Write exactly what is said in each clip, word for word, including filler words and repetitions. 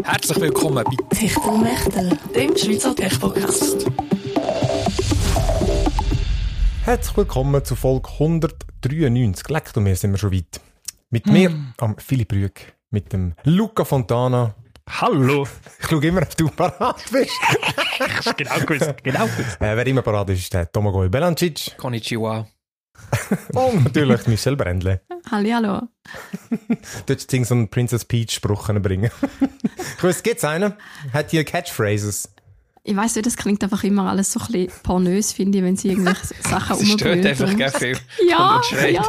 Herzlich willkommen bei Techtelmechtel, dem Schweizer Tech-Podcast. Herzlich willkommen zu Folge hundertdreiundneunzig. Leck du mir, sind wir schon weit. Mit mm. mir, am Philipp Rüegg, mit dem Luca Fontana. Hallo. Ich schaue immer, ob du parat bist. genau gewusst, genau gewusst. Äh, wer immer parat ist, ist der Tomagoj Belancic. Konnichiwa. Und natürlich Michelle Brändle. Hallihallo. Du hättest jetzt so einen Princess Peach-Spruch bringen. Ich weiss, gibt's einen? Hat die Catchphrases? Ich weiss nicht, das klingt einfach immer alles so ein bisschen pornös, finde ich, wenn sie irgendwelche Sachen umbrüllen. Es stört einfach gar viel. Ja, ja.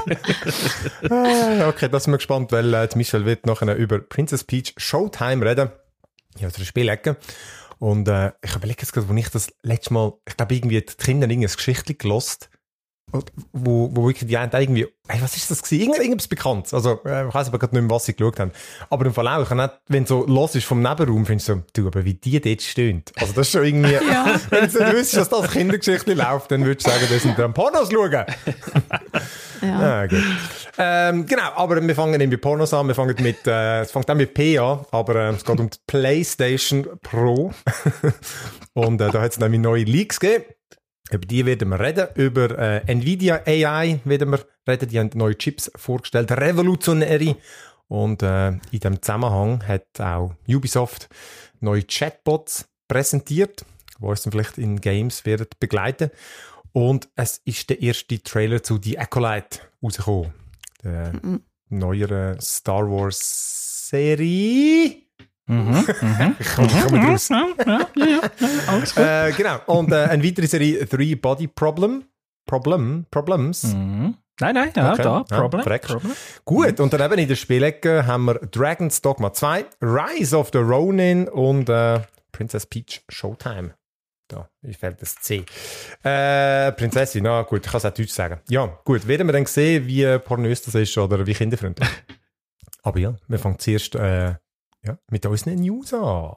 ah, okay, da sind wir gespannt, weil äh, Michelle wird nachher über Princess Peach Showtime reden. Ja, aus der Spielecke. Und äh, ich überlege jetzt gerade, wo ich das letzte Mal, ich glaube irgendwie die Kinder irgendein Geschichtchen gelost, wo, wo wirklich die einen irgendwie, hey, was ist das gewesen? Irgend, irgendwas Bekanntes. Also, äh, ich weiss aber gerade nicht mehr, was sie geschaut haben. Aber im Fall auch, ich nicht, wenn so los ist vom Nebenraum, findest du so, du, aber wie die dort stehen. Also, das ist schon irgendwie, ja. Wenn du wüsstest, dass das Kindergeschichte läuft, dann würdest du sagen, das sind dann Pornos schauen. ja. Ah, gut. Ähm, genau, aber wir fangen nicht mit Pornos an, wir fangen mit, äh, es fängt auch mit P an, aber äh, es geht um die PlayStation Pro. Und äh, da hat es nämlich neue Leaks gegeben. Über die werden wir reden. Über äh, Nvidia A I werden wir reden. Die haben neue Chips vorgestellt. Revolutionäre. Und äh, in diesem Zusammenhang hat auch Ubisoft neue Chatbots präsentiert, die uns dann vielleicht in Games werden begleiten. Und es ist der erste Trailer zu The Acolyte rausgekommen. Der mhm. neueren Star Wars Serie. Mhm, mhm. Ich komme komm raus. Ja, ja, ja, alles gut. Äh, genau. Und äh, eine weitere Serie, Three Body Problem. Problem? Problems? Mhm. Nein, nein, ja, okay. da. Problem. Ja, Problem. Gut, und dann eben in der Spielecke haben wir Dragon's Dogma zwei, Rise of the Ronin und äh, Princess Peach Showtime. Da, ich fällt das C. Äh, Prinzessin, na gut, ich kann es auch Deutsch sagen. Ja, gut, werden wir dann sehen, wie pornös das ist oder wie kinderfreundlich. Aber ja, wir fangen zuerst äh, ja, mit unseren News an.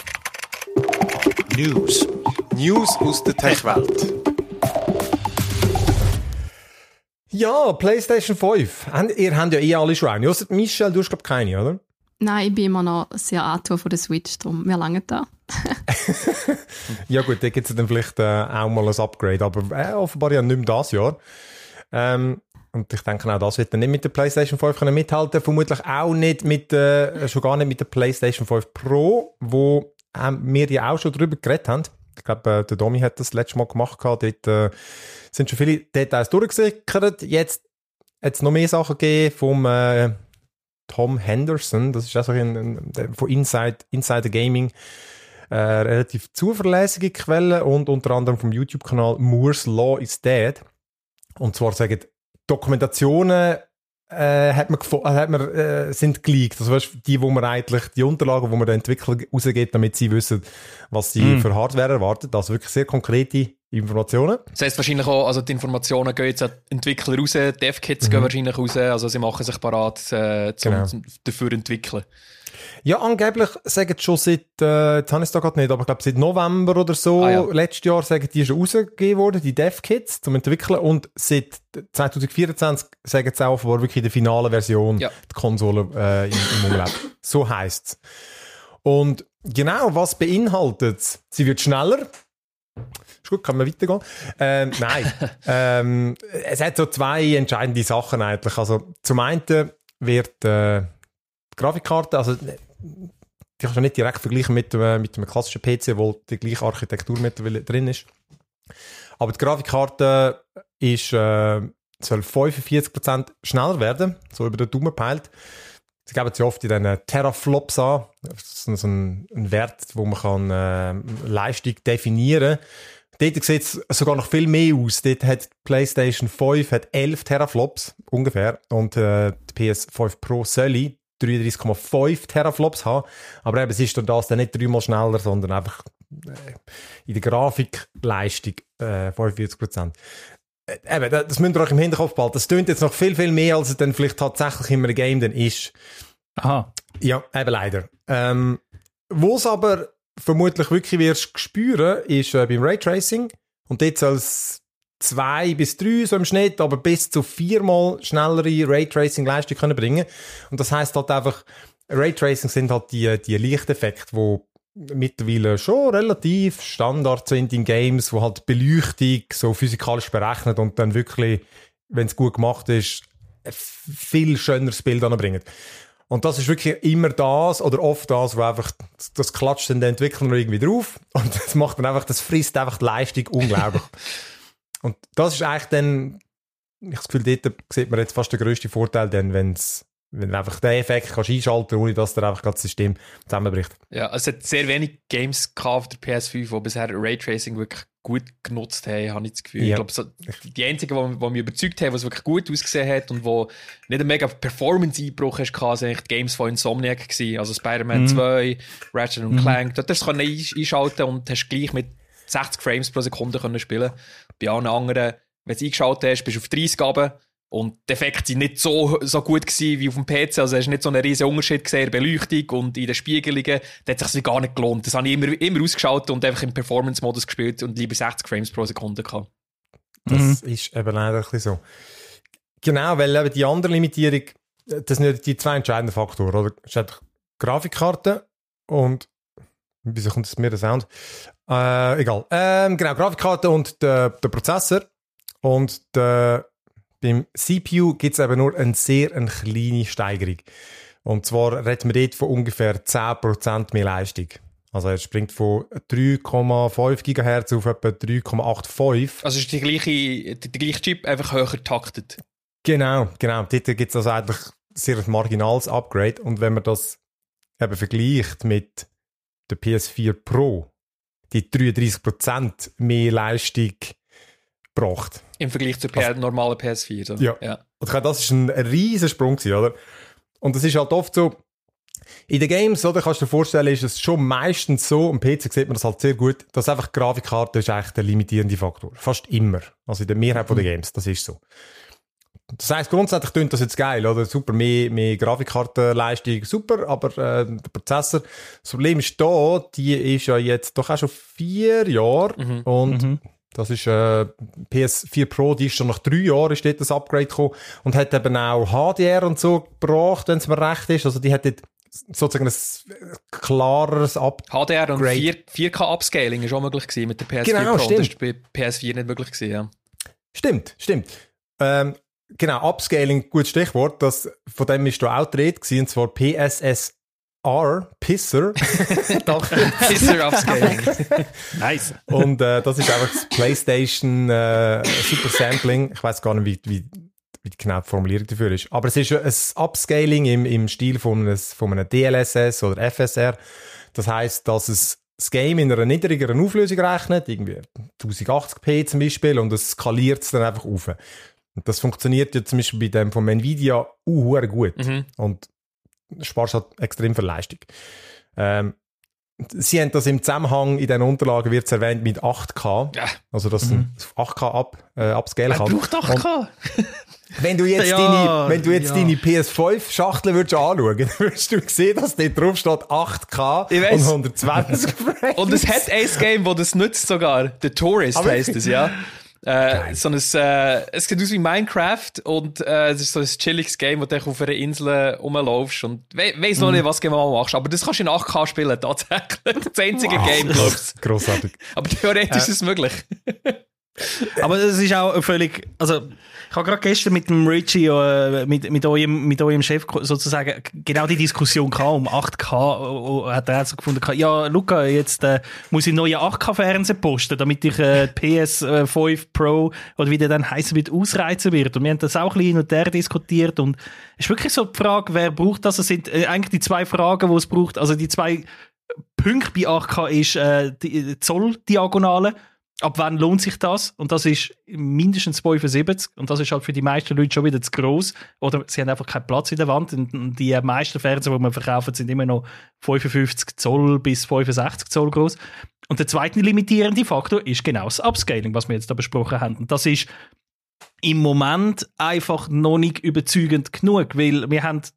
News. News aus der Tech-Welt. Ja, PlayStation fünf. Ihr habt ja eh alle schon eine. Ausser Michelle, du hast glaube keine, oder? Nein, ich bin immer noch sehr angetan von der Switch, darum wir lange da. Ja gut, da gibt es dann vielleicht äh, auch mal ein Upgrade, aber äh, offenbar ja nicht mehr dieses Jahr. Ähm, und ich denke auch, das wird dann nicht mit der PlayStation fünf können mithalten, vermutlich auch nicht mit, äh, schon gar nicht mit der PlayStation fünf Pro, wo ähm, wir ja auch schon drüber geredet haben. Ich glaube, äh, der Domi hat das letzte Mal gemacht, dort äh, sind schon viele Details durchgesickert. Jetzt hat es noch mehr Sachen gegeben vom äh, Tom Henderson, das ist auch so ein, ein, von Inside, Insider Gaming, äh, relativ zuverlässige Quelle und unter anderem vom YouTube-Kanal Moore's Law is Dead. Und zwar sagen Dokumentationen äh, hat man, gefo- hat man, äh, sind geleakt. Also weißt, die, wo man eigentlich, die Unterlagen, wo man den Entwickler rausgeht, damit sie wissen, was sie mm. für Hardware erwartet. Also wirklich sehr konkrete Informationen. Das heisst wahrscheinlich auch, also die Informationen gehen jetzt an die Entwickler raus, Dev-Kits mhm. gehen wahrscheinlich raus, also sie machen sich parat, äh, zum, genau. zum, dafür entwickeln. Ja, angeblich sagen sie schon seit, äh, jetzt habe ich es da gerade nicht, aber ich glaube seit November oder so, ah, ja. letztes Jahr, sagen die schon rausgegeben worden, die Dev-Kits zum Entwickeln, und seit zwanzig vierundzwanzig sagen sie auch, war wirklich in der finalen Version ja. die Konsole äh, im, im Umlauf. So heisst es. Und genau, was beinhaltet es? Sie wird schneller. Ist gut, kann man weitergehen. Ähm, nein. ähm, es hat so zwei entscheidende Sachen eigentlich. Also zum einen wird äh, die Grafikkarte, also die kannst du nicht direkt vergleichen mit, äh, mit einem klassischen P C, wo die gleiche Architektur mittlerweile drin ist. Aber die Grafikkarte ist, äh, soll fünfundvierzig Prozent schneller werden, so über den Daumen gepeilt. Sie geben sie oft in diesen Teraflops an. Das ist so ein, ein Wert, wo man kann, äh, Leistung definieren kann. Dort sieht es sogar noch viel mehr aus. Dort hat die PlayStation fünf hat elf Teraflops ungefähr und äh, die P S fünf Pro soll dreiunddreißig Komma fünf Teraflops haben. Aber eben, es ist dann das dann nicht dreimal schneller, sondern einfach äh, in der Grafikleistung äh, fünfundvierzig Prozent. Äh, eben, das müsst ihr euch im Hinterkopf behalten. Das tönt jetzt noch viel, viel mehr, als es dann vielleicht tatsächlich in einem Game dann ist. Aha. Ja, eben leider. Ähm, wo es aber vermutlich wirklich wirst spüren, ist äh, beim Raytracing. Und dort soll es zwei bis drei so im Schnitt, aber bis zu viermal schnellere Raytracing-Leistung können bringen. Und das heisst halt einfach, Raytracing sind halt die, die Lichteffekte, die mittlerweile schon relativ Standard sind in Games, wo halt Beleuchtung so physikalisch berechnet und dann wirklich, wenn es gut gemacht ist, ein viel schöneres Bild anbringen. Und das ist wirklich immer das oder oft das, wo einfach, das klatscht dann der Entwickler irgendwie drauf und das macht dann einfach, das frisst einfach die Leistung unglaublich. Und das ist eigentlich dann, ich habe das Gefühl, dort sieht man jetzt fast den grössten Vorteil, dann, wenn's, wenn du einfach den Effekt kannst einschalten, ohne dass der einfach das System zusammenbricht. Ja, es hat sehr wenig Games auf der P S fünf, die bisher Raytracing wirklich gut genutzt haben, habe ich das Gefühl. Ja. Ich glaube, so, die einzigen, die, die mich überzeugt haben, was wirklich gut ausgesehen hat und wo nicht einen mega Performance-Einbruch hast, waren eigentlich die Games von Insomniac gewesen. Also Spider-Man mhm. zwei, Ratchet und mhm. Clank. Dort hast du es einschalten und hast gleich mit sechzig Frames pro Sekunde können spielen. Bei allen anderen, wenn du es eingeschaltet hast, bist du auf dreißig runter. Und die Effekte waren nicht so, so gut gewesen wie auf dem P C. Also hast du nicht so einen riesen Unterschied gesehen in der Beleuchtung und in den Spiegelungen. Da hat es sich gar nicht gelohnt. Das habe ich immer, immer ausgeschaltet und einfach im Performance-Modus gespielt und lieber sechzig Frames pro Sekunde gehabt. Das mhm. ist eben leider ein bisschen so. Genau, weil eben die andere Limitierung, das sind die zwei entscheidenden Faktoren, oder? Es ist Grafikkarte und wieso kommt es mir der Sound? Äh, egal. Ähm, genau, Grafikkarte und der, der Prozessor. Und der beim C P U gibt es eben nur eine sehr eine kleine Steigerung. Und zwar reden wir dort von ungefähr zehn Prozent mehr Leistung. Also er springt von drei Komma fünf Gigahertz auf etwa drei Komma fünfundachtzig. Also ist die gleiche, der gleiche Chip einfach höher getaktet? Genau, genau. Dort gibt es also eigentlich sehr ein marginales Upgrade. Und wenn man das eben vergleicht mit der P S vier Pro, die dreiunddreißig Prozent mehr Leistung gebracht. Im Vergleich zur P- also, normalen P S vier. So. Ja. ja. Und das war ein riesen Sprung, oder? Und es ist halt oft so, in den Games, oder, kannst du dir vorstellen, ist es schon meistens so, am P C sieht man das halt sehr gut, dass einfach die Grafikkarte ist eigentlich der limitierende Faktor. Fast immer. Also in der Mehrheit mhm. der Games, das ist so. Das heisst, grundsätzlich klingt das jetzt geil, oder? Super, mehr, mehr Grafikkartenleistung, super, aber äh, der Prozessor, das Problem ist da, die ist ja jetzt doch auch schon vier Jahre mhm. und mhm. das ist äh, P S vier Pro, die ist schon nach drei Jahren ist dort das Upgrade gekommen und hat eben auch H D R und so gebracht, wenn es mir recht ist. Also die hat dort sozusagen ein klareres Upgrade. H D R und vier K Upscaling ist auch möglich gewesen mit der P S vier genau, Pro. Stimmt. Das ist bei P S vier nicht möglich gewesen, ja. Stimmt, stimmt. Ähm, genau, Upscaling, gutes Stichwort. Das, von dem ist da auch die Rede gewesen, und zwar P S S R, Pisser. Pisser Upscaling. Nice. Und äh, das ist einfach das PlayStation äh, Super Sampling. Ich weiss gar nicht, wie, wie, wie genau die Formulierung dafür ist. Aber es ist ein Upscaling im, im Stil von einem, von einem D L S S oder F S R. Das heisst, dass es das Game in einer niedrigeren Auflösung rechnet, irgendwie tausendachtzig p zum Beispiel, und es skaliert es dann einfach auf. Und das funktioniert ja zum Beispiel bei dem von Nvidia uh, gut. Mhm. Und sparst halt extrem viel Leistung. Ähm, sie haben das im Zusammenhang, in den Unterlagen wird es erwähnt, mit acht K. Ja. Also, dass mhm. du acht K ab, äh, upscalen kannst. Man braucht acht K. Wenn du jetzt, ja, deine, wenn du jetzt ja. deine P S fünf Schachtel würdest anschauen, dann würdest du sehen, dass dort drauf steht acht K und hundertzwanzig Frames. Und es hat ein Game, das das nutzt sogar. The Tourist aber heisst es, ja. Äh, so ein, äh, es sieht aus wie Minecraft und äh, es ist so ein chilliges Game, wo du auf einer Insel rumlaufst und we- weiss noch mm. nicht, was du genau machst, aber das kannst du in acht K spielen, tatsächlich. Das einzige wow. Game, glaubst du. Grossartig. Aber theoretisch äh. ist es möglich. Aber es ist auch völlig, also ich habe gerade gestern mit dem Richie, äh, mit, mit, eurem, mit eurem Chef sozusagen genau die Diskussion gehabt, um acht K, hat er auch so gefunden, ja Luca, jetzt äh, muss ich neue acht K-Fernseher posten, damit ich äh, P S fünf Pro oder wie der dann heissen wird, ausreizen wird. Und wir haben das auch ein bisschen hin und her diskutiert und es ist wirklich so die Frage, wer braucht das? Es sind äh, eigentlich die zwei Fragen, die es braucht, also die zwei Punkte bei acht K ist äh, die Zolldiagonale. Ab wann lohnt sich das? Und das ist mindestens fünfundsiebzig. Und das ist halt für die meisten Leute schon wieder zu gross. Oder sie haben einfach keinen Platz in der Wand. Und die meisten Fernseher, die man verkauft, sind immer noch fünfundfünfzig Zoll bis fünfundsechzig Zoll groß. Und der zweite limitierende Faktor ist genau das Upscaling, was wir jetzt da besprochen haben. Und das ist im Moment einfach noch nicht überzeugend genug, weil wir haben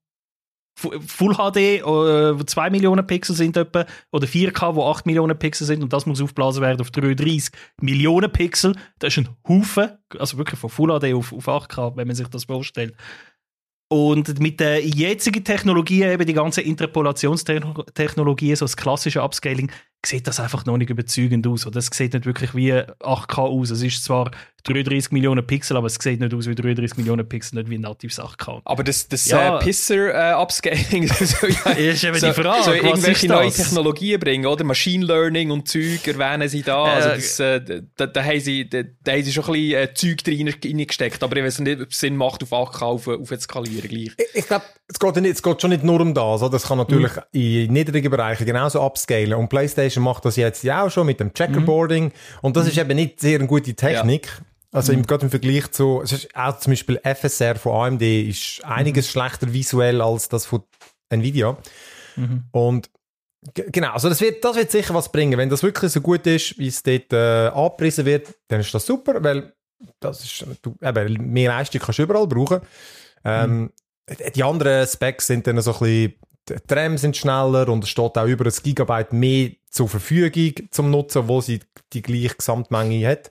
Full H D, wo zwei Millionen Pixel sind etwa, oder vier K, wo acht Millionen Pixel sind, und das muss aufgeblasen werden auf dreiunddreißig Millionen Pixel. Das ist ein Haufen, also wirklich von Full H D auf, auf acht K, wenn man sich das vorstellt. Und mit der jetzigen Technologie, eben die ganzen Interpolationstechnologien, so das klassische Upscaling, sieht das einfach noch nicht überzeugend aus. Oder es sieht nicht wirklich wie acht K aus. Es ist zwar dreiunddreißig Millionen Pixel, aber es sieht nicht aus wie dreiunddreißig Millionen Pixel, nicht wie natives acht K. Aber das, das ja. äh, Pisser-Upscaling äh, so, ja, ist eben so, die Frage, so was irgendwelche ist neue das? Technologien bringen, oder? Machine Learning und Zeug erwähnen sie da. Also Äh, das, äh, da, da, haben sie, da, da haben sie schon ein bisschen äh, Zeug drin reingesteckt, aber ich weiß nicht, ob es Sinn macht, auf acht K auf, auf zu skalieren gleich. Ich, ich glaube, es geht, nicht, es geht schon nicht nur um das. Oder? Es kann natürlich mhm. in niedrigen Bereichen genauso upscalen. Und PlayStation macht das jetzt ja auch schon mit dem Checkerboarding. Mhm. Und das mhm. ist eben nicht sehr eine gute Technik. Ja. Also mhm. gerade im Vergleich zu, es ist auch zum Beispiel F S R von A M D ist einiges mhm. schlechter visuell als das von Nvidia. Mhm. Und g- genau, also das wird, das wird sicher was bringen. Wenn das wirklich so gut ist, wie es dort äh, angepriesen wird, dann ist das super, weil das ist, du, eben, mehr Leistung kannst du überall brauchen. Ähm, mhm. Die anderen Specs sind dann so ein bisschen, die RAM sind schneller und es steht auch über ein Gigabyte mehr zur Verfügung zum Nutzen, wo sie die gleiche Gesamtmenge hat.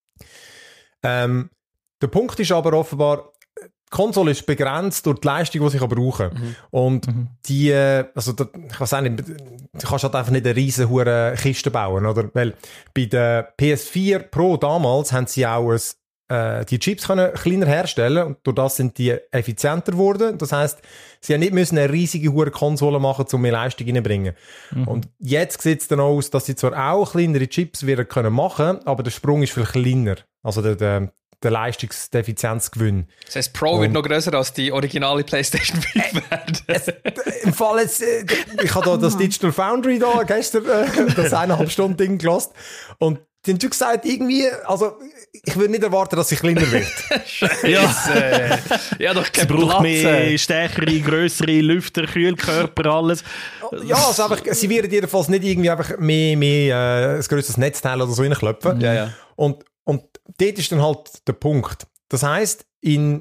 Ähm, der Punkt ist aber offenbar, die Konsole ist begrenzt durch die Leistung, die sie brauchen kann. Mhm. Und mhm. die, also da, ich weiß auch nicht, du kannst halt einfach nicht eine riesen hure Kiste bauen, oder? Weil bei der P S vier Pro damals haben sie auch ein äh, die Chips können kleiner herstellen und durch das sind die effizienter geworden. Das heisst, sie haben nicht müssen eine riesige hure Konsole machen, um mehr Leistung reinzubringen. Mhm. Und jetzt sieht es dann aus, dass sie zwar auch kleinere Chips wieder können machen, aber der Sprung ist viel kleiner. Also der, der, der Leistungseffizienzgewinn. Das heisst, Pro und wird noch grösser als die originale PlayStation fünf werden. Es, Im Fall jetzt, ich habe da das Digital Foundry da gestern äh, das eineinhalb Stunden Ding gelassen und die haben gesagt, irgendwie, also ich würde nicht erwarten, dass sie kleiner wird. Scheisse. Ja, doch kein Sie braucht Platz. mehr stärkere, grössere Lüfter, Kühlkörper, alles. Ja, also einfach, sie werden jedenfalls nicht irgendwie einfach mehr, mehr äh, ein grösseres Netzteil oder so reinklopfen. Ja, ja. Und, und dort ist dann halt der Punkt. Das heisst, in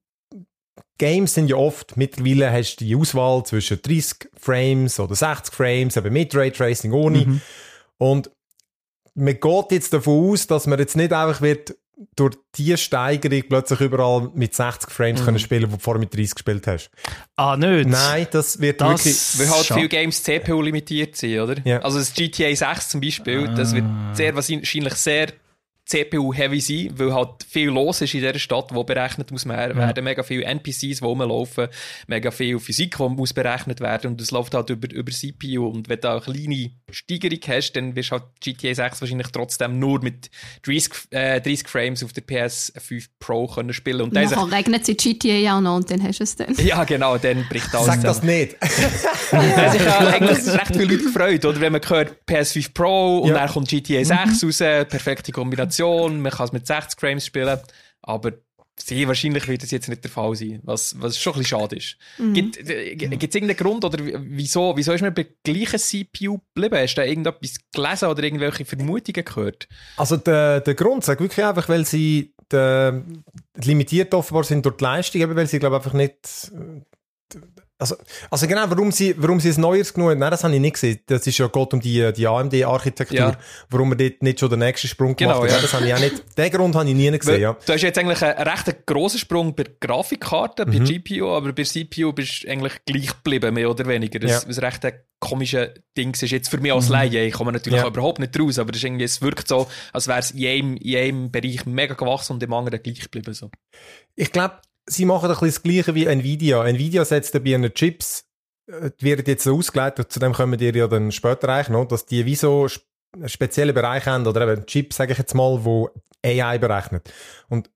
Games sind ja oft, mittlerweile hast du die Auswahl zwischen dreißig Frames oder sechzig Frames, eben mit Raytracing, ohne. Mhm. Und man geht jetzt davon aus, dass man jetzt nicht einfach wird durch diese Steigerung plötzlich überall mit sechzig Frames mhm. können spielen, wo du vorher mit dreißig gespielt hast. Ah, nicht? Nein, das wird das wirklich... Weil halt schon. viele Games C P U limitiert sind, oder? Ja. Also das G T A sechs zum Beispiel, ah. das wird sehr wahrscheinlich sehr C P U-heavy sein, weil halt viel los ist in dieser Stadt, wo berechnet muss werden, ja. mega viele N P Cs, die rumlaufen, mega viel Physik, die muss berechnet werden und das läuft halt über, über C P U und wenn du eine kleine Steigerung hast, dann wirst du halt G T A sechs wahrscheinlich trotzdem nur mit dreißig, äh, dreißig Frames auf der P S fünf Pro können spielen. Und dann regnet es in G T A auch noch und dann hast du es dann. Ja, genau, dann bricht alles. Sag das nicht. Da haben sich ja eigentlich recht viele Leute gefreut, oder? Wenn man hört P S fünf Pro und ja. dann kommt G T A sechs mhm. raus, perfekte Kombination, man kann es mit sechzig Frames spielen, aber sehr wahrscheinlich wird das jetzt nicht der Fall sein, was, was schon ein bisschen schade ist. Mhm. Gibt es irgendeinen Grund, oder wieso, wieso ist man bei gleichen C P U geblieben? Hast du da irgendetwas gelesen oder irgendwelche Vermutungen gehört? Also der, der Grund sagt wirklich einfach, weil sie de, limitiert offenbar sind durch die Leistung, eben weil sie glaube einfach nicht... Also, also genau, warum sie, warum sie es Neues genommen haben, nein, das habe ich nicht gesehen. Das ist ja geht um die, die A M D-Architektur, ja. warum man dort nicht schon den nächsten Sprung gemacht genau, hat. Ja. Das habe ich auch nicht, den Grund habe ich nie gesehen, Weil, ja. Du hast jetzt eigentlich einen recht grossen Sprung bei Grafikkarte, bei mhm. G P U, aber bei C P U bist du eigentlich gleich geblieben, mehr oder weniger. Das ja. was recht ein komisches Ding ist jetzt für mich als mhm. Laie. Ich komme natürlich ja. auch überhaupt nicht raus, aber das ist irgendwie, es wirkt so, als wäre es in einem, in einem Bereich mega gewachsen und im anderen gleich geblieben. So. Ich glaube, sie machen ein bisschen das Gleiche wie Nvidia. Nvidia setzt bei ihren Chips, die werden jetzt so ausgelegt, zu dem kommen wir ja dann später eigentlich noch, dass die wie so einen speziellen Bereich haben, oder eben Chip, sage ich jetzt mal, wo A I berechnet. Und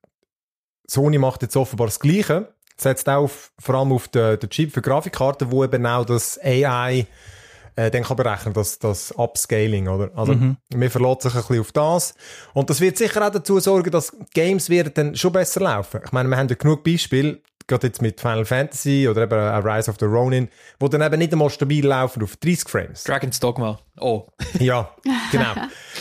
Sony macht jetzt offenbar das Gleiche, setzt auch auf, vor allem auf den, den Chip für Grafikkarten, wo eben auch das A I äh, dann kann berechnen, das, das Upscaling, oder? Also, mhm. wir verlassen sich ein bisschen auf das. Und das wird sicher auch dazu sorgen, dass Games werden dann schon besser laufen. Ich meine, wir haben ja genug Beispiele, gerade jetzt mit Final Fantasy oder eben Rise of the Ronin, wo dann eben nicht einmal stabil laufen auf dreißig Frames. Dragon's Dogma. Oh. Ja, genau.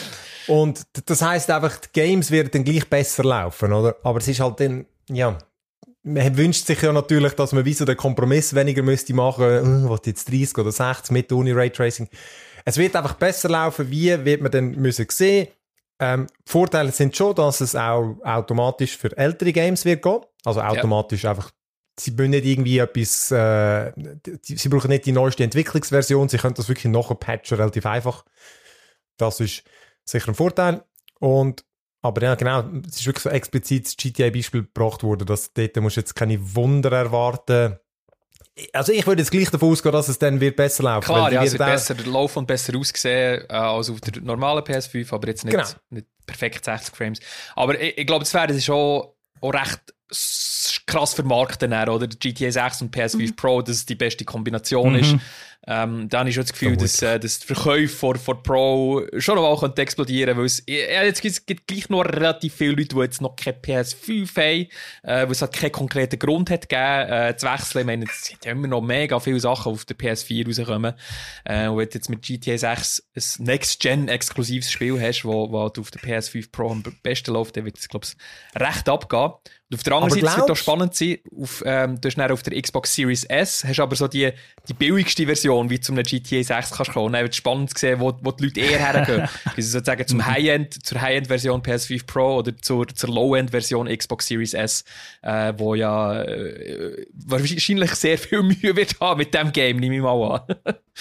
Und das heisst einfach, die Games werden dann gleich besser laufen, oder? Aber es ist halt dann, ja, man wünscht sich ja natürlich, dass man wie so den Kompromiss weniger müsste machen, was jetzt dreißig oder sechzig mit ohne Raytracing. Es wird einfach besser laufen, wie wird man dann müssen sehen. Ähm, die Vorteile sind schon, dass es auch automatisch für ältere Games wird gehen. Also automatisch ja. einfach sie wollen nicht irgendwie etwas, äh, die, sie brauchen nicht die neueste Entwicklungsversion, sie können das wirklich nachher patchen, relativ einfach. Das ist sicher ein Vorteil. Und, aber ja, genau, es ist wirklich so explizit das G T A-Beispiel gebracht worden, dass dort musst du jetzt keine Wunder erwarten. Also ich würde jetzt gleich davon ausgehen, dass es dann wird besser laufen. Klar, ja, es wird besser laufen und besser aussehen äh, als auf der normalen P S fünf, aber jetzt nicht, genau. nicht perfekt sechzig Frames. Aber ich, ich glaube, das wäre das auch, auch recht krass vermarkten, oder? G T A sechs und P S fünf mhm. Pro, dass es die beste Kombination mhm. ist. Ähm, dann habe ich schon das Gefühl, dass, äh, dass der Verkauf vor, vor Pro schon noch mal explodieren könnte, weil es, ja, jetzt gibt es gibt gleich noch relativ viele Leute, die jetzt noch keine P S fünf haben, äh, weil es halt keinen konkreten Grund hat gegeben, äh, zu wechseln. Ich meine, es sind ja immer noch mega viele Sachen auf der P S vier rauskommen. Äh, und wenn du jetzt mit G T A sechs ein Next-Gen-exklusives Spiel hast, wo, wo auf der P S fünf Pro am besten läuft, dann wird es, glaube ich, recht abgehen. Und auf der anderen aber Seite wird es spannend sein, auf, ähm, du hast dann auf der Xbox Series S, hast aber so die, die billigste Version, wie zu einem G T A sechs kannst kommen. Dann wird es spannend zu sehen, wo, wo die Leute eher hergehen. Also sozusagen zum High-End, zur High-End-Version P S fünf Pro oder zur, zur Low-End-Version Xbox Series S, äh, wo ja äh, wahrscheinlich sehr viel Mühe wird haben mit dem Game, nehme ich mal an.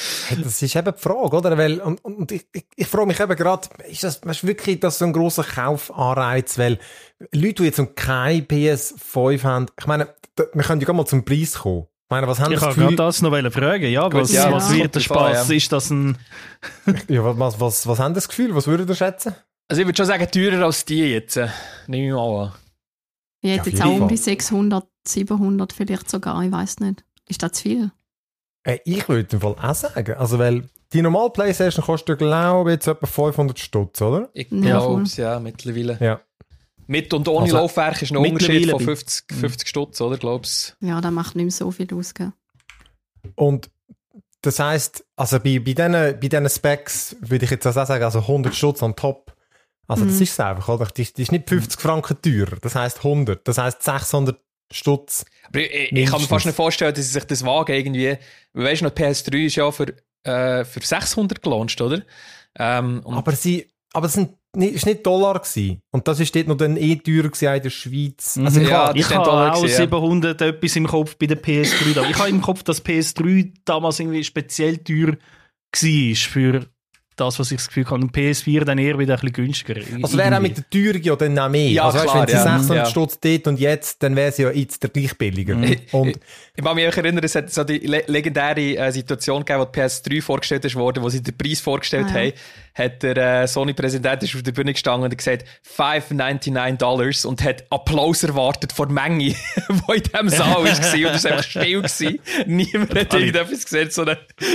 Das ist eben die Frage, oder? Weil, und, und ich, ich, ich frage mich eben gerade, ist das, ist wirklich das so ein grosser Kaufanreiz? Weil Leute, die jetzt noch keine P S fünf haben, ich meine, da, wir können ja gar mal zum Preis kommen. Ich meine, was haben ich das kann gerade das noch fragen, ja, was, ja, was wird der Spaß? Ja. Ist das ein... ja, was, was, was haben das Gefühl? Was würdet ihr schätzen? Also ich würde schon sagen, teurer als die jetzt. Nehme ich mal an. Ich hätte ja, jetzt auch um die sechshundert, siebenhundert vielleicht sogar, ich weiss nicht. Ist das zu viel? Äh, ich würde im Fall auch sagen, also weil die normale Playstation kostet, glaube ich, jetzt etwa fünfhundert Stutz, oder? Ich glaube es, ja, mittlerweile. Ja. Mit und ohne also, Laufwerk ist ein Unterschied von fünfzig, fünfzig Stutz, oder? Glaub's. Ja, das macht nicht mehr so viel aus. Gell? Und das heisst, also bei, bei diesen bei diesen Specs würde ich jetzt auch sagen, also hundert Stutz on top. Also das mm. ist es einfach, oder? Das ist, das ist nicht fünfzig Franken teurer, das heisst hundert, das heisst sechshundert Stutz. Aber ich, ich kann mir fast nicht vorstellen, dass sie sich das wagen irgendwie. Weißt du noch, die P S drei ist ja für, äh, für sechshundert gelauncht, oder? Ähm, und aber sie, aber es sind nicht, ist nicht Dollar gewesen. Und das ist dort noch dann eh teurer gewesen in der Schweiz. Also mhm. ja, ich habe auch gewesen, siebenhundert ja. etwas im Kopf bei der P S drei. Ich habe im Kopf, dass P S drei damals irgendwie speziell teuer war für das, was ich das Gefühl habe. Und P S vier dann eher wieder ein bisschen günstiger. Also wäre auch mit der Teuerung ja dann auch mehr. Ja, also klar, weißt, wenn sie ja. sechshundert ja. Stutz dort und jetzt, dann wäre sie ja jetzt der gleich billiger. Mhm. Und ich, ich kann mich auch erinnern, es hat so die le- legendäre äh, Situation gegeben, wo die P S drei vorgestellt ist worden, wo sie den Preis vorgestellt ah, ja. haben. Hat der äh, Sony-Präsident auf der Bühne gestanden und gesagt, fünf neunundneunzig Dollar und hat Applaus erwartet vor der Menge, die in diesem Saal war. Und es war einfach still gewesen. Niemand hat irgendetwas gesehen, sondern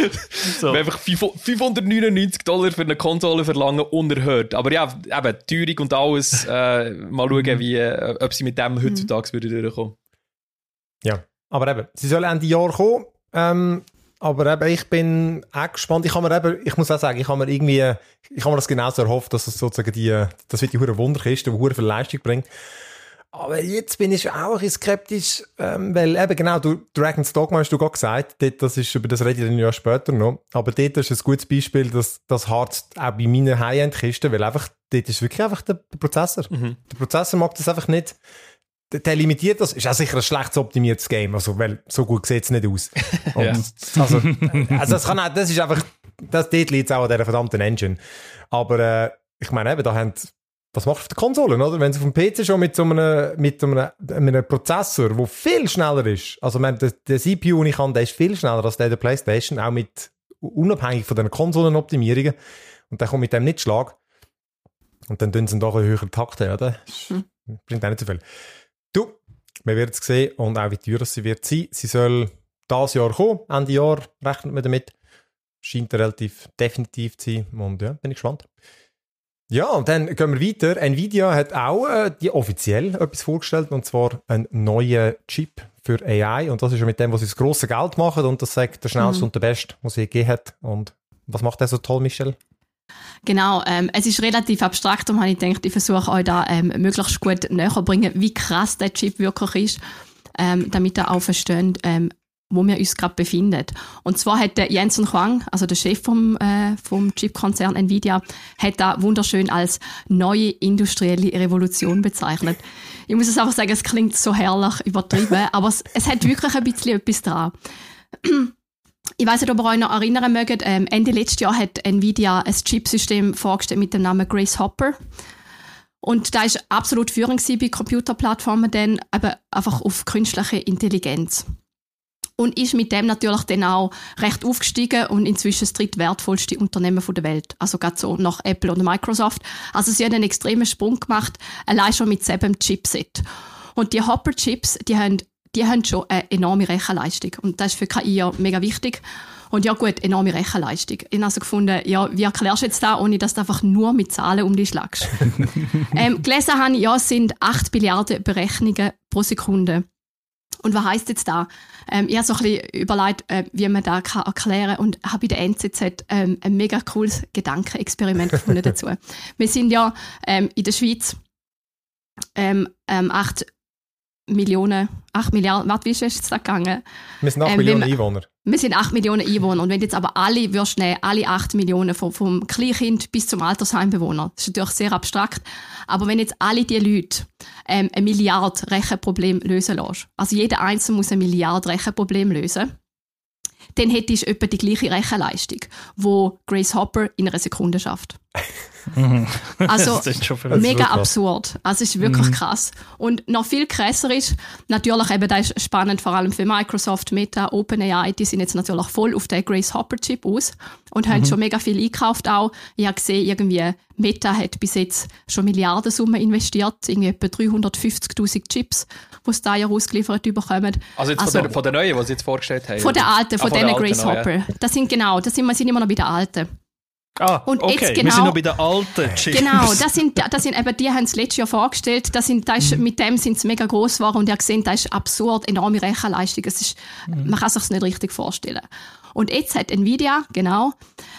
so. einfach fünfhundertneunundneunzig Dollar für eine Konsole verlangen, unerhört. Aber ja, eben, Teuerung und alles, äh, mal schauen, wie, äh, ob sie mit dem heutzutage mhm. würde durchkommen. Ja, aber eben, sie sollen Ende Jahr kommen. Ähm, aber eben, ich bin auch gespannt. Ich, habe mir eben, ich muss auch sagen, ich habe mir irgendwie, ich habe mir das genauso erhofft, dass es sozusagen die, das wird die hure Wunderkiste, die hure viel Leistung bringt. Aber jetzt bin ich auch ein bisschen skeptisch, ähm, weil eben genau, du, Dragon's Dogma hast du gerade gesagt, dort, das ist, über das rede ich dann ja später noch, aber dort ist ein gutes Beispiel, dass das hart auch bei meiner High-End-Kiste, weil einfach, dort ist wirklich einfach der, der Prozessor. Mhm. Der Prozessor mag das einfach nicht. Der limitiert das, ist auch sicher ein schlecht optimiertes Game, also, weil so gut sieht es nicht aus. Und, ja. also, also das kann auch, das ist einfach, das dort liegt es auch an dieser verdammten Engine. Aber äh, ich meine eben, da haben, was machst du auf der Konsole, oder? Wenn du auf dem P C schon mit so einem, mit so einem, einem Prozessor, der viel schneller ist, also man, der, der C P U, den ich kann, der ist viel schneller als der der PlayStation, auch mit, unabhängig von den Konsolenoptimierungen, und der kommt mit dem nicht Schlag. Und dann tun sie doch einen höheren Takt haben, oder? Hm. Bringt auch nicht so viel. Du, wir werden es sehen und auch wie teuer sie wird sein. Sie soll dieses Jahr kommen, Ende Jahr rechnet man damit. Scheint relativ definitiv zu sein und ja, bin ich gespannt. Ja, und dann gehen wir weiter. Nvidia hat auch äh, die offiziell etwas vorgestellt, und zwar einen neuen Chip für A I, und das ist ja mit dem, was sie das grosse Geld machen, und das sagt der schnellste mhm. und der beste, was sie gegeben hat. Und was macht der so toll, Michelle? Genau, ähm, es ist relativ abstrakt, und ich denke, ich versuche euch da ähm, möglichst gut näher zu bringen, wie krass der Chip wirklich ist, ähm, damit ihr auch versteht, ähm, wo wir uns gerade befinden. Und zwar hat der Jensen Huang, also der Chef vom, äh, vom Chipkonzern Nvidia, hat da wunderschön als neue industrielle Revolution bezeichnet. Ich muss es einfach sagen, es klingt so herrlich übertrieben, aber es, es hat wirklich ein bisschen etwas dran. Ich weiss nicht, ob ihr euch noch erinnern mögt, ähm, Ende letztes Jahr hat Nvidia ein Chipsystem vorgestellt mit dem Namen Grace Hopper. Und da war absolut führend bei Computerplattformen, dann aber einfach auf künstliche Intelligenz. Und ist mit dem natürlich dann auch recht aufgestiegen und inzwischen das drittwertvollste Unternehmen der Welt. Also gerade so nach Apple und Microsoft. Also sie haben einen extremen Sprung gemacht, allein schon mit sieben Chipset. Und die Hopper-Chips, die haben, die haben schon eine enorme Rechenleistung. Und das ist für K I ja mega wichtig. Und ja gut, enorme Rechenleistung. Ich habe also gefunden, ja, wie erklärst du jetzt das, ohne dass du einfach nur mit Zahlen um dich schlagst? ähm, gelesen habe ich, ja, es sind acht Billiarden Berechnungen pro Sekunde. Und was heisst jetzt da? Ähm, ich habe so ein bisschen überlegt, äh, wie man das erklären kann und habe bei der N Z Z ähm, ein mega cooles Gedankenexperiment gefunden dazu. Wir sind ja ähm, in der Schweiz ähm, ähm, acht Millionen, acht Milliarden, warte, wie ist es da gegangen? Wir sind acht ähm, Millionen wir, Einwohner. Wir sind acht Millionen Einwohner und wenn du jetzt aber alle würdest nehmen, alle acht Millionen vom, vom Kleinkind bis zum Altersheimbewohner, das ist natürlich sehr abstrakt, aber wenn jetzt alle diese Leute ähm, eine Milliarde Rechenproblem lösen lässt, also jeder Einzelne muss eine Milliarde Rechenproblem lösen, dann hättest du etwa die gleiche Rechenleistung, die Grace Hopper in einer Sekunde schafft. Also mega absurd. Also es ist wirklich mhm. krass. Und noch viel krasser ist, natürlich eben, das ist spannend, vor allem für Microsoft, Meta, OpenAI, die sind jetzt natürlich voll auf den Grace Hopper Chip aus und mhm. haben schon mega viel eingekauft auch. Ich habe gesehen, irgendwie Meta hat bis jetzt schon Milliardensummen investiert, irgendwie etwa dreihundertfünfzigtausend Chips, die sie da ja ausgeliefert bekommen. Also jetzt also, von, der, von der neuen, die sie jetzt vorgestellt haben? Von der alten, von, ah, von denen Grace Hopper. Ja. Das sind genau, das sind wir sind immer noch bei der alten. Ah, und okay, jetzt genau, wir sind noch bei den alten Chips. Genau, das sind, das sind eben, die haben es letztes Jahr vorgestellt, das sind, das ist, mhm. mit dem sind sie mega gross geworden und ihr gesehen, das ist absurd, enorme Rechenleistung, es ist, mhm. man kann sich das nicht richtig vorstellen. Und jetzt hat Nvidia, genau,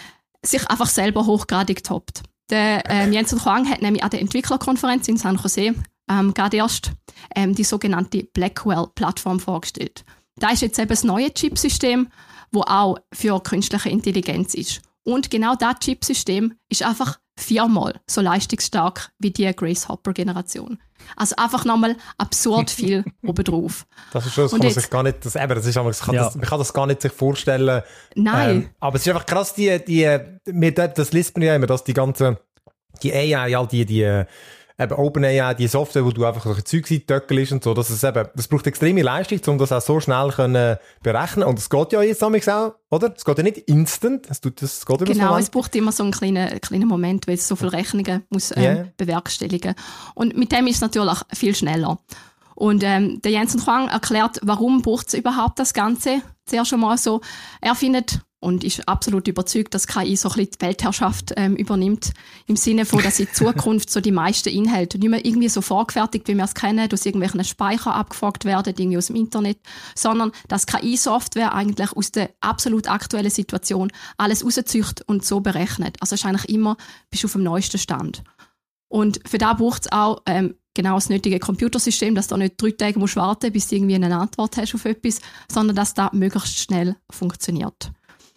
sich einfach selber hochgradig getoppt. Der ähm, Jensen Huang hat nämlich an der Entwicklerkonferenz in San Jose ähm, gerade erst ähm, die sogenannte Blackwell-Plattform vorgestellt. Das ist jetzt eben das neue Chipsystem, das auch für künstliche Intelligenz ist. Und genau das Chipsystem ist einfach viermal so leistungsstark wie die Grace Hopper-Generation. Also einfach nochmal absurd viel obendrauf. Das ist schon, das kann man sich gar nicht, das, eben, das ist, man, kann ja. das, man kann das gar nicht sich vorstellen. Nein. Ähm, aber es ist einfach krass, die, die, das liest man ja immer, dass die ganze, die A I, all die, die, eben OpenAI, die Software, wo du einfach so ein Zeug töckelst und so, dass es eben, das braucht extreme Leistung, um das auch so schnell können berechnen. Und es geht ja jetzt auch, oder? Es geht ja nicht instant, es tut das, geht genau, es braucht immer so einen kleinen, kleinen Moment, weil es so viele Rechnungen muss ähm, yeah. bewerkstelligen. Und mit dem ist es natürlich viel schneller. Und ähm, der Jensen Huang erklärt, warum braucht es überhaupt das Ganze? Zuerst schon mal so, er findet und ist absolut überzeugt, dass K I so ein bisschen die Weltherrschaft ähm, übernimmt. Im Sinne von, dass in Zukunft so die meisten Inhalte nicht mehr irgendwie so vorgefertigt, wie wir es kennen, aus irgendwelchen Speicher abgefragt werden, irgendwie aus dem Internet, sondern dass K I-Software eigentlich aus der absolut aktuellen Situation alles rauszücht und so berechnet. Also es ist eigentlich immer, bist du auf dem neuesten Stand. Und für das braucht es auch ähm, genau das nötige Computersystem, dass du nicht drei Tage musst warten, bis du irgendwie eine Antwort hast auf etwas, sondern dass das möglichst schnell funktioniert.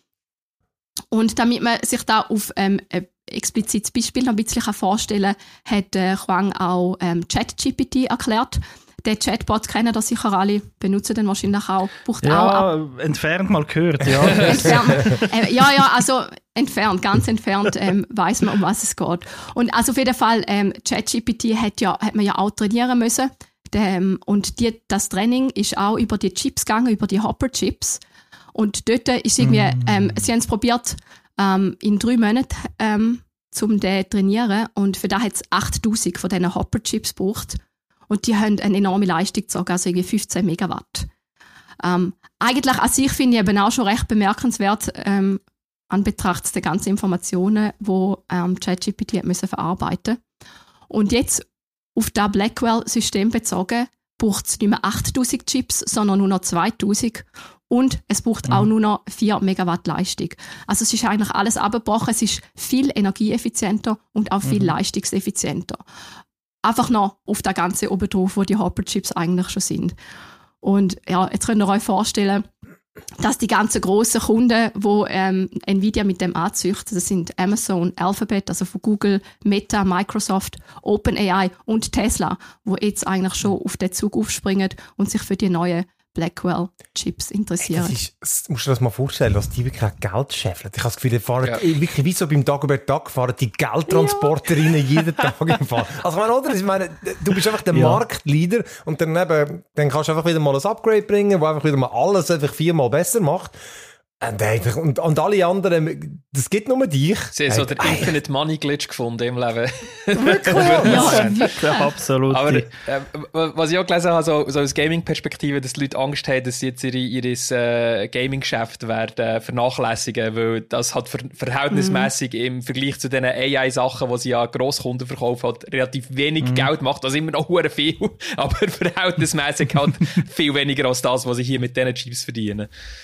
Und damit man sich da auf ähm, ein explizites Beispiel noch ein bisschen vorstellen kann, hat äh, Huang auch ähm, ChatGPT erklärt. Den Chatbot kennen das sicher alle, benutzen den wahrscheinlich auch. Braucht ja, auch entfernt mal gehört, ja. entfernt, äh, ja, ja, also entfernt, ganz entfernt ähm, weiss man, um was es geht. Und also auf jeden Fall, ähm, ChatGPT hat, ja, hat man ja auch trainieren müssen. Ähm, und die, das Training ist auch über die Chips gegangen, über die Hopper-Chips. Und dort ist irgendwie, ähm, sie haben es probiert, ähm, in drei Monaten ähm, zum den trainieren. Und für das hat es achttausend von diesen Hopper-Chips gebraucht. Und die haben eine enorme Leistung gezogen, also irgendwie fünfzehn Megawatt. Ähm, eigentlich an sich finde ich eben auch schon recht bemerkenswert, ähm, an Betracht der ganzen Informationen, die ähm, ChatGPT müssen verarbeiten. Und jetzt auf das Blackwell-System bezogen, braucht es nicht mehr achttausend Chips, sondern nur noch zweitausend. Und es braucht mhm. auch nur noch vier Megawatt Leistung. Also es ist eigentlich alles abgebrochen. Es ist viel energieeffizienter und auch viel mhm. leistungseffizienter. Einfach noch auf der ganzen oben drauf, wo die Hopper-Chips eigentlich schon sind. Und ja, jetzt könnt ihr euch vorstellen, dass die ganzen grossen Kunden, die ähm, Nvidia mit dem anzüchten, das sind Amazon, Alphabet, also von Google, Meta, Microsoft, OpenAI und Tesla, die jetzt eigentlich schon auf den Zug aufspringen und sich für die neuen Blackwell-Chips interessieren. Hey, das ist, das musst du dir das mal vorstellen, dass die wirklich auch Geld scheffeln. Ich habe das Gefühl, die fahren ja. wirklich wie so beim Dagobert Duck fahren die Geldtransporterinnen ja. jeden Tag im Fall. Also ich meine, oder? Ich meine, du bist einfach der ja. Marktleader und dann, eben, dann kannst du einfach wieder mal ein Upgrade bringen, wo einfach wieder mal alles einfach viermal besser macht. Und, einfach, und, und alle anderen, das gibt nur dich. Sie haben so den Infinite Money Glitch gefunden im Leben. Wirklich? ja, ja, absolut. Aber äh, was ich auch gelesen habe, so, so aus Gaming-Perspektive, dass die Leute Angst haben, dass sie jetzt ihre, ihr äh, Gaming-Geschäft werden äh, vernachlässigen, weil das hat ver- verhältnismäßig mm. im Vergleich zu den A I-Sachen, die sie ja Grosskunden verkaufen, halt relativ wenig mm. Geld macht. Also immer noch hure viel, aber verhältnismäßig halt viel weniger als das, was sie hier mit diesen Chips verdienen.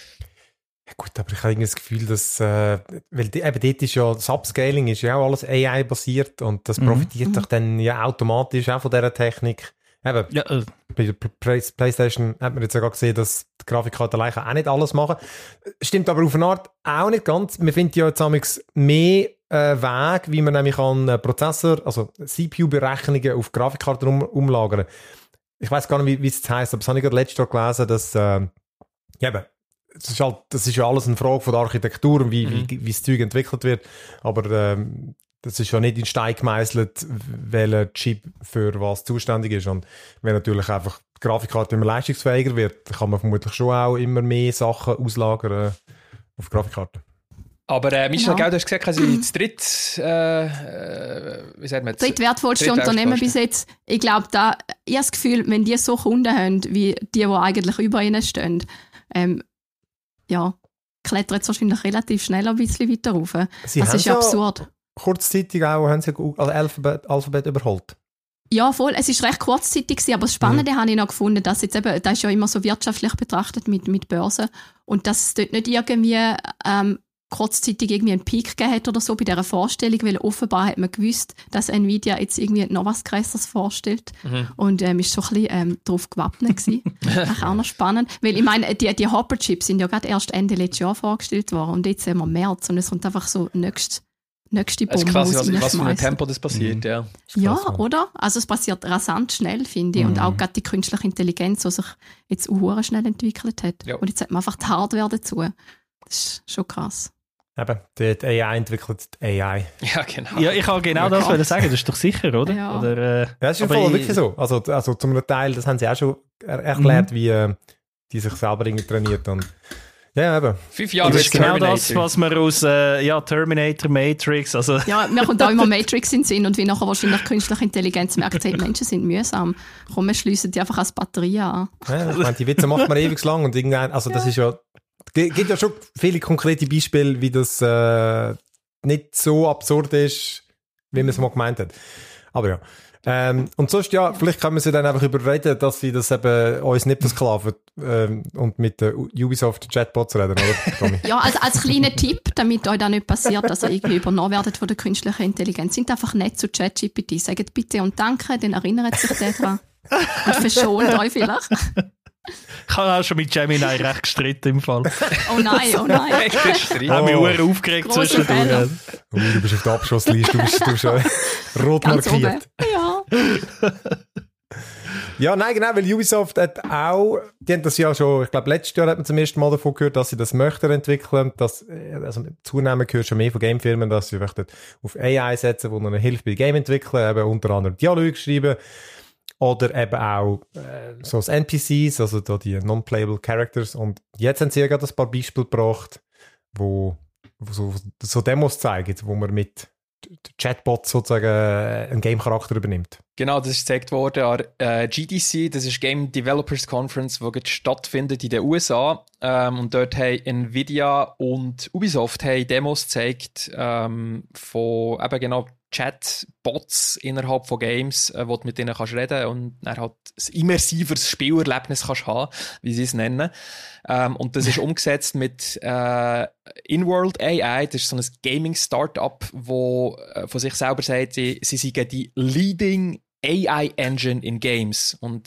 Ja gut, aber ich habe irgendwie das Gefühl, dass, äh, weil die, eben dort ist ja, das Upscaling ist ja auch alles A I-basiert und das profitiert mhm. doch dann ja automatisch auch von dieser Technik. Eben, ja, äh. bei der Play- PlayStation hat man jetzt sogar gesehen, dass die Grafikkarte allein auch nicht alles machen. Stimmt aber auf eine Art auch nicht ganz. Man findet ja jetzt mehr äh, Weg, wie man nämlich an äh, Prozessor, also C P U-Berechnungen auf Grafikkarten um, umlagern. Ich weiss gar nicht, wie, wie es jetzt heisst, aber das habe ich gerade letztes Jahr gelesen, dass, äh, ja eben, Das ist, halt, das ist ja alles eine Frage von der Architektur und wie, mhm. wie, wie das Zeug entwickelt wird. Aber ähm, das ist ja nicht in Stein gemeißelt, welcher Chip für was zuständig ist. Und wenn natürlich einfach die Grafikkarte immer leistungsfähiger wird, kann man vermutlich schon auch immer mehr Sachen auslagern auf die Grafikkarte. Aber äh, Michel, ja. Gell, du hast gesagt, dass sie das dritt, äh, wie sagt man, drittwertvollste Unternehmen bis jetzt. Ich glaube, da, ich habe das Gefühl, wenn die so Kunden haben, wie die, die eigentlich über ihnen stehen, ähm, ja, klettert jetzt wahrscheinlich relativ schnell ein bisschen weiter rauf. Sie das ist ja absurd. Kurzzeitig auch haben sie also Alphabet, Alphabet überholt. Ja, voll. Es war recht kurzzeitig gewesen, aber das Spannende mhm. habe ich noch gefunden, dass jetzt eben, das ist ja immer so wirtschaftlich betrachtet mit, mit Börsen und dass es dort nicht irgendwie ähm, kurzzeitig irgendwie einen Peak gegeben hat oder so bei dieser Vorstellung, weil offenbar hat man gewusst, dass Nvidia jetzt irgendwie noch was Größeres vorstellt mhm. und ähm, ist so ein bisschen ähm, darauf gewappnet gewesen. Das auch noch spannend, weil ich meine, die, die Hopper-Chips sind ja gerade erst Ende letztes Jahr vorgestellt worden und jetzt sind wir März und es kommt einfach so nächst, nächste Bombe raus. Das ist krass, was, was für ein Tempo das passiert, mhm. ja. Ja, krass, oder? Also es passiert rasant schnell, finde ich, mhm. und auch gerade die künstliche Intelligenz, die sich jetzt auch schnell entwickelt hat. Ja. Und jetzt hat man einfach die Hardware dazu. Das ist schon krass. Eben, die A I entwickelt die A I. Ja, genau. Ja, ich kann genau das wollen sagen, das ist doch sicher, oder? Ja, oder, äh, ja das ist voll wirklich so. Also, also zum Teil, das haben sie auch schon er- erklärt, mhm. wie äh, die sich selber irgendwie trainiert. Und, ja, eben. Fünf Jahre das ist genau das, was man aus äh, ja, Terminator, Matrix, also... Ja, mir kommt auch immer Matrix in den Sinn und wie nachher wahrscheinlich künstliche Intelligenz merkt, hey, Menschen sind mühsam. Komm, wir schliessen die einfach als Batterie an. Ja, ich meine, die Witze macht man ewig lang und irgendwann, also das ist ja... Es gibt ja schon viele konkrete Beispiele, wie das äh, nicht so absurd ist, wie man es mal gemeint hat. Aber ja. Ähm, und sonst, ja, vielleicht können wir sie dann einfach überreden, dass sie das eben uns nicht versklaven ähm, und mit den Ubisoft Chatbots reden, oder, Tommy? Ja, also als kleiner Tipp, damit euch das nicht passiert, dass ihr irgendwie übernommen werdet von der künstlichen Intelligenz, sind einfach nett zu ChatGPT. Sagt bitte und danke, dann erinnert sich der dran. Und verschont euch vielleicht. Ich habe auch schon mit Gemini recht gestritten im Fall. Oh nein, oh nein. Ich habe mich oh. aufgeregt zwischendurch. Oh, du bist auf der Abschussliste, du bist, du bist äh, rot Ganz markiert. Oben. Ja. Ja, nein, genau, weil Ubisoft hat auch, die haben das ja schon, ich glaube, letztes Jahr hat man zum ersten Mal davon gehört, dass sie das möchten entwickeln. Dass, also zunehmend gehört schon mehr von Gamefirmen, dass sie möchten auf A I setzen, die ihnen hilft bei Game entwickeln, eben unter anderem Dialoge schreiben. Oder eben auch äh, so als N P Cs, also da die Non-Playable Characters. Und jetzt haben sie ja gerade ein paar Beispiele gebracht, wo, wo so, so Demos zeigen, wo man mit Chatbots sozusagen einen Game-Charakter übernimmt. Genau, das ist gezeigt worden an äh, G D C, das ist Game Developers Conference, die jetzt stattfindet in den U S A. Ähm, und dort haben Nvidia und Ubisoft haben Demos gezeigt ähm, von eben genau Chatbots innerhalb von Games, äh, wo du mit denen kannst reden und dann halt ein immersiveres Spielerlebnis kannst haben, wie sie es nennen. Ähm, und das ist umgesetzt mit äh, InWorld A I, das ist so ein Gaming-Startup, wo äh, von sich selber sagt, sie, sie seien die Leading A I-Engine in Games. Und äh,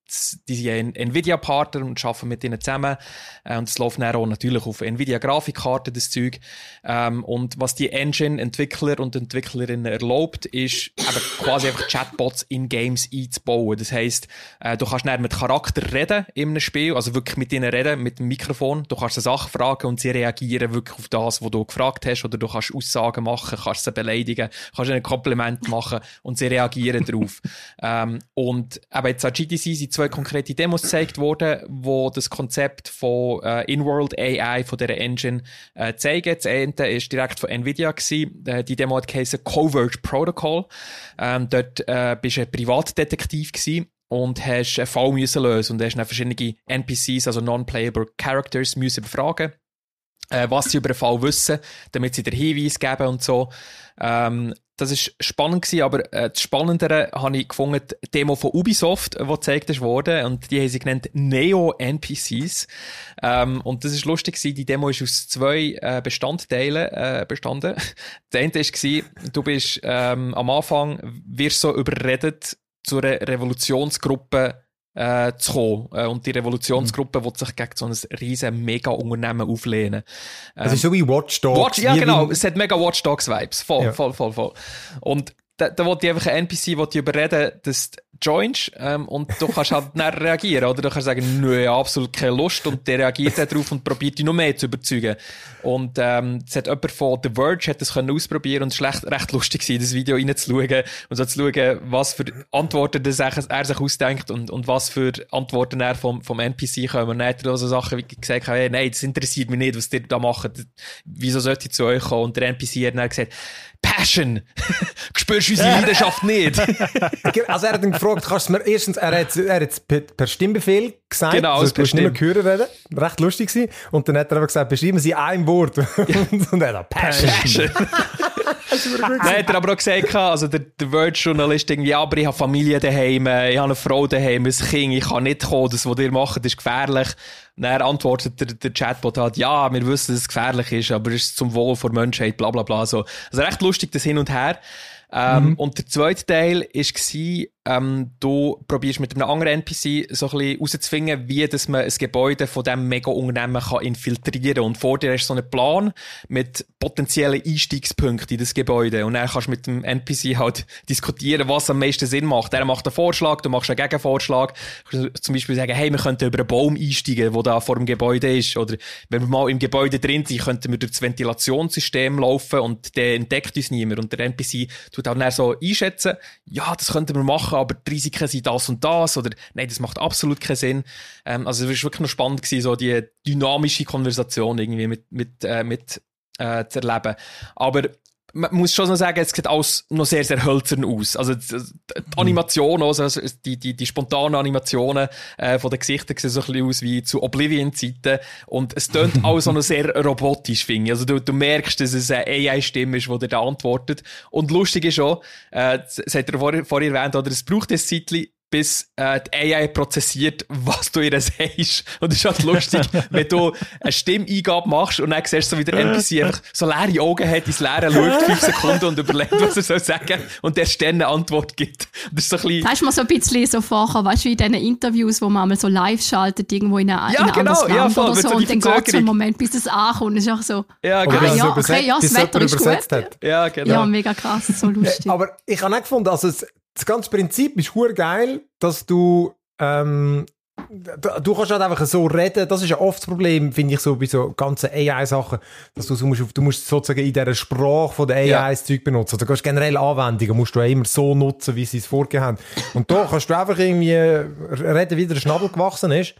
die sind Nvidia-Partner und arbeiten mit ihnen zusammen. Äh, und es läuft dann auch natürlich auf Nvidia-Grafikkarten, das Zeug. Ähm, und was die Engine-Entwickler und Entwicklerinnen erlaubt, ist eben quasi einfach Chatbots in Games einzubauen. Das heisst, äh, du kannst dann mit Charakter reden in einem Spiel, also wirklich mit ihnen reden, mit dem Mikrofon. Du kannst sie Sachen fragen und sie reagieren wirklich auf das, was du gefragt hast. Oder du kannst Aussagen machen, kannst sie beleidigen, kannst ihnen ein Kompliment machen und sie reagieren darauf. Ähm, und eben jetzt an G T C sind zwei konkrete Demos gezeigt worden, wo das Konzept von äh, In-World A I, von dieser Engine, äh, zeigen. Das eine war direkt von Nvidia gewesen. Äh, die Demo hat geheißen Covert Protocol. Ähm, dort äh, bist du ein Privatdetektiv gewesen und hast einen Fall müssen lösen und hast dann verschiedene N P Cs, also Non-Playable Characters, müssen befragen, äh, was sie über den Fall wissen, damit sie dir Hinweis geben und so. Ähm, das war spannend gewesen, aber äh, das Spannendere habe ich gefunden, die Demo von Ubisoft, die gezeigt wurde, und die haben sie genannt Neo-N P Cs. Ähm, und das ist lustig gewesen, die Demo ist aus zwei äh, Bestandteilen äh, bestanden. Der eine war, du bist ähm, am Anfang, wirst so überredet, zu einer Revolutionsgruppe äh, zu kommen. Äh, und die Revolutionsgruppe mhm. will sich gegen so ein riesen Mega-Unternehmen auflehnen. Ähm, das ist so wie Watch Dogs. Watch, ja, genau. Es hat mega Watch Dogs-Vibes. Voll, ja. voll, voll, voll. Und da, da wollte ich einfach einen N P C wollte ich überreden, dass du joinst, ähm, und du kannst halt nicht reagieren, oder? Du kannst sagen, nö, absolut keine Lust, und der reagiert dann drauf und probiert dich noch mehr zu überzeugen. Und, ähm, es hat jemand von The Verge hat das können ausprobieren, und es war recht, recht lustig gewesen, das Video reinzuschauen und so zu schauen, was für Antworten das er sich ausdenkt und, und was für Antworten er vom, vom N P C kommen. Und dann hat er auch so Sachen wie gesagt, hey, nein, das interessiert mich nicht, was ihr da macht. Wieso sollte ich zu euch kommen? Und der N P C hat dann gesagt, Passion! Du spürst unsere Leidenschaft nicht. Also er hat ihn gefragt, kannst du mir erstens, er hat er hat per Stimmbefehl gesagt, genau, also du musst nicht mehr hören reden. Recht lustig gewesen. Und dann hat er aber gesagt, beschreiben Sie ein Wort. Und er hat Passion. Passion. Dann hat er aber auch gesagt, also der, der Verge-Journalist irgendwie, ja, aber ich habe Familie daheim, ich habe eine Frau daheim, ein Kind, ich kann nicht kommen, das, was ihr macht, ist gefährlich. Und dann antwortet der, der Chatbot halt, ja, wir wissen, dass es gefährlich ist, aber es ist zum Wohl der Menschheit, bla bla bla. So. Also recht lustig, das Hin und Her. Ähm, mhm. Und der zweite Teil war, ähm, du probierst mit einem anderen N P C so ein bisschen herauszufinden, wie dass man ein Gebäude von diesem Mega-Unternehmen kann infiltrieren kann. Und vor dir hast du so einen Plan mit potenziellen Einstiegspunkten in das Gebäude. Und dann kannst du mit dem N P C halt diskutieren, was am meisten Sinn macht. Er macht einen Vorschlag, du machst einen Gegenvorschlag. Du kannst zum Beispiel sagen, hey, wir könnten über einen Baum einsteigen, der da vor dem Gebäude ist. Oder wenn wir mal im Gebäude drin sind, könnten wir durch das Ventilationssystem laufen und der entdeckt uns niemand. Und der N P C tut auch dann so einschätzen, ja, das könnten wir machen, aber die Risiken sind das und das, oder nein, das macht absolut keinen Sinn. Ähm, also es war wirklich noch spannend gewesen, so die dynamische Konversation irgendwie mit, mit, äh, mit äh, zu erleben. Aber man muss schon noch sagen, es sieht alles noch sehr, sehr hölzern aus. Also die, die Animation, also die, die, die spontanen Animationen äh, von den Gesichtern sehen so ein bisschen aus wie zu Oblivion-Zeiten. Und es tönt alles auch noch sehr robotisch, finde ich. Also du, du merkst, dass es eine A I-Stimme ist, die dir da antwortet. Und lustig ist auch, äh, das hat er vorher, vorher erwähnt, oder es braucht ein Zeitchen, bis äh, die A I prozessiert, was du ihr sagst. Und es ist halt lustig, wenn du eine Stimmeingabe machst und dann siehst du so, wie der N P C einfach so leere Augen hat, ins Leere schaut, fünf Sekunden und überlegt, was er soll sagen, und der dann eine Antwort gibt. Das ist so ein bisschen... Da ist mir so ein bisschen so vorher, weißt du, wie in diesen Interviews, wo man mal so live schaltet, irgendwo in, eine, ja, in ein genau, anderes Land ja, voll, oder so, so und dann geht so ein Moment, bis es ankommt. Das ist auch so, ja, genau. ah, ja, okay, ja, das Wetter ist gut. Hat. Ja, genau. Ja, mega krass, so lustig. Aber ich habe auch gefunden, also es, das ganze Prinzip ist hure geil, dass du ähm, du kannst halt einfach so reden. Das ist ja oft das Problem, finde ich, so bei so ganzen A I-Sachen, dass du so musst, du musst sozusagen in dieser Sprache von der A I ja. das Zeug benutzen. Also du kannst generell Anwendungen, musst du auch immer so nutzen, wie sie es vorgegeben haben. Und da kannst du einfach irgendwie reden, wie der Schnabel gewachsen ist.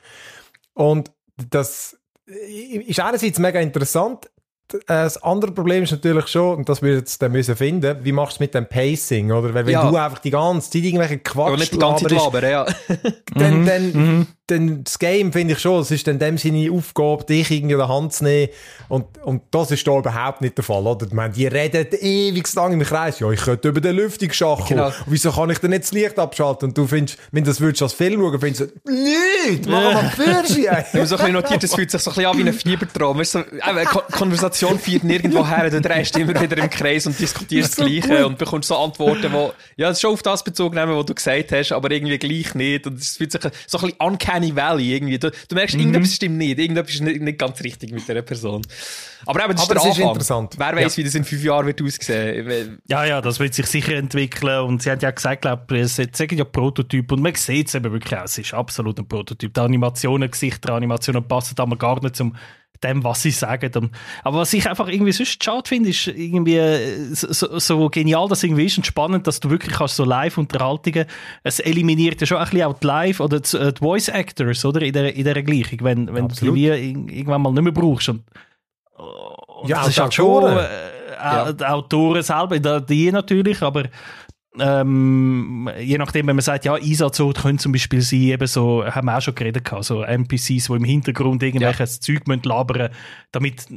Und das ist einerseits mega interessant. Das andere Problem ist natürlich schon, und das wir jetzt dann müssen finden, wie machst du es mit dem Pacing, oder? Weil wenn ja. du einfach die ganze Zeit irgendwelche Quatsch ja, nicht die ganze Zeit labern, ja. dann, dann, mhm. dann das Game finde ich schon, es ist dann dem seine Aufgabe, dich irgendwie in der Hand zu nehmen. Und, und das ist da überhaupt nicht der Fall, oder? Ich meine, die reden ewig lang im Kreis. Ja, ich könnte über den Lüftungsschacht genau. kommen. Wieso kann ich denn nicht das Licht abschalten? Und du findest, wenn du das würdest als Film schauen, findest du, nicht, mach mal Fürschi. Ich habe so ein bisschen notiert, es fühlt sich so ein bisschen an wie ein Fiebertraum. Weißt du, so, eine Konversation führt nirgendwo her, du drehst immer wieder im Kreis und diskutierst das, das Gleiche gut. Und bekommst so Antworten, die, ja, schon auf das Bezug nehmen, was du gesagt hast, aber irgendwie gleich nicht. Und es fühlt sich so ein bisschen uncanny valley irgendwie. Du, du merkst, mhm. irgendetwas stimmt nicht, irgendetwas ist nicht, nicht ganz richtig mit dieser Person. Aber eben, das aber ist der ist Anfang. Interessant. Wer weiss, ja. wie das in fünf Jahren wird aussehen. Ja, ja, das wird sich sicher entwickeln. Und sie haben ja gesagt, glaube ich, es sagen ja Prototyp. Und man sieht es eben wirklich auch. Es ist absolut ein Prototyp. Die Animationen, Gesichter, Animationen passen da mal gar nicht zum dem, was sie sagen. Aber was ich einfach irgendwie sonst schade finde, ist irgendwie so, so genial das irgendwie ist und spannend, dass du wirklich kannst so Live-Unterhaltungen, es eliminiert ja schon ein bisschen auch die Live- oder die, die Voice-Actors, oder? In der, in der Gleichung, wenn, wenn du die irgendwann mal nicht mehr brauchst. Und, und ja, das ist halt schon äh, ja. die Autoren selber, die natürlich, aber Ähm, je nachdem, wenn man sagt, ja, Einsatzort können zum Beispiel sein, eben so, haben wir auch schon geredet gehabt, so N P Cs, die im Hintergrund irgendwelches ja. Zeug müssen labern, damit,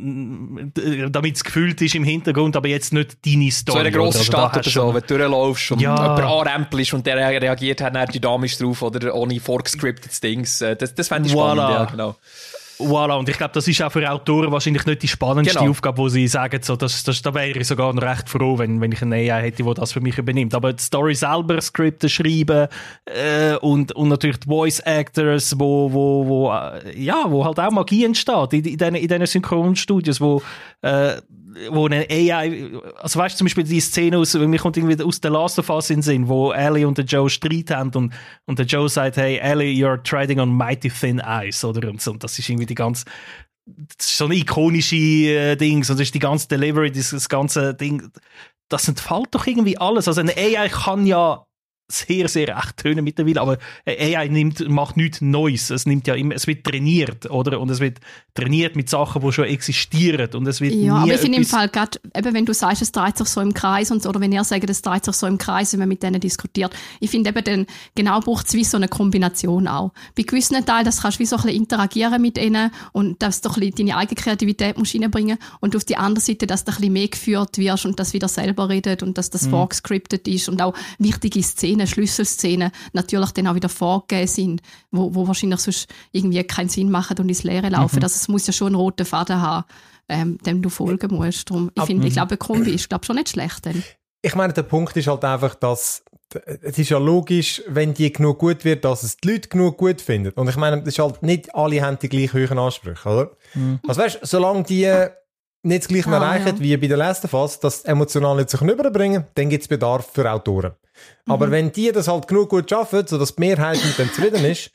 damit es gefühlt ist im Hintergrund, aber jetzt nicht deine Story. So eine grosse also, Stadt oder so, wenn du durchläufst und ja. jemand anrempelst und der reagiert hat, dann dynamisch drauf oder ohne vorgescriptetes Dings. Das, das fände ich voilà. spannend, ja, genau. Voilà, und ich glaube, das ist auch für Autoren wahrscheinlich nicht die spannendste genau. Aufgabe, wo sie sagen, so, das, das, da wäre ich sogar noch recht froh, wenn, wenn ich eine A I hätte, die das für mich übernimmt. Aber die Story selber, Skripte schreiben äh, und, und natürlich die Voice Actors, wo, wo, wo, äh, ja, wo halt auch Magie entsteht in, in diesen in diesen Synchronstudios, wo äh, wo eine A I, also weißt du zum Beispiel die Szene aus, mir kommt irgendwie aus The Last of Us in den Sinn, wo Ellie und der Joe Streit haben und, und der Joe sagt, hey Ellie, you're treading on mighty thin ice, oder? Und, so, und das ist irgendwie die ganze, das ist so eine ikonische äh, Ding, und das ist die ganze Delivery, das, das ganze Ding, das entfällt doch irgendwie alles. Also eine A I kann ja sehr, sehr echt tönen mittlerweile, aber A I nimmt, macht nichts Neues. Es nimmt ja immer, es wird trainiert, oder? Und es wird trainiert mit Sachen, die schon existieren. Und es wird ja, nie aber ich finde im etwas Fall gerade, eben wenn du sagst, es dreht sich so im Kreis, und, oder wenn ihr sagt, es dreht sich so im Kreis, wenn man mit denen diskutiert, ich finde eben dann, genau braucht es wie so eine Kombination auch. Bei gewissen Teilen, das kannst du wie so ein bisschen interagieren mit ihnen und dass du doch ein bisschen deine eigene Kreativität musst reinbringen und auf die andere Seite, dass du ein bisschen mehr geführt wirst und dass wieder selber redet und dass das mhm. vorgescriptet ist und auch wichtige Szenen, Schlüsselszenen natürlich dann auch wieder vorgegeben sind, wo, wo wahrscheinlich sonst irgendwie keinen Sinn machen und ins Leere laufen. Mhm. Also es muss ja schon einen roten Faden haben, ähm, dem du folgen musst. Darum, ich finde, ich glaube, eine Kombi ist glaub, schon nicht schlecht. Denn. Ich meine, der Punkt ist halt einfach, dass es ist ja logisch, wenn die genug gut wird, dass es die Leute genug gut finden. Und ich meine, das ist halt nicht alle haben die gleich hohen Ansprüche, oder? Mhm. Also weißt, solange die nicht das Gleiche ah, erreichen ja. wie bei der Last of Us, das emotional nicht sich überbringen, dann gibt es Bedarf für Autoren. Mhm. Aber wenn die das halt genug gut schaffen, sodass die Mehrheit mit dem zufrieden ist,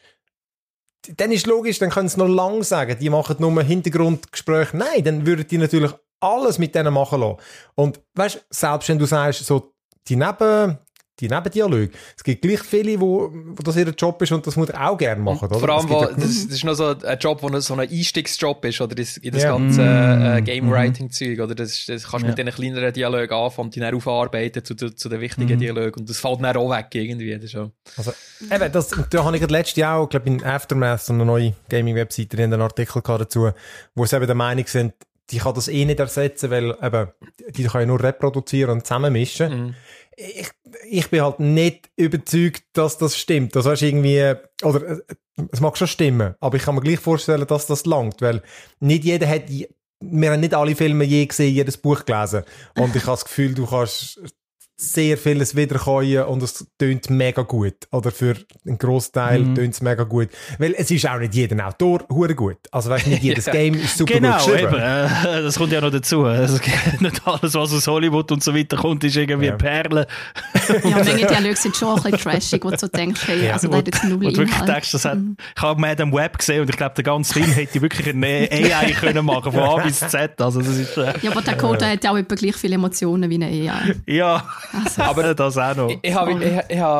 dann ist logisch, dann können sie noch lange sagen, die machen nur Hintergrundgespräche. Nein, dann würden die natürlich alles mit denen machen lassen. Und weißt, selbst wenn du sagst, so die Neben... die Nebendialoge. Es gibt gleich viele, wo, wo das ihr Job ist und das muss er auch gerne machen. Oder? Vor allem, wo, ja das, das ist noch so ein Job, wo so ein Einstiegsjob ist, oder das, das yeah. ganze äh, Game-Writing-Zeug, oder das, das kannst du ja. mit diesen kleineren Dialogen anfangen und die dann aufarbeiten zu, zu, zu den wichtigen mhm. Dialogen und das fällt dann auch weg irgendwie. Das schon. Also, eben, das, da habe ich letztes Jahr auch, glaube in Aftermath, so eine neue Gaming-Webseite, in einen Artikel dazu, wo sie eben der Meinung sind, die kann das eh nicht ersetzen, weil eben, die kann ja nur reproduzieren und zusammenmischen. Mhm. Ich, ich bin halt nicht überzeugt, dass das stimmt. Das heißt irgendwie, oder, es mag schon stimmen, aber ich kann mir gleich vorstellen, dass das langt, weil nicht jeder hat, wir haben nicht alle Filme je gesehen, jedes Buch gelesen. Und ich habe das Gefühl, du kannst sehr vieles wiederkäuen und es tönt mega gut. Oder für einen Großteil mm. tönt es mega gut. Weil es ist auch nicht jeder Autor hure gut. Also weißt, nicht jedes Game ist super genau, gut geschrieben. Eben. Äh, das kommt ja noch dazu. Also, nicht alles, was aus Hollywood und so weiter kommt, ist irgendwie ja. Perle. Ja, manche Dialoge sind schon ein bisschen trashig, wo du so denkst, hey, also da hat jetzt null Inhalt. Wirklich denkst, das hat, ich habe Madame Web gesehen und ich glaube, der ganze Film hätte wirklich eine A I können machen, von A bis Z. Also, das ist, äh, ja, aber Dakota ja. hat auch etwa gleich viele Emotionen wie eine A I. Ja, also. aber das auch noch. Ich, ich habe ich, ich hab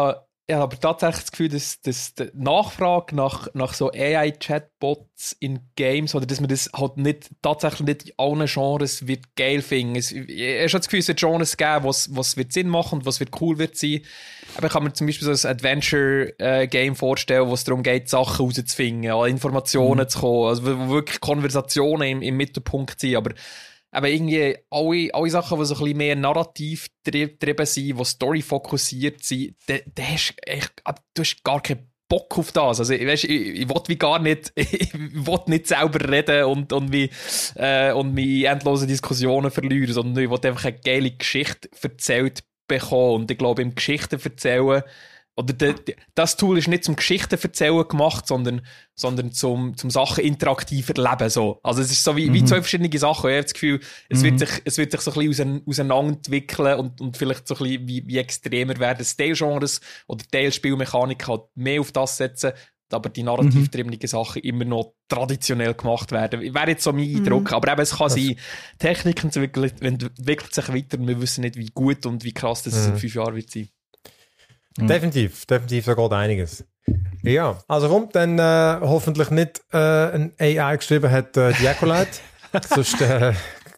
ich habe aber tatsächlich das Gefühl, dass, dass die Nachfrage nach, nach so A I-Chatbots in Games, oder dass man das halt nicht, tatsächlich nicht in allen Genres wird geil finden. Es, ich habe schon das Gefühl, es wird Genres geben, was, was wird Sinn machen und was wird cool wird sein. Aber ich kann mir zum Beispiel so ein Adventure-Game vorstellen, wo es darum geht, Sachen rauszufinden, an Informationen mhm. zu kommen, also wo wirklich Konversationen im, im Mittelpunkt sind. Aber aber irgendwie alle, alle Sachen, die so ein bisschen mehr narrativ getrieben sind, die story-fokussiert sind, da, da hast echt, du hast gar keinen Bock auf das. Also, weißt, ich, ich will wie gar nicht, ich will nicht selber reden und, und wie, äh, und mich endlose Diskussionen verlieren, sondern ich will einfach eine geile Geschichte erzählt bekommen. Und ich glaube, im Geschichten erzählen, oder de, de, das Tool ist nicht zum Geschichten erzählen gemacht, sondern, sondern zum, zum Sachen interaktiv erleben. So. Also es ist so wie, mhm. wie zwei verschiedene Sachen. Ich habe das Gefühl, es, mhm. wird sich, es wird sich so ein bisschen auseinander entwickeln und, und vielleicht so ein bisschen wie, wie extremer werden. Teilgenres oder Teilspielmechanik halt mehr auf das setzen, aber die narrativ getriebenen mhm. Sachen immer noch traditionell gemacht werden. Wäre jetzt so mein Eindruck. Mhm. Aber eben, es kann das sein, Technik entwickelt, entwickelt sich weiter und wir wissen nicht, wie gut und wie krass das mhm. in fünf Jahren wird sein. Mhm. Definitiv, definitiv, da geht einiges. Ja, also kommt dann äh, hoffentlich nicht äh, ein A I geschrieben hat, äh, die Accolade. Sonst äh,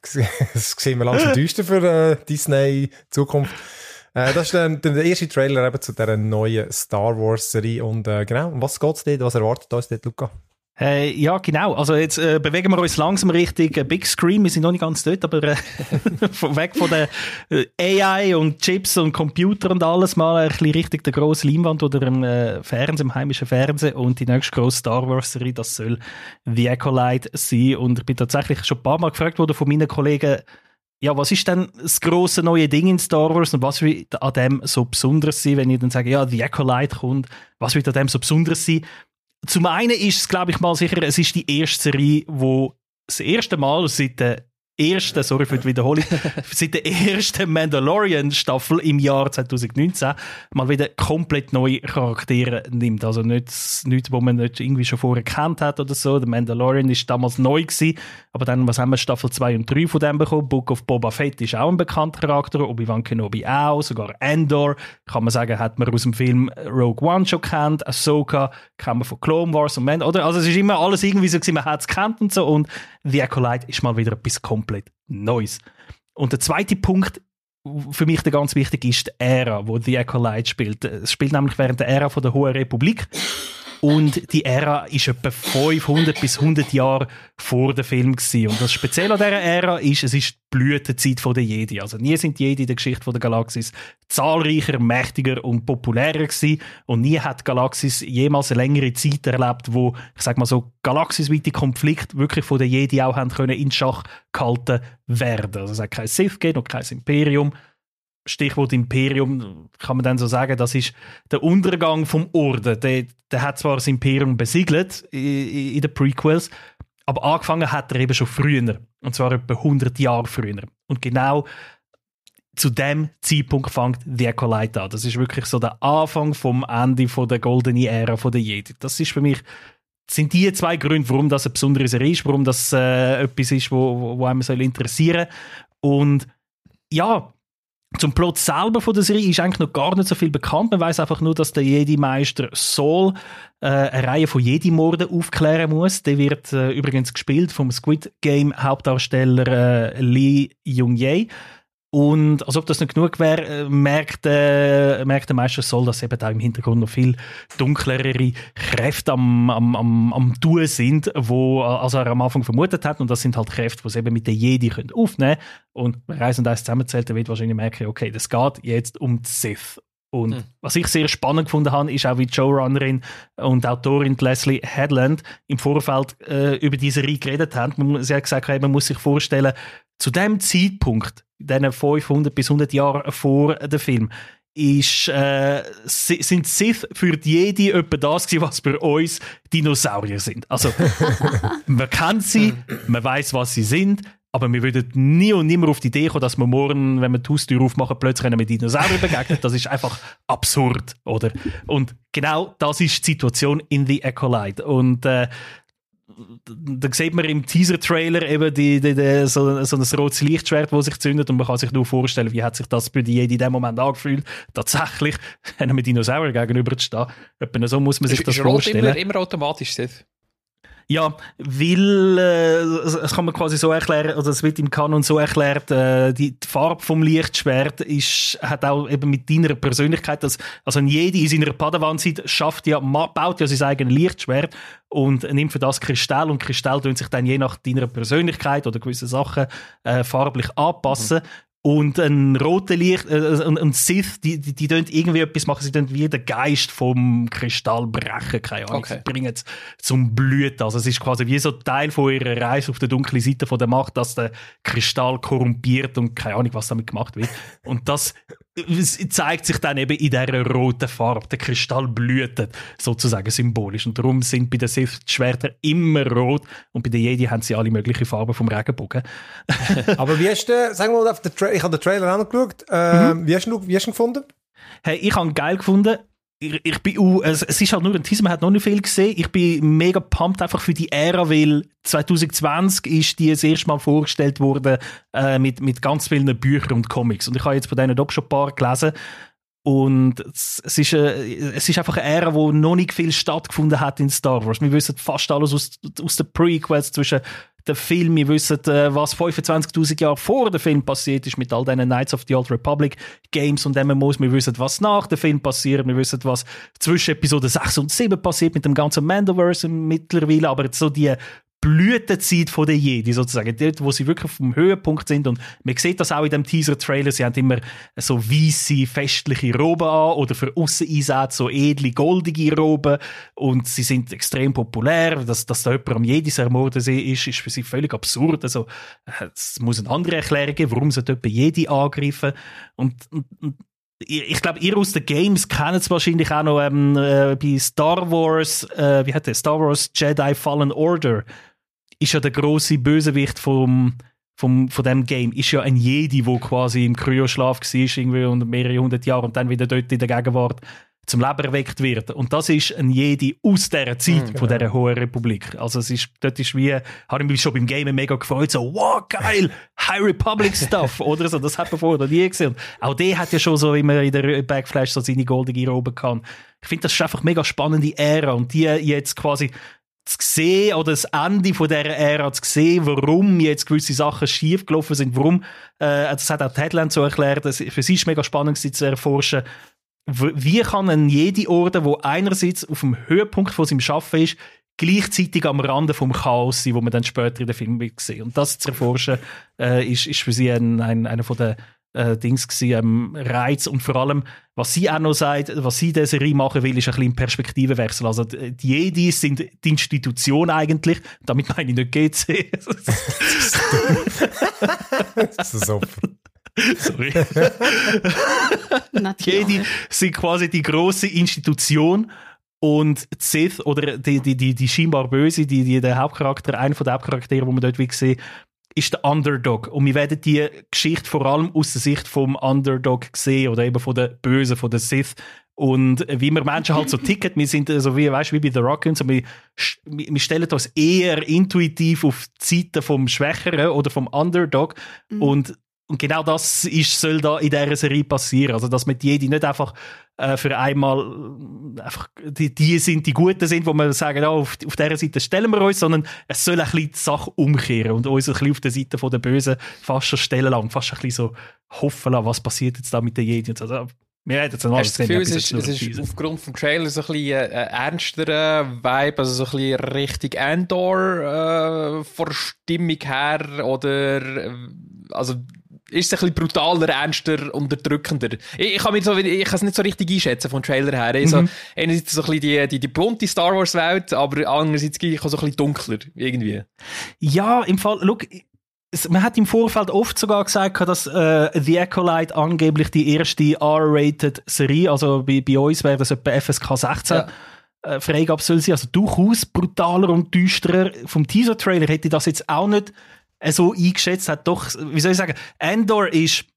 das sehen wir langsam düster für äh, Disney Zukunft. Äh, das ist dann, dann der erste Trailer eben zu dieser neuen Star Wars Serie. Und äh, genau, um was geht es dort? Was erwartet uns dort, Luca? Äh, ja, genau. Also jetzt äh, bewegen wir uns langsam Richtung äh, Big Screen. Wir sind noch nicht ganz dort, aber äh, weg von der äh, A I und Chips und Computer und alles mal ein bisschen Richtung der grossen Leinwand oder im äh, Fernsehen, im heimischen Fernsehen. Und die nächste grosse Star Wars Serie, das soll The Acolyte sein. Und ich bin tatsächlich schon ein paar Mal gefragt worden von meinen Kollegen, ja, was ist denn das grosse neue Ding in Star Wars und was wird an dem so besonders sein, wenn ich dann sage, ja, The Acolyte kommt, was wird an dem so besonders sein? Zum einen ist es, glaube ich mal sicher, es ist die erste Serie, wo das erste Mal seit der ersten, sorry für die Wiederholung, seit der ersten Mandalorian-Staffel im Jahr zwanzig neunzehn mal wieder komplett neue Charaktere nimmt. Also nichts, nichts, wo man nicht irgendwie schon vorher gekannt hat oder so. Der Mandalorian ist damals neu gewesen, aber dann, was haben wir, Staffel zwei und drei von dem bekommen? Book of Boba Fett ist auch ein bekannter Charakter, Obi-Wan Kenobi auch, sogar Andor, kann man sagen, hat man aus dem Film Rogue One schon kennt, Ahsoka kennt man von Clone Wars und Mandalorian, oder? Also es ist immer alles irgendwie so gewesen, man hat es gekannt und so, und The Acolyte ist mal wieder etwas komplett Neues. Und der zweite Punkt, für mich der ganz wichtig, ist die Ära, wo The Acolyte spielt. Es spielt nämlich während der Ära von der Hohen Republik. Und die Ära ist etwa fünfhundert bis hundert Jahre vor dem Film gewesen. Und das Spezielle an dieser Ära ist, es ist die Blütezeit der Jedi. Also nie sind die Jedi in der Geschichte der Galaxis zahlreicher, mächtiger und populärer gewesen. Und nie hat die Galaxis jemals eine längere Zeit erlebt, wo, ich sag mal so, galaxisweite Konflikte wirklich von den Jedi auch haben können in Schach gehalten werden. Also es hat kein Sith gegeben und kein Imperium. Stichwort Imperium, kann man dann so sagen, das ist der Untergang vom Orden. Der, der hat zwar das Imperium besiegelt in, in den Prequels, aber angefangen hat er eben schon früher. Und zwar etwa hundert Jahre früher. Und genau zu dem Zeitpunkt fängt The Acolyte an. Das ist wirklich so der Anfang vom Ende von der goldenen Ära der Jedi. Das ist für mich, sind die zwei Gründe, warum das eine besondere Serie ist, warum das äh, etwas ist, wo, wo einem soll interessieren. Und ja, zum Plot selber von der Serie ist eigentlich noch gar nicht so viel bekannt. Man weiß einfach nur, dass der Jedi-Meister Saul äh, eine Reihe von Jedi-Morden aufklären muss. Der wird äh, übrigens gespielt vom Squid Game-Hauptdarsteller äh, Lee Jung-jae. Und als ob das nicht genug wäre, äh, merkt, äh, merkt der Meister Saul, dass eben da im Hintergrund noch viel dunklere Kräfte am, am, am, am Tun sind, wo, als er am Anfang vermutet hat. Und das sind halt Kräfte, die sie eben mit den Jedi können aufnehmen können. Und wenn Reis und Eis zusammenzählt, dann wird wahrscheinlich merken, okay, das geht jetzt um die Sith. Und mhm. was ich sehr spannend gefunden habe, ist auch, wie die Showrunnerin und Autorin Leslie Headland im Vorfeld äh, über diese Serie geredet haben. Sie hat gesagt, man muss sich vorstellen, zu dem Zeitpunkt, in diesen fünfhundert bis hundert Jahren vor dem Film, ist, äh, sind Sith für die Jedi etwa das gewesen, was bei uns Dinosaurier sind. Also, man kennt sie, man weiß, was sie sind, aber wir würden nie und nimmer auf die Idee kommen, dass wir morgen, wenn wir die Haustür aufmachen, plötzlich mit Dinosauriern begegnen. Das ist einfach absurd, oder? Und genau das ist die Situation in The Acolyte. Und äh, da sieht man im Teaser-Trailer eben die, die, die, so, so ein rotes Lichtschwert, das sich zündet und man kann sich nur vorstellen, wie hat sich das bei Jedi in dem Moment angefühlt. Tatsächlich einem Dinosaurier gegenüber zu stehen. Etwa so muss man sich ist, das ist vorstellen. Immer, immer automatisch, Sith? Ja, weil äh, das kann man quasi so erklären, oder es wird im Kanon so erklärt, äh, die, die Farbe vom Lichtschwert ist, hat auch eben mit deiner Persönlichkeit, dass, also ein Jedi in seiner Padawan-Zeit schafft ja, baut ja sein eigenes Lichtschwert und nimmt für das Kristall und Kristall tun sich dann je nach deiner Persönlichkeit oder gewisse Sachen äh, farblich anpassen. Mhm. Und ein roter Licht, äh, ein, ein Sith, die, die, die tun irgendwie etwas machen, sie tun wie den Geist vom Kristall brechen, keine Ahnung, okay. Sie bringen es zum Blüten. Also es ist quasi wie so Teil von ihrer Reise auf der dunklen Seite von der Macht, dass der Kristall korrumpiert und keine Ahnung, was damit gemacht wird. Und das zeigt sich dann eben in dieser roten Farbe. Der Kristall blühtet sozusagen symbolisch. Und darum sind bei den Sith die Schwerter immer rot und bei den Jedi haben sie alle möglichen Farben vom Regenbogen. Aber wie hast du, sagen wir mal, auf den Tra- ich habe den Trailer angeschaut, äh, mhm. wie, hast du, wie hast du ihn gefunden? Hey, ich habe ihn geil gefunden. Ich, ich bin, uh, es, es ist halt nur ein Teaser, man hat noch nicht viel gesehen. Ich bin mega pumped einfach für die Ära, weil zwanzig zwanzig ist die das erste Mal vorgestellt worden äh, mit, mit ganz vielen Büchern und Comics. Und ich habe jetzt von denen doch schon ein paar gelesen. Und es, es, ist, äh, es ist einfach eine Ära, wo noch nicht viel stattgefunden hat in Star Wars. Wir wissen fast alles aus, aus den Prequels zwischen den Film, wir wissen, was fünfundzwanzigtausend Jahre vor dem Film passiert ist mit all diesen Knights of the Old Republic Games und M M Os. Wir wissen, was nach dem Film passiert. Wir wissen, was zwischen Episode sechs und sieben passiert mit dem ganzen Mandoverse mittlerweile. Aber so die Blütezeit von der Jedi sozusagen, dort, wo sie wirklich auf dem Höhepunkt sind. Und man sieht das auch in dem Teaser-Trailer. Sie haben immer so weisse, festliche Roben an oder für Ausseneinsätze so edle, goldige Roben. Und sie sind extrem populär. Dass, dass da jemand am Jedis ermorden ist, ist für sie völlig absurd. Also, es muss eine andere Erklärung geben, warum sie dort Jedi angreifen. Und, und, und ich glaube, ihr aus den Games kennt es wahrscheinlich auch noch ähm, äh, bei Star Wars, äh, wie heißt der? Star Wars Jedi Fallen Order. Ist ja der grosse Bösewicht vom, vom, von dem Game. Ist ja ein Jedi, der quasi im Kryoschlaf war, irgendwie unter mehrere hundert Jahre und dann wieder dort in der Gegenwart zum Leben erweckt wird. Und das ist ein Jedi aus dieser Zeit, mhm, von dieser Hohen Republik. Also es ist, dort ist wie, habe ich mich schon beim Game mega gefreut, so, wow, geil, High Republic Stuff, oder so, das hat man vorher noch nie gesehen. Und auch der hat ja schon so, wie man in der Backflash so seine goldige Robe kann. Ich finde, das ist einfach eine mega spannende Ära und die jetzt quasi zu sehen, oder das Ende von dieser Ära zu sehen, warum jetzt gewisse Sachen schief gelaufen sind, warum, äh, das hat auch die Headline so erklärt, dass für sie ist mega spannend zu erforschen, wie kann ein Jedi-Orden, der einerseits auf dem Höhepunkt von seinem Schaffen ist, gleichzeitig am Rande vom Chaos sein, wo man dann später in den Film wird sehen. Und das zu erforschen, äh, ist, ist für sie ein, ein, einer von den äh, Dings gewesen, ähm, Reiz. Und vor allem, was sie auch noch sagt, was sie in dieser Serie machen will, ist ein bisschen Perspektivenwechsel. Also die Jedis sind die Institution eigentlich, damit meine ich nicht G C. Das ist so. Sorry. Die Jedi sind quasi die grosse Institution und die Sith oder die, die, die, die scheinbar Böse, die, die, der Hauptcharakter, einer der Hauptcharaktere, die man dort sehen, ist der Underdog. Und wir werden die Geschichte vor allem aus der Sicht vom Underdog sehen oder eben von der Bösen, von der Sith. Und wie wir Menschen halt so ticken, wir sind so wie, weißt, wie bei The Rock, so wir, wir stellen uns eher intuitiv auf die Seite vom Schwächeren oder vom Underdog. Mhm. Und Und genau das ist, soll da in dieser Serie passieren. Also, dass man die Jedi nicht einfach äh, für einmal äh, einfach die, die sind, die Guten sind, wo man sagen, ja, auf, auf dieser Seite stellen wir uns, sondern es soll ein bisschen die Sache umkehren und uns ein bisschen auf der Seite von der Bösen fast schon stellen lassen, fast ein bisschen so hoffen lassen, was passiert jetzt da mit den Jedi. Also, wir hätten jetzt alles gesehen. Es ist, es ist aufgrund des Trailers so ein bisschen äh, ernsterer Vibe, also so ein bisschen Richtung Andor äh, von der Stimmung her oder äh, also ist es ein bisschen brutaler, ernster, unterdrückender. Ich, ich kann mir so, ich kann es nicht so richtig einschätzen vom Trailer her. Also, mhm. Einerseits so ein bisschen die, die, die bunte Star Wars Welt, aber andererseits auch so ein bisschen dunkler, irgendwie. Ja, im Fall, look, man hat im Vorfeld oft sogar gesagt, dass äh, The Acolyte angeblich die erste R-rated Serie, also bei, bei uns wäre das etwa F S K sechzehn, ja. äh, Freigabe soll sein, also durchaus brutaler und düsterer. Vom Teaser-Trailer hätte ich das jetzt auch nicht so eingeschätzt. Hat doch, wie soll ich sagen, Andor ist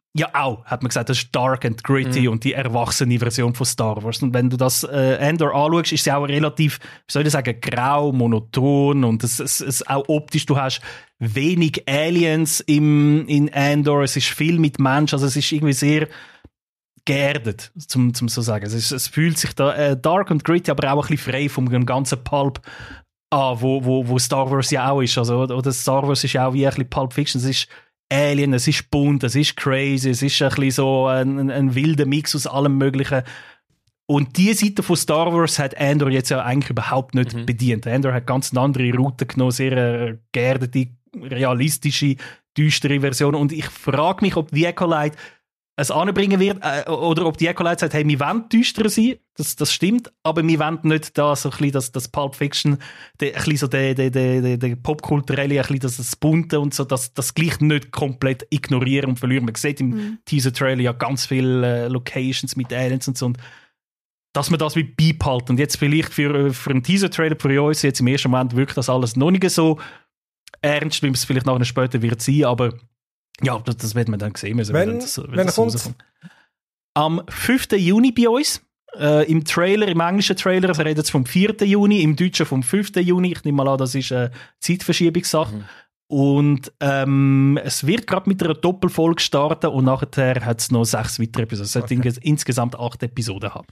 Ja, auch, hat man gesagt, das ist dark and gritty mm. und die erwachsene Version von Star Wars. Und wenn du das äh, Andor anschaust, ist sie auch relativ, wie soll ich sagen, grau, monoton und es, es, es auch optisch, du hast wenig Aliens im, in Andor, es ist viel mit Menschen, also es ist irgendwie sehr geerdet, zum, zum so sagen. Es, ist, es fühlt sich da äh, dark und gritty, aber auch ein bisschen frei vom ganzen Pulp an, wo, wo, wo Star Wars ja auch ist. Also, oder Star Wars ist ja auch wie ein bisschen Pulp Fiction, es ist Alien, es ist bunt, es ist crazy, es ist ein bisschen so ein, ein, ein wilder Mix aus allem Möglichen. Und diese Seite von Star Wars hat Andor jetzt ja eigentlich überhaupt nicht mhm. bedient. Andor hat ganz eine andere Route genommen, sehr äh, geerdete, realistische, düstere Version. Und ich frage mich, ob die Acolyte es anbringen wird, äh, oder ob die Acolyte sagt, hey, wir wollen düsterer sein, das, das stimmt, aber wir wollen nicht da so ein bisschen das, das Pulp Fiction, de, ein bisschen so der de, de, de, de Popkulturelle, ein bisschen das, das Bunte und so, das, das gleich nicht komplett ignorieren und verlieren. Man sieht im mhm. Teaser-Trailer ja ganz viele äh, Locations mit Aliens und so, und dass man das wie beipalt. Und jetzt vielleicht für, für einen Teaser-Trailer für uns, jetzt im ersten Moment wirkt das alles noch nicht so ernst, wie es vielleicht nachher später wird sein, aber ja, das, das wird man dann sehen müssen. Wenn, das, wenn das kommt. Am fünften Juni bei uns, äh, im Trailer, im englischen Trailer, also redet es vom vierten Juni, im Deutschen vom fünften Juni. Ich nehme mal an, das ist eine Zeitverschiebungssache. Mhm. Und ähm, es wird gerade mit einer Doppelfolge starten und nachher hat es noch sechs weitere Episoden. Es sollte okay. insgesamt acht Episoden haben.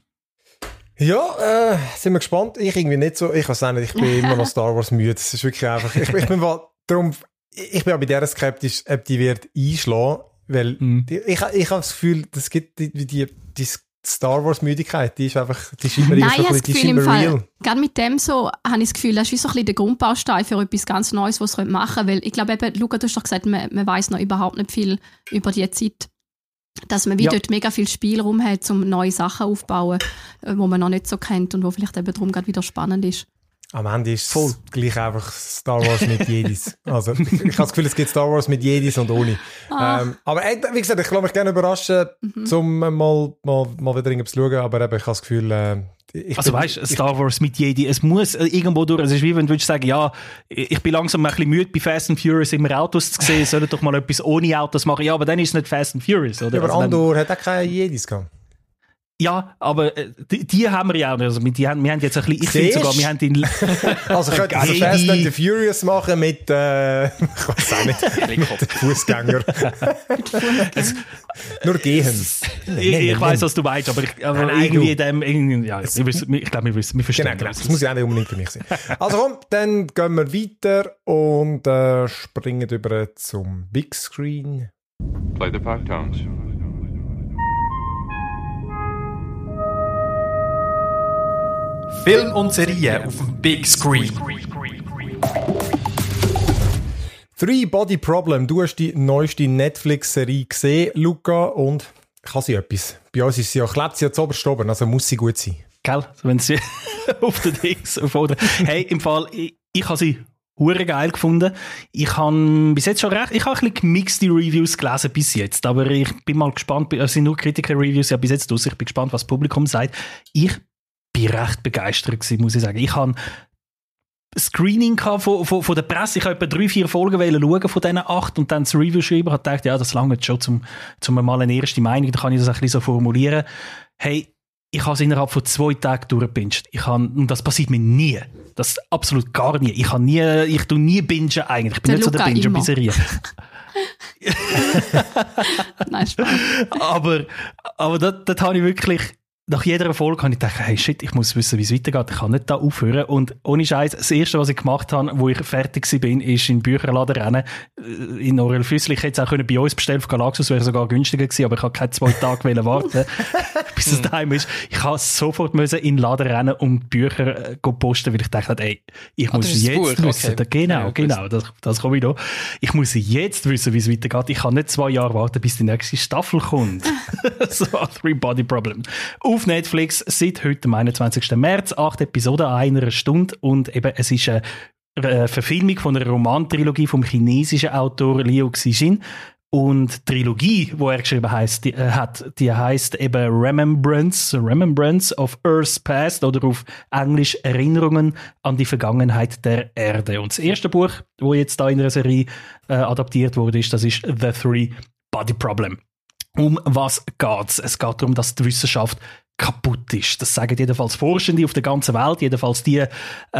Ja, äh, sind wir gespannt. Ich irgendwie nicht so. Ich weiß auch nicht, ich bin immer noch Star Wars müde. Es ist wirklich einfach. Ich, ich bin mal darum. Ich bin auch bei der skeptisch, ob die wird einschlagen, weil mm. die, ich, ich habe das Gefühl, es gibt die, die, die Star Wars Müdigkeit, die ist einfach, die scheint mir Nein, so ein bisschen, die scheint mir real. Gerade mit dem so habe ich das Gefühl, das ist wie so ein bisschen der Grundbaustein für etwas ganz Neues, was sie machen können, weil ich glaube eben, Luca, du hast doch gesagt, man, man weiss noch überhaupt nicht viel über die Zeit, dass man wie ja. dort mega viel Spielraum hat, um neue Sachen aufzubauen, wo man noch nicht so kennt und wo vielleicht eben darum gerade wieder spannend ist. Am Ende ist es gleich einfach Star Wars mit Jedis. Also, ich, ich habe das Gefühl, es gibt Star Wars mit Jedis und ohne. Ah. Ähm, aber äh, wie gesagt, ich lasse mich gerne überraschen, mhm. um mal, mal, mal wieder irgendwas zu schauen. Aber eben, ich habe das Gefühl, äh, ich also weißt du, Star Wars mit Jedi, es muss äh, irgendwo durch. Es ist wie wenn du würdest sagen, ja, ich bin langsam ein bisschen müde, bei Fast and Furious immer Autos zu sehen, sollen doch mal etwas ohne Autos machen. Ja, aber dann ist es nicht Fast and Furious, oder? Ja, aber also Andor dann, hat auch keine Jedis gehabt. Ja, aber äh, die, die haben wir ja auch. Also, die haben, wir haben jetzt ein bisschen, ich finde sogar, wir haben den... Also ich könnte also Fast and Furious machen mit, äh, ich weiß auch nicht, Fußgänger. Nur gehen. Ich, ich weiss, was du meinst, aber, ich, aber nein, irgendwie dem, irgendwie, ja, ich, ich glaube, wir, wir verstehen. Genau, genau. Das muss ja auch nicht unbedingt für mich sein. Also komm, dann gehen wir weiter und äh, springen über zum Big Screen. Play the five tones. Film und Serie auf dem Big Screen. Three Body Problem. Du hast die neueste Netflix-Serie gesehen, Luca, und kann sie etwas? Bei uns ist sie ja, klebt sie ja zu oberst oben, also muss sie gut sein. Gell? Wenn sie auf den Dings, auf oder. Hey, im Fall, ich, ich habe sie hure geil gefunden. Ich habe bis jetzt schon recht, ich habe ein bisschen gemixte Reviews gelesen bis jetzt, aber ich bin mal gespannt, es sind nur Kritiker-Reviews ja bis jetzt aus, ich bin gespannt, was das Publikum sagt. Ich Ich war recht begeistert gewesen, muss ich sagen. Ich habe ein Screening von, von, von der Presse. Ich habe etwa drei, vier Folgen schauen von diesen acht und dann das Review schreiben. Ich habe gedacht, ja, das langt schon, zum, zum mal eine erste Meinung. Da kann ich das ein bisschen so formulieren. Hey, ich habe es innerhalb von zwei Tagen durchgebinged. Ich habe, und das passiert mir nie. Das absolut gar nie. Ich habe nie, ich tue nie bingen eigentlich. Ich bin der nicht Luca so der Binger bei Serien. Nein, Spaß. Aber, aber dort, dort habe ich wirklich... Nach jeder Folge habe ich gedacht, hey shit, ich muss wissen, wie es weitergeht. Ich kann nicht da aufhören. Und ohne Scheiß, das Erste, was ich gemacht habe, wo ich fertig war, ist in den Bücherladen rennen. In Orel Füssli. Ich hätte es auch bei uns bestellen auf Galaxus, wäre sogar günstiger gewesen, aber ich habe keine zwei Tage warten, bis es daheim ist. Ich habe sofort müssen in den Laden rennen und die Bücher äh, posten, weil ich dachte, ey, ich muss ah, jetzt wissen. Okay. Genau, ja, genau, das, das komme ich noch. Ich muss jetzt wissen, wie es weitergeht. Ich kann nicht zwei Jahre warten, bis die nächste Staffel kommt. So, Three Body Problem. Auf Netflix seit heute, am einundzwanzigsten März, acht Episoden an einer Stunde und eben, es ist eine, eine Verfilmung von einer Romantrilogie vom chinesischen Autor Liu Cixin und die Trilogie, die er geschrieben heisst, die, äh, hat, die heisst eben Remembrance, Remembrance of Earth's Past oder auf Englisch Erinnerungen an die Vergangenheit der Erde. Und das erste Buch, das jetzt da in einer Serie äh, adaptiert wurde, ist, das ist The Three Body Problem. Um was geht's? Es geht darum, dass die Wissenschaft kaputt ist. Das sagen jedenfalls Forschende auf der ganzen Welt, jedenfalls die, äh, die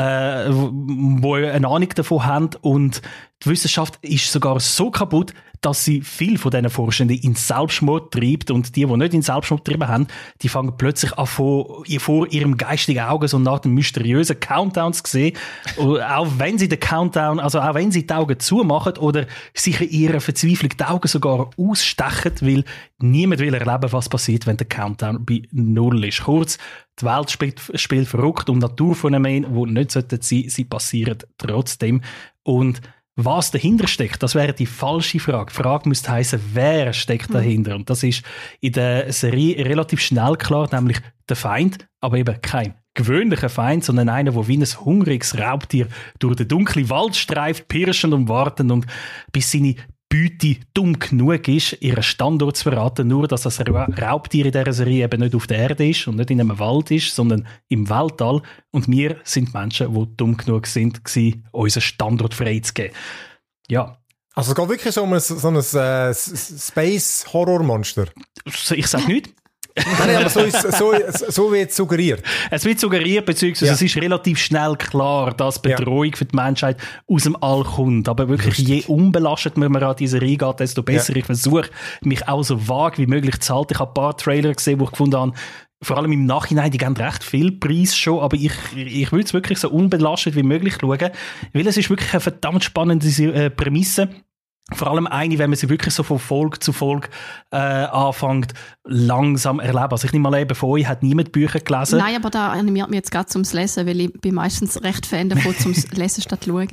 eine Ahnung davon haben. Und die Wissenschaft ist sogar so kaputt, dass sie viel von diesen Forschenden in Selbstmord treibt. Und die, die nicht in Selbstmord getrieben haben, die fangen plötzlich an, vor, vor ihrem geistigen Auge so nach dem mysteriösen Countdown zu sehen. Auch wenn sie den Countdown, also auch wenn sie die Augen zumachen oder sich in ihrer Verzweiflung die Augen sogar ausstechen, weil niemand will erleben, was passiert, wenn der Countdown bei Null ist. Kurz, die Welt spielt, spielt verrückt und Naturphänomene, die nicht sein sollten, sie passieren trotzdem. Und was dahinter steckt, das wäre die falsche Frage. Die Frage müsste heissen, wer steckt dahinter? Und das ist in der Serie relativ schnell klar, nämlich der Feind, aber eben kein gewöhnlicher Feind, sondern einer, der wie ein hungriges Raubtier durch den dunklen Wald streift, pirschend und wartend und bis seine Beute dumm genug ist, ihren Standort zu verraten, nur dass das Raubtier in dieser Serie eben nicht auf der Erde ist und nicht in einem Wald ist, sondern im Weltall. Und wir sind Menschen, die dumm genug sind, unseren Standort freizugeben. Ja. Also es geht wirklich so um ein, so ein äh, Space-Horror-Monster? Ich sage nicht. Nein, aber so, ist, so, so wird es suggeriert. Es wird suggeriert, beziehungsweise ja. Es ist relativ schnell klar, dass Bedrohung ja. für die Menschheit aus dem All kommt. Aber wirklich, Lustig. je unbelastet man an diese Reihe geht, desto besser. Ja. Ich versuche, mich auch so vage wie möglich zu halten. Ich habe ein paar Trailer gesehen, die ich gefunden habe, vor allem im Nachhinein, die geben recht viel Preis schon, aber ich, ich will es wirklich so unbelastet wie möglich schauen, weil es ist wirklich eine verdammt spannende äh, Prämisse. Vor allem eine, wenn man sie wirklich so von Folge zu Folge äh, anfängt, langsam erleben. Also ich nehme mal eben von euch, hat niemand Bücher gelesen? Nein, aber da animiert mich jetzt gerade zum Lesen, weil ich bin meistens recht Fan davon, zum Lesen statt schauen.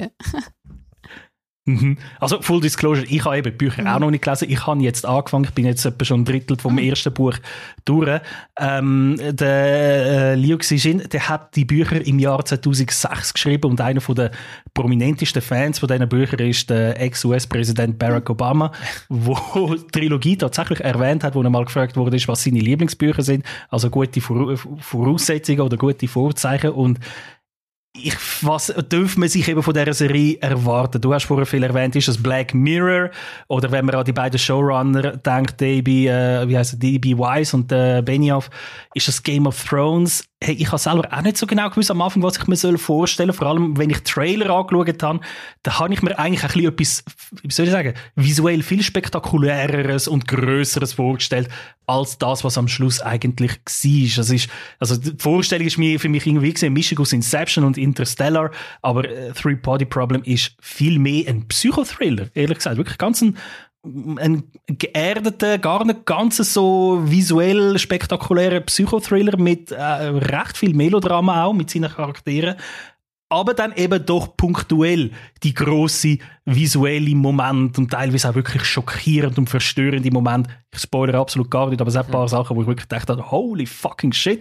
Mhm. Also Full Disclosure, ich habe eben die Bücher mhm. auch noch nicht gelesen. Ich habe jetzt angefangen, ich bin jetzt etwa schon ein Drittel vom mhm. ersten Buch durch. Ähm, der äh, Liu Xijin, der hat die Bücher im Jahr zweitausendsechs geschrieben und einer von den prominentesten Fans von diesen Büchern ist der Ex-U S-Präsident Barack Obama, wo die Trilogie tatsächlich erwähnt hat, wo er mal gefragt wurde, was seine Lieblingsbücher sind. Also gute Voraussetzungen oder gute Vorzeichen. Und Ich, was darf man sich eben von dieser Serie erwarten? Du hast vorher viel erwähnt, ist das Black Mirror? Oder wenn man an die beiden Showrunner denkt, D B, äh, wie heisst D B Wise und äh, Benioff, ist das Game of Thrones? Hey, ich habe selber auch nicht so genau gewusst am Anfang, was ich mir vorstellen soll. Vor allem, wenn ich Trailer angeschaut habe, da habe ich mir eigentlich ein bisschen etwas, wie soll ich sagen, visuell viel spektakuläreres und grösseres vorgestellt, als das, was am Schluss eigentlich war. Das ist, also die Vorstellung ist mir für mich irgendwie eine Mischung aus Inception und Interstellar, aber äh, Three Body Problem ist viel mehr ein Psychothriller, ehrlich gesagt. Wirklich ganz ein ein geerdeter, gar nicht ganz so visuell spektakulärer Psychothriller mit äh, recht viel Melodrama auch, mit seinen Charakteren. Aber dann eben doch punktuell die grosse visuelle Moment und teilweise auch wirklich schockierend und verstörende Moment. Ich spoilere absolut gar nicht, aber es sind ein paar Sachen, wo ich wirklich dachte, holy fucking shit.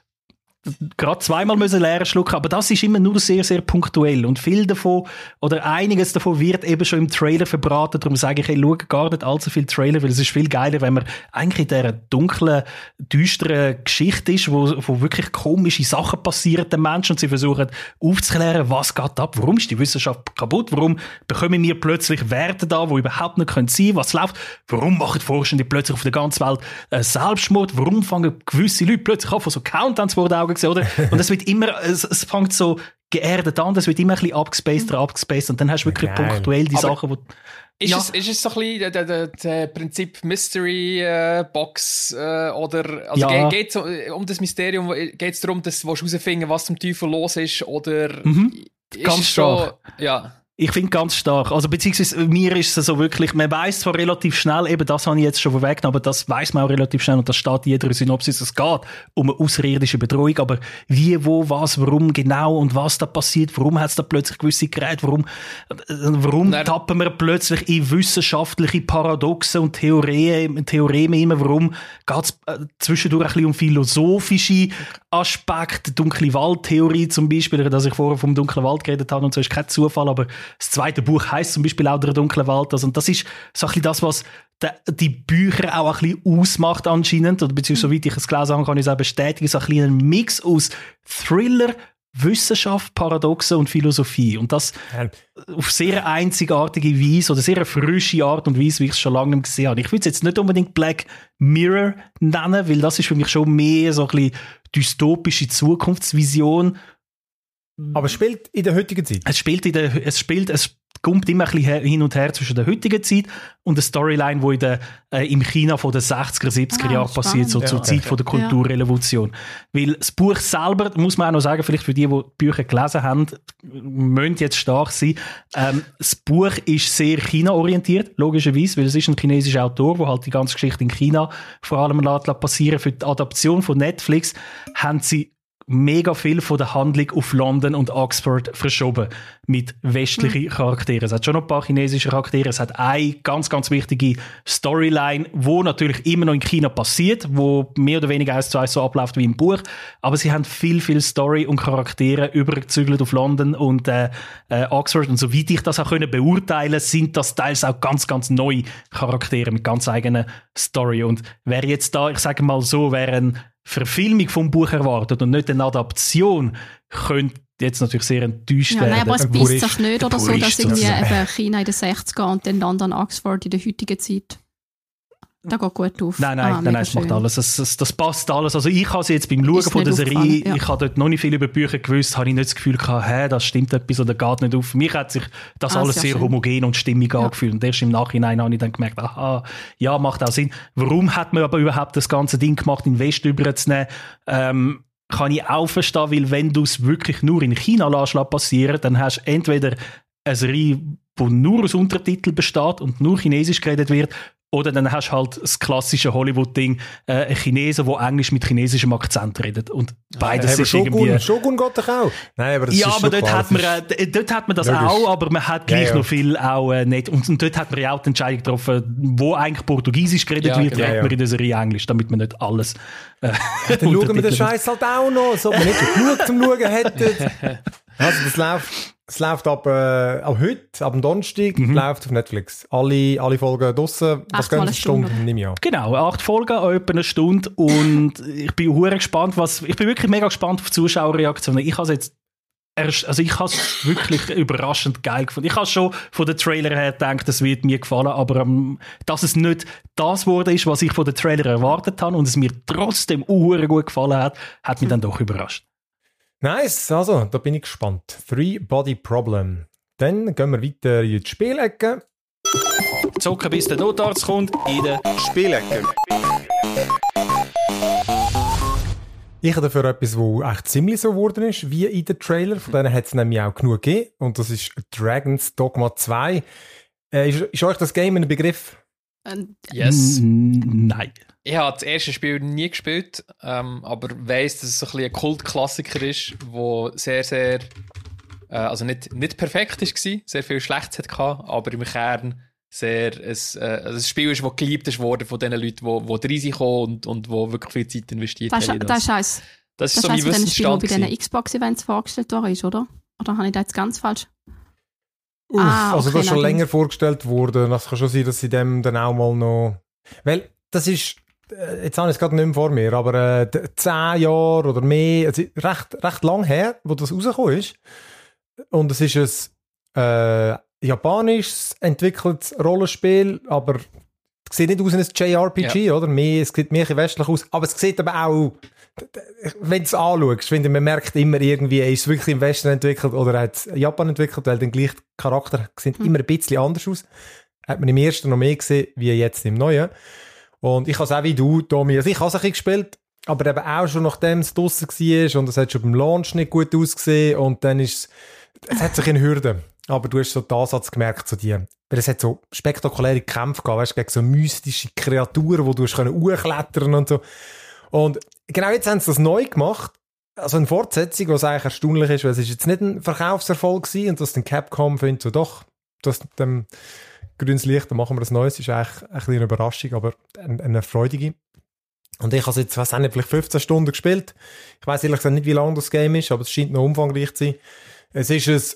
Gerade zweimal müssen leer schlucken, aber das ist immer nur sehr, sehr punktuell und viel davon, oder einiges davon wird eben schon im Trailer verbraten, darum sage ich, ich schaue gar nicht allzu viel Trailer, weil es ist viel geiler, wenn man eigentlich in dieser dunklen, düsteren Geschichte ist, wo, wo wirklich komische Sachen passieren den Menschen und sie versuchen aufzuklären, was geht ab, warum ist die Wissenschaft kaputt, warum bekommen wir plötzlich Werte da, die überhaupt nicht sein können, was läuft, warum machen Forschende plötzlich auf der ganzen Welt äh, Selbstmord, warum fangen gewisse Leute plötzlich an, von so Countdowns vor den Augen gesehen, oder? Und es wird immer, es, es fängt so geerdet an, es wird immer ein bisschen abgespaced, abgespaced und dann hast du wirklich Geil. punktuell die Aber Sachen, wo Ist, ja. es, ist es so ein bisschen das Prinzip Mystery äh, Box äh, oder also ja. geht es um das Mysterium, geht es darum, dass du herausfinden, was zum Teufel los ist oder mhm. ist ganz es stark. Schon, ja. Ich finde ganz stark. Also beziehungsweise mir ist es so wirklich, man weiss zwar relativ schnell, eben das habe ich jetzt schon vorweggenommen, aber das weiss man auch relativ schnell und das steht in jeder Synopsis, es geht um eine außerirdische Bedrohung, aber wie, wo, was, warum genau und was da passiert, warum hat es da plötzlich gewisse Geräte, warum, warum Nein. tappen wir plötzlich in wissenschaftliche Paradoxe und Theoreme, Theoreme immer, warum geht es äh, zwischendurch ein bisschen um philosophische Aspekte, dunkle Waldtheorie zum Beispiel, dass ich vorher vom dunklen Wald geredet habe und so, ist kein Zufall, aber das zweite Buch heisst zum Beispiel auch «Der dunkle Wald». Also, und das ist so ein bisschen das, was de, die Bücher auch ein bisschen ausmacht anscheinend. Oder beziehungsweise, soweit ich es gelesen habe, kann ich es auch bestätigen. So ein bisschen ein Mix aus Thriller, Wissenschaft, Paradoxe und Philosophie. Und das ja. auf sehr einzigartige Weise oder sehr frische Art und Weise, wie ich es schon lange nicht gesehen habe. Ich würde es jetzt nicht unbedingt Black Mirror nennen, weil das ist für mich schon mehr so ein bisschen dystopische Zukunftsvision. Aber es spielt in der heutigen Zeit? Es spielt in der, es spielt, es kommt immer ein bisschen hin und her zwischen der heutigen Zeit und der Storyline, die in der, äh, im China von den sechziger, siebziger ah, Jahren passiert, so ja, zur okay. Zeit von der Kulturrevolution. Ja. Weil das Buch selber, muss man auch noch sagen, vielleicht für die, die die Bücher gelesen haben, müssen jetzt stark sein. Ähm, das Buch ist sehr China-orientiert, logischerweise, weil es ist ein chinesischer Autor, der halt die ganze Geschichte in China vor allem passieren lässt. Für die Adaption von Netflix haben sie mega viel von der Handlung auf London und Oxford verschoben mit westlichen mhm. Charakteren. Es hat schon noch ein paar chinesische Charaktere. Es hat eine ganz, ganz wichtige Storyline, wo natürlich immer noch in China passiert, wo mehr oder weniger eins zu eins so abläuft wie im Buch. Aber sie haben viel, viel Story und Charaktere übergezügelt auf London und äh, äh, Oxford. Und soweit ich das auch können beurteilen, sind das teils auch ganz, ganz neue Charaktere mit ganz eigener Story. Und wer jetzt da, ich sage mal so, wer ein Verfilmung vom Buch erwartet und nicht eine Adaption, könnte jetzt natürlich sehr enttäuscht ja, werden. Nein, aber es beißt sich nicht oder so, dass irgendwie eben China in den sechziger und dann London, Oxford in der heutigen Zeit. Das geht gut auf. Nein, nein, ah, nein, nein es macht alles. Das, das, das passt alles. Also ich habe sie jetzt beim Schauen von der Serie, ja. ich habe dort noch nicht viel über Bücher gewusst, habe ich nicht das Gefühl gehabt, hä, das stimmt etwas oder geht nicht auf. Für mich hat sich das ah, alles sehr schön. homogen und stimmig ja. angefühlt. Und erst im Nachhinein habe ich dann gemerkt, aha, ja, macht auch Sinn. Warum hat man aber überhaupt das ganze Ding gemacht, in den Westen überzunehmen? Ähm, kann ich auch verstehen, weil wenn du es wirklich nur in China lässt passieren, dann hast du entweder eine Serie, die nur aus Untertiteln besteht und nur Chinesisch geredet wird, oder dann hast du halt das klassische Hollywood-Ding, äh, ein Chinesen, der Englisch mit chinesischem Akzent redet. Und beides ja, ist Shogun, irgendwie... Shogun geht doch auch. Nein, aber das ja, ist aber dort klar, hat, man, äh, dort hat man das logisch. auch, aber man hat gleich ja, ja. noch viel auch äh, nicht. Und, und dort hat man ja auch die Entscheidung getroffen, wo eigentlich Portugiesisch geredet ja, wird, genau, redet ja. man in der Serie Englisch, damit man nicht alles... Äh, ja, dann schauen wir den Scheiß halt auch noch, so man nicht genug zum Schauen hätten. Also das läuft... Es läuft ab, äh, ab heute, ab dem Donnerstag, mhm. läuft auf Netflix. Alle, alle Folgen draussen. Was gehen eine Stunde? Stunde nehme ich an. Genau, acht Folgen, etwa eine Stunde. Und ich bin hure gespannt, was, ich bin wirklich mega gespannt auf die Zuschauerreaktionen. Ich habe jetzt erst, also ich habe es wirklich überraschend geil gefunden. Ich habe schon von den Trailer her gedacht, das wird mir gefallen, aber ähm, dass es nicht das wurde ist, was ich von den Trailer erwartet habe und es mir trotzdem hure gut gefallen hat, hat mich dann doch überrascht. Nice, also, da bin ich gespannt. Three Body Problem. Dann gehen wir weiter in die Spielecke. Zocken, bis der Notarzt kommt, in der Spielecke. Ich habe dafür etwas, das echt ziemlich so geworden ist, wie in den Trailer. Von denen hat es nämlich auch genug gegeben. Und das ist Dragon's Dogma zwei. Äh, ist, ist euch das Game ein Begriff? Uh, yes. N- nein. Ich habe das erste Spiel nie gespielt, ähm, aber weiss, dass es so ein, ein Kultklassiker ist, der sehr, sehr, äh, also nicht, nicht perfekt war, sehr viel Schlechtes hatte, aber im Kern sehr ein, äh, also ein Spiel ist, das geliebt ist worden von den Leuten, die, die reinkommen und, und wo wirklich viel Zeit investiert das haben. Das, das ist eins. Das ist das so wie Wissensstand. Das ist bei diesen Xbox-Events vorgestellt worden ist, oder? Oder habe ich das jetzt ganz falsch? Uff, ah, okay, also das ist schon länger vorgestellt worden. Das kann schon sein, dass sie dem dann auch mal noch... Weil das ist... Jetzt habe ich es gerade nicht mehr vor mir, aber äh, zehn Jahre oder mehr, also recht, recht lang her, wo das rausgekommen ist. Und es ist ein äh, japanisches entwickeltes Rollenspiel, aber es sieht nicht aus wie ein J R P G, ja. oder? Mehr, es sieht mehr westlich aus, aber es sieht aber auch, wenn du es anschaust, finde ich, man merkt immer irgendwie, ist es wirklich im Westen entwickelt oder hat es Japan entwickelt, weil dann gleich die Charaktere sehen hm. immer ein bisschen anders aus. Hat man im ersten noch mehr gesehen, wie jetzt im neuen. Und ich habe es auch wie du, Tommy, also ich habe es ein bisschen gespielt, aber eben auch schon nachdem es draussen war und es hat schon beim Launch nicht gut ausgesehen und dann ist es, es hat sich in Hürden, aber du hast so den Ansatz gemerkt zu dir, weil es hat so spektakuläre Kämpfe gehabt, weißt, gegen so mystische Kreaturen, wo du hast können hochklettern und so. Und genau jetzt haben sie das neu gemacht, also eine Fortsetzung, was eigentlich erstaunlich ist, weil es ist jetzt nicht ein Verkaufserfolg gewesen und dass dann Capcom findet, so doch, das dem grünes Licht, dann machen wir das Neues. Ist eigentlich ein bisschen eine Überraschung, aber eine, eine freudige. Und ich habe jetzt, was nicht, vielleicht fünfzehn Stunden gespielt. Ich weiss ehrlich gesagt nicht, wie lang das Game ist, aber es scheint noch umfangreich zu sein. Es ist ein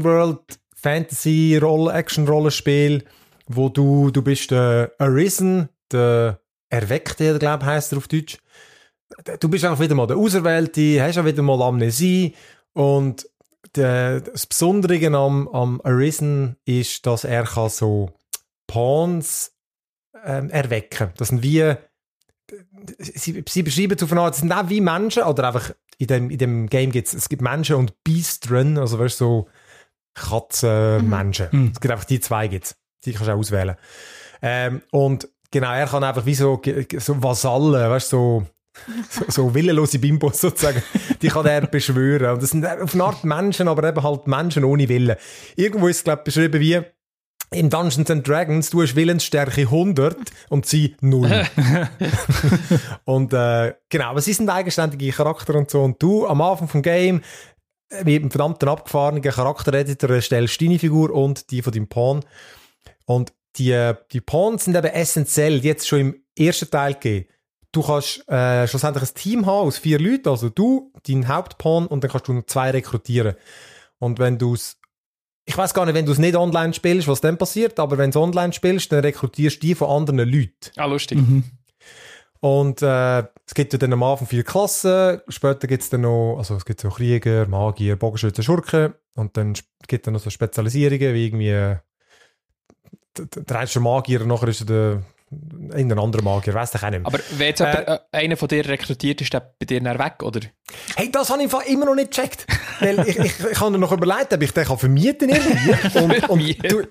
Open-World-Fantasy-Action-Rollenspiel, wo du, du bist der Arisen, der Erweckte, glaube ich, heisst er auf Deutsch. Du bist einfach wieder mal der Auserwählte, hast auch wieder mal Amnesie Und der, das Besondere am, am Arisen ist, dass er kann so Pawns ähm, erwecken. Das sind wie, sie, sie beschreiben es auf eine Art, das sind auch wie Menschen, oder einfach in dem, in dem Game gibt's, es gibt Menschen und Beast drin, also weißt du, so Katzenmenschen. Mhm. Es gibt einfach die zwei gibt's. Die kannst du auch auswählen. Ähm, und genau, er kann einfach wie so, so Vasallen, weißt du, so, so, so willenlose Bimbos sozusagen, die kann er beschwören. Und das sind auf eine Art Menschen, aber eben halt Menschen ohne Willen. Irgendwo ist es, glaube ich, beschrieben wie, in Dungeons and Dragons, du hast Willensstärke hundert und sie null. Und äh, genau, aber sie sind eigenständige Charakter und so. Und du am Anfang vom Game mit einem verdammten abgefahrenen Charaktereditor erstellst deine Figur und die von deinem Pawn. Und die, die Pawns sind eben essentiell, die jetzt schon im ersten Teil gegeben. Du kannst äh, schlussendlich ein Team haben aus vier Leuten, also du, dein Hauptpawn, und dann kannst du noch zwei rekrutieren. Und wenn du es, ich weiss gar nicht, wenn du es nicht online spielst, was dann passiert, aber wenn du es online spielst, dann rekrutierst du die von anderen Leuten. Ah, lustig. Mhm. Und äh, es gibt ja dann am Anfang vier Klassen, später gibt es dann noch, also es gibt so Krieger, Magier, Bogenschützen, Schurken, und dann gibt es dann noch so Spezialisierungen, wie irgendwie der, der eine Magier, nachher ist der irgendein anderer Magier, weiss ich auch nicht mehr. Aber wenn jetzt äh, äh, einer von dir rekrutiert, ist der bei dir dann weg, oder? Hey, das habe ich immer noch nicht gecheckt. Weil ich, ich, ich habe mir noch überlegt, ob ich den kann vermieten irgendwie. Und, und du,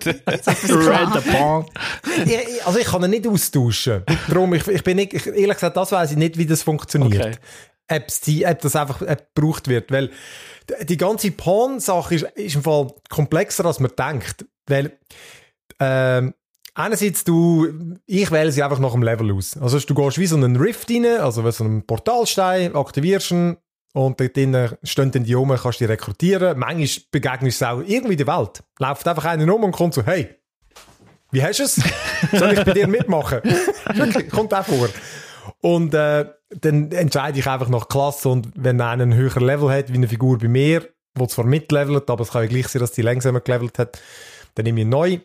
also ich kann ihn nicht austauschen. Darum, ich, ich bin nicht, ich, ehrlich gesagt, das weiss ich nicht, wie das funktioniert. Okay. Ob, die, ob das einfach ob gebraucht wird. Weil die ganze Pawn-Sache ist, ist im Fall komplexer, als man denkt. Weil, ähm, einerseits, du, ich wähle sie einfach nach dem Level aus. Also du gehst wie so einen Rift rein, also wie so einen Portalstein, aktivierst ihn und dort drinnen stehen dann die rum, kannst die rekrutieren. Manchmal begegnest du auch irgendwie in der Welt. Läuft einfach einer um und kommt so, hey, wie hast du es? Soll ich bei dir mitmachen? Wirklich, kommt auch vor. Und äh, dann entscheide ich einfach nach Klasse, und wenn einer einen höheren Level hat, wie eine Figur bei mir, die zwar mitlevelt, aber es kann ja gleich sein, dass die langsamer gelevelt hat, dann nehme ich ihn neu.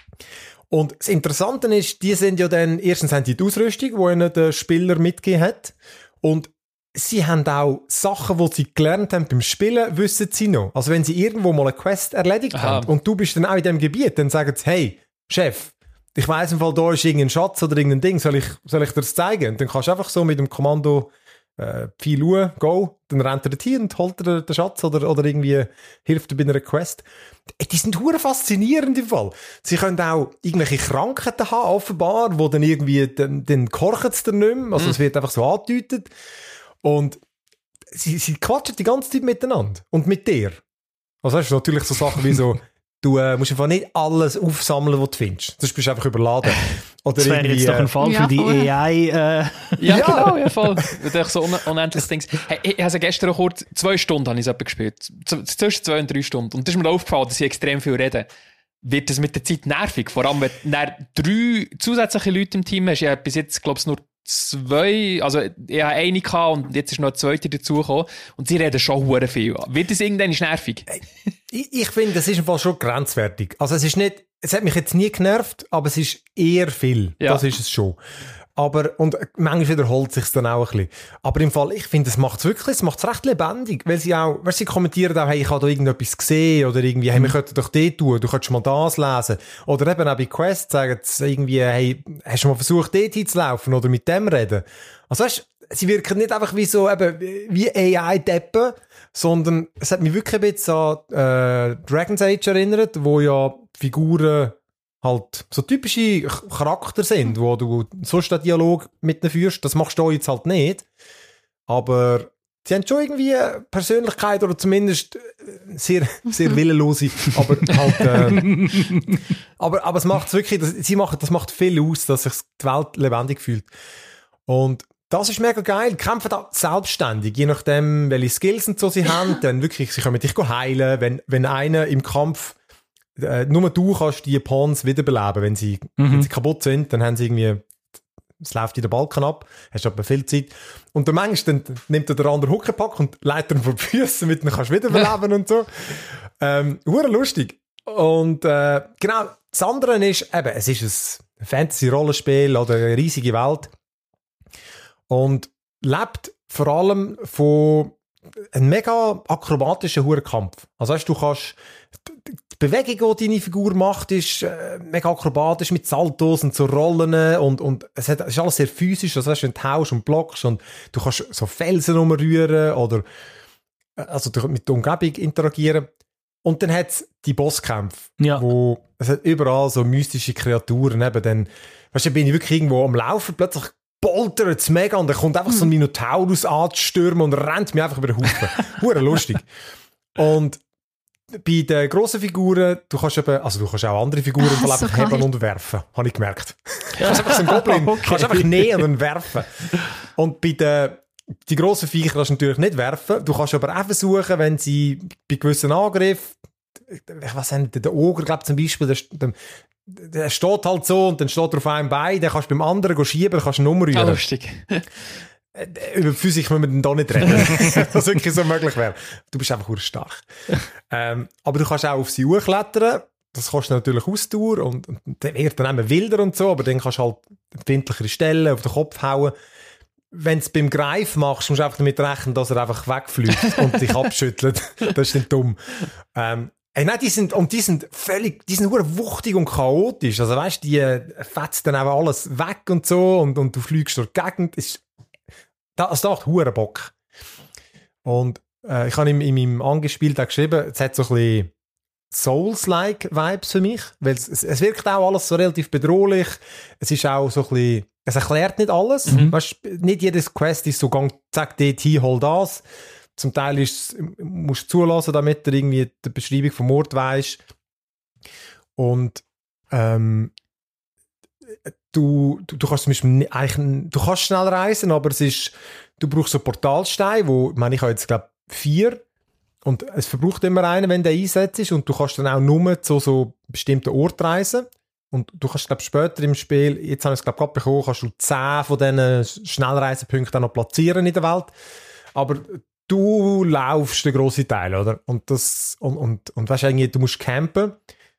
Und das Interessante ist, die sind ja dann, erstens haben die die Ausrüstung, die ihnen der Spieler mitgegeben hat. Und sie haben auch Sachen, die sie gelernt haben beim Spielen, wissen sie noch. Also wenn sie irgendwo mal eine Quest erledigt Aha. haben und du bist dann auch in diesem Gebiet, dann sagen sie, hey, Chef, ich weiss im Fall, da ist irgendein Schatz oder irgendein Ding, soll ich, soll ich dir das zeigen? Und dann kannst du einfach so mit dem Kommando äh, Pfeil Uhr, go, dann rennt er dorthin und holt er den Schatz oder, oder irgendwie hilft er bei einer Quest. Die sind hure faszinierend im Fall. Sie können auch irgendwelche Krankheiten haben, offenbar, wo dann irgendwie, dann, dann korchen sie dann nicht mehr. Also, mm. es wird einfach so angedeutet. Und sie, sie quatschen die ganze Zeit miteinander. Und mit dir. Also, hast du natürlich so Sachen wie so, du äh, musst einfach nicht alles aufsammeln, was du findest. Sonst bist du einfach überladen. Oder das wäre jetzt doch ein Fall ja, für die voll. A I. Äh. Ja, ja, genau, ja, voll. Das ist so un unendliches Ding. Hey, ich habe gestern kurz, zwei Stunden habe ich es gespielt. Zwischen zwei und drei Stunden. Und das ist mir aufgefallen, dass sie extrem viel reden. Wird das mit der Zeit nervig? Vor allem, wenn du drei zusätzliche Leute im Team hast. Ich habe bis jetzt, glaube ich, nur zwei, also ich habe eine gehabt und jetzt ist noch eine zweite dazugekommen. Und sie reden schon hure viel. Wird das irgendwann nervig? Ich, ich finde, das ist im Fall schon grenzwertig. Also es ist nicht, es hat mich jetzt nie genervt, aber es ist eher viel. Ja. Das ist es schon. Aber, und manchmal wiederholt sich dann auch ein bisschen. Aber im Fall, ich finde, es macht es wirklich, es macht es recht lebendig, weil sie auch, weil sie kommentieren auch, hey, ich habe da irgendetwas gesehen, oder irgendwie, hey, wir könnten doch das tun, du könntest mal das lesen. Oder eben auch bei Quest sagen sie irgendwie, hey, hast du mal versucht, dort hinzulaufen oder mit dem reden? Also weißt, sie wirken nicht einfach wie so, eben, wie A I-Deppen, sondern es hat mich wirklich ein bisschen an äh, Dragon's Age erinnert, wo ja Figuren halt so typische Charakter sind, wo du sonst einen Dialog mit ihnen führst. Das machst du jetzt halt nicht. Aber sie haben schon irgendwie Persönlichkeit oder zumindest sehr, sehr willenlose. Aber halt, äh, aber, aber es macht wirklich, das, sie machen, das macht viel aus, dass sich die Welt lebendig fühlt. Und das ist mega geil. Die kämpfen da selbstständig, je nachdem, welche Skills und so sie haben. Dann wirklich, sie können dich heilen, wenn, wenn einer im Kampf Äh, nur du kannst die Pawns wiederbeleben, wenn sie, mhm. wenn sie kaputt sind, dann haben sie irgendwie, es läuft in den Balken ab, hast aber viel Zeit. Und dann manchmal dann nimmt er den anderen Huckepack und leitet ihn vor die Füße, damit du kannst wiederbeleben und so. Ähm, hure lustig. Und äh, genau, das andere ist, eben, es ist ein Fantasy-Rollenspiel oder eine riesige Welt und lebt vor allem von ein mega akrobatischer Hurenkampf. Also weißt, du kannst, die Bewegung, die deine Figur macht, ist äh, mega akrobatisch mit Saltos und so Rollen und, und es, hat, es ist alles sehr physisch, also weißt, wenn du haust und blockst und du kannst so Felsen rumrühren oder also mit der Umgebung interagieren. Und dann hat es die Bosskämpfe, ja. wo es hat überall so mystische Kreaturen. Eben dann, weißt du, bin ich wirklich irgendwo am Laufen, plötzlich poltert es mega und dann kommt einfach so ein Minotaurus anzustürmen und rennt mir einfach über den Haufen. Hure lustig. Und bei den grossen Figuren, du kannst eben, also du kannst auch andere Figuren ah, so einfach heben und werfen, habe ich gemerkt. Du kannst einfach so einen Goblin, okay. kannst einfach nähen und werfen. Und bei den Die grossen Viecher kannst du natürlich nicht werfen. Du kannst aber auch versuchen, wenn sie bei gewissen Angriffen, ich weiß nicht, der Oger, glaube zum Beispiel, der, der, der steht halt so und dann steht er auf einem Bein, dann kannst du beim anderen schieben, dann kannst du ihn umrühren. Ah, lustig. Über Physik müssen wir dann da nicht reden, dass wirklich so möglich wäre. Du bist einfach stark. ähm, aber du kannst auch auf sie hochklettern. Das kostet natürlich Ausdauer und, und der wird dann immer wilder und so, aber dann kannst du halt empfindlichere Stellen auf den Kopf hauen. Wenn du es beim Greif machst, musst du einfach damit rechnen, dass er einfach wegfliegt und dich abschüttelt. Das ist dann dumm. Ähm, ey, nein, die sind, und die sind völlig, die sind nur wuchtig und chaotisch. Also weißt, die fetzt dann einfach alles weg und so und, und du fliegst durch die Gegend. Ist, das, also da macht huere Bock. Und äh, ich habe in, in meinem Angespielt auch geschrieben, es hat so ein bisschen Souls-like Vibes für mich, weil es, es wirkt auch alles so relativ bedrohlich. Es ist auch so ein bisschen, es erklärt nicht alles. Mhm. Weißt, nicht jedes Quest ist so, gang, zack, dort hin, hol das. Zum Teil ist, musst du zulassen, damit du irgendwie die Beschreibung vom Ort weisst. Und ähm, du, du, du kannst zum Beispiel eigentlich, du kannst schnell reisen, aber es ist, du brauchst so Portalsteine, wo, ich meine, ich habe jetzt, glaube vier. Und es verbraucht immer einen, wenn der einsetzt ist, und du kannst dann auch nur zu so bestimmten Orten reisen. Und du kannst, glaube später im Spiel, jetzt habe ich es, glaube gerade bekommen, kannst du zehn von diesen Schnellreisepunkten noch platzieren in der Welt. Aber du laufst den grossen Teil, oder? Und das, und, und, und weißt du, du musst campen.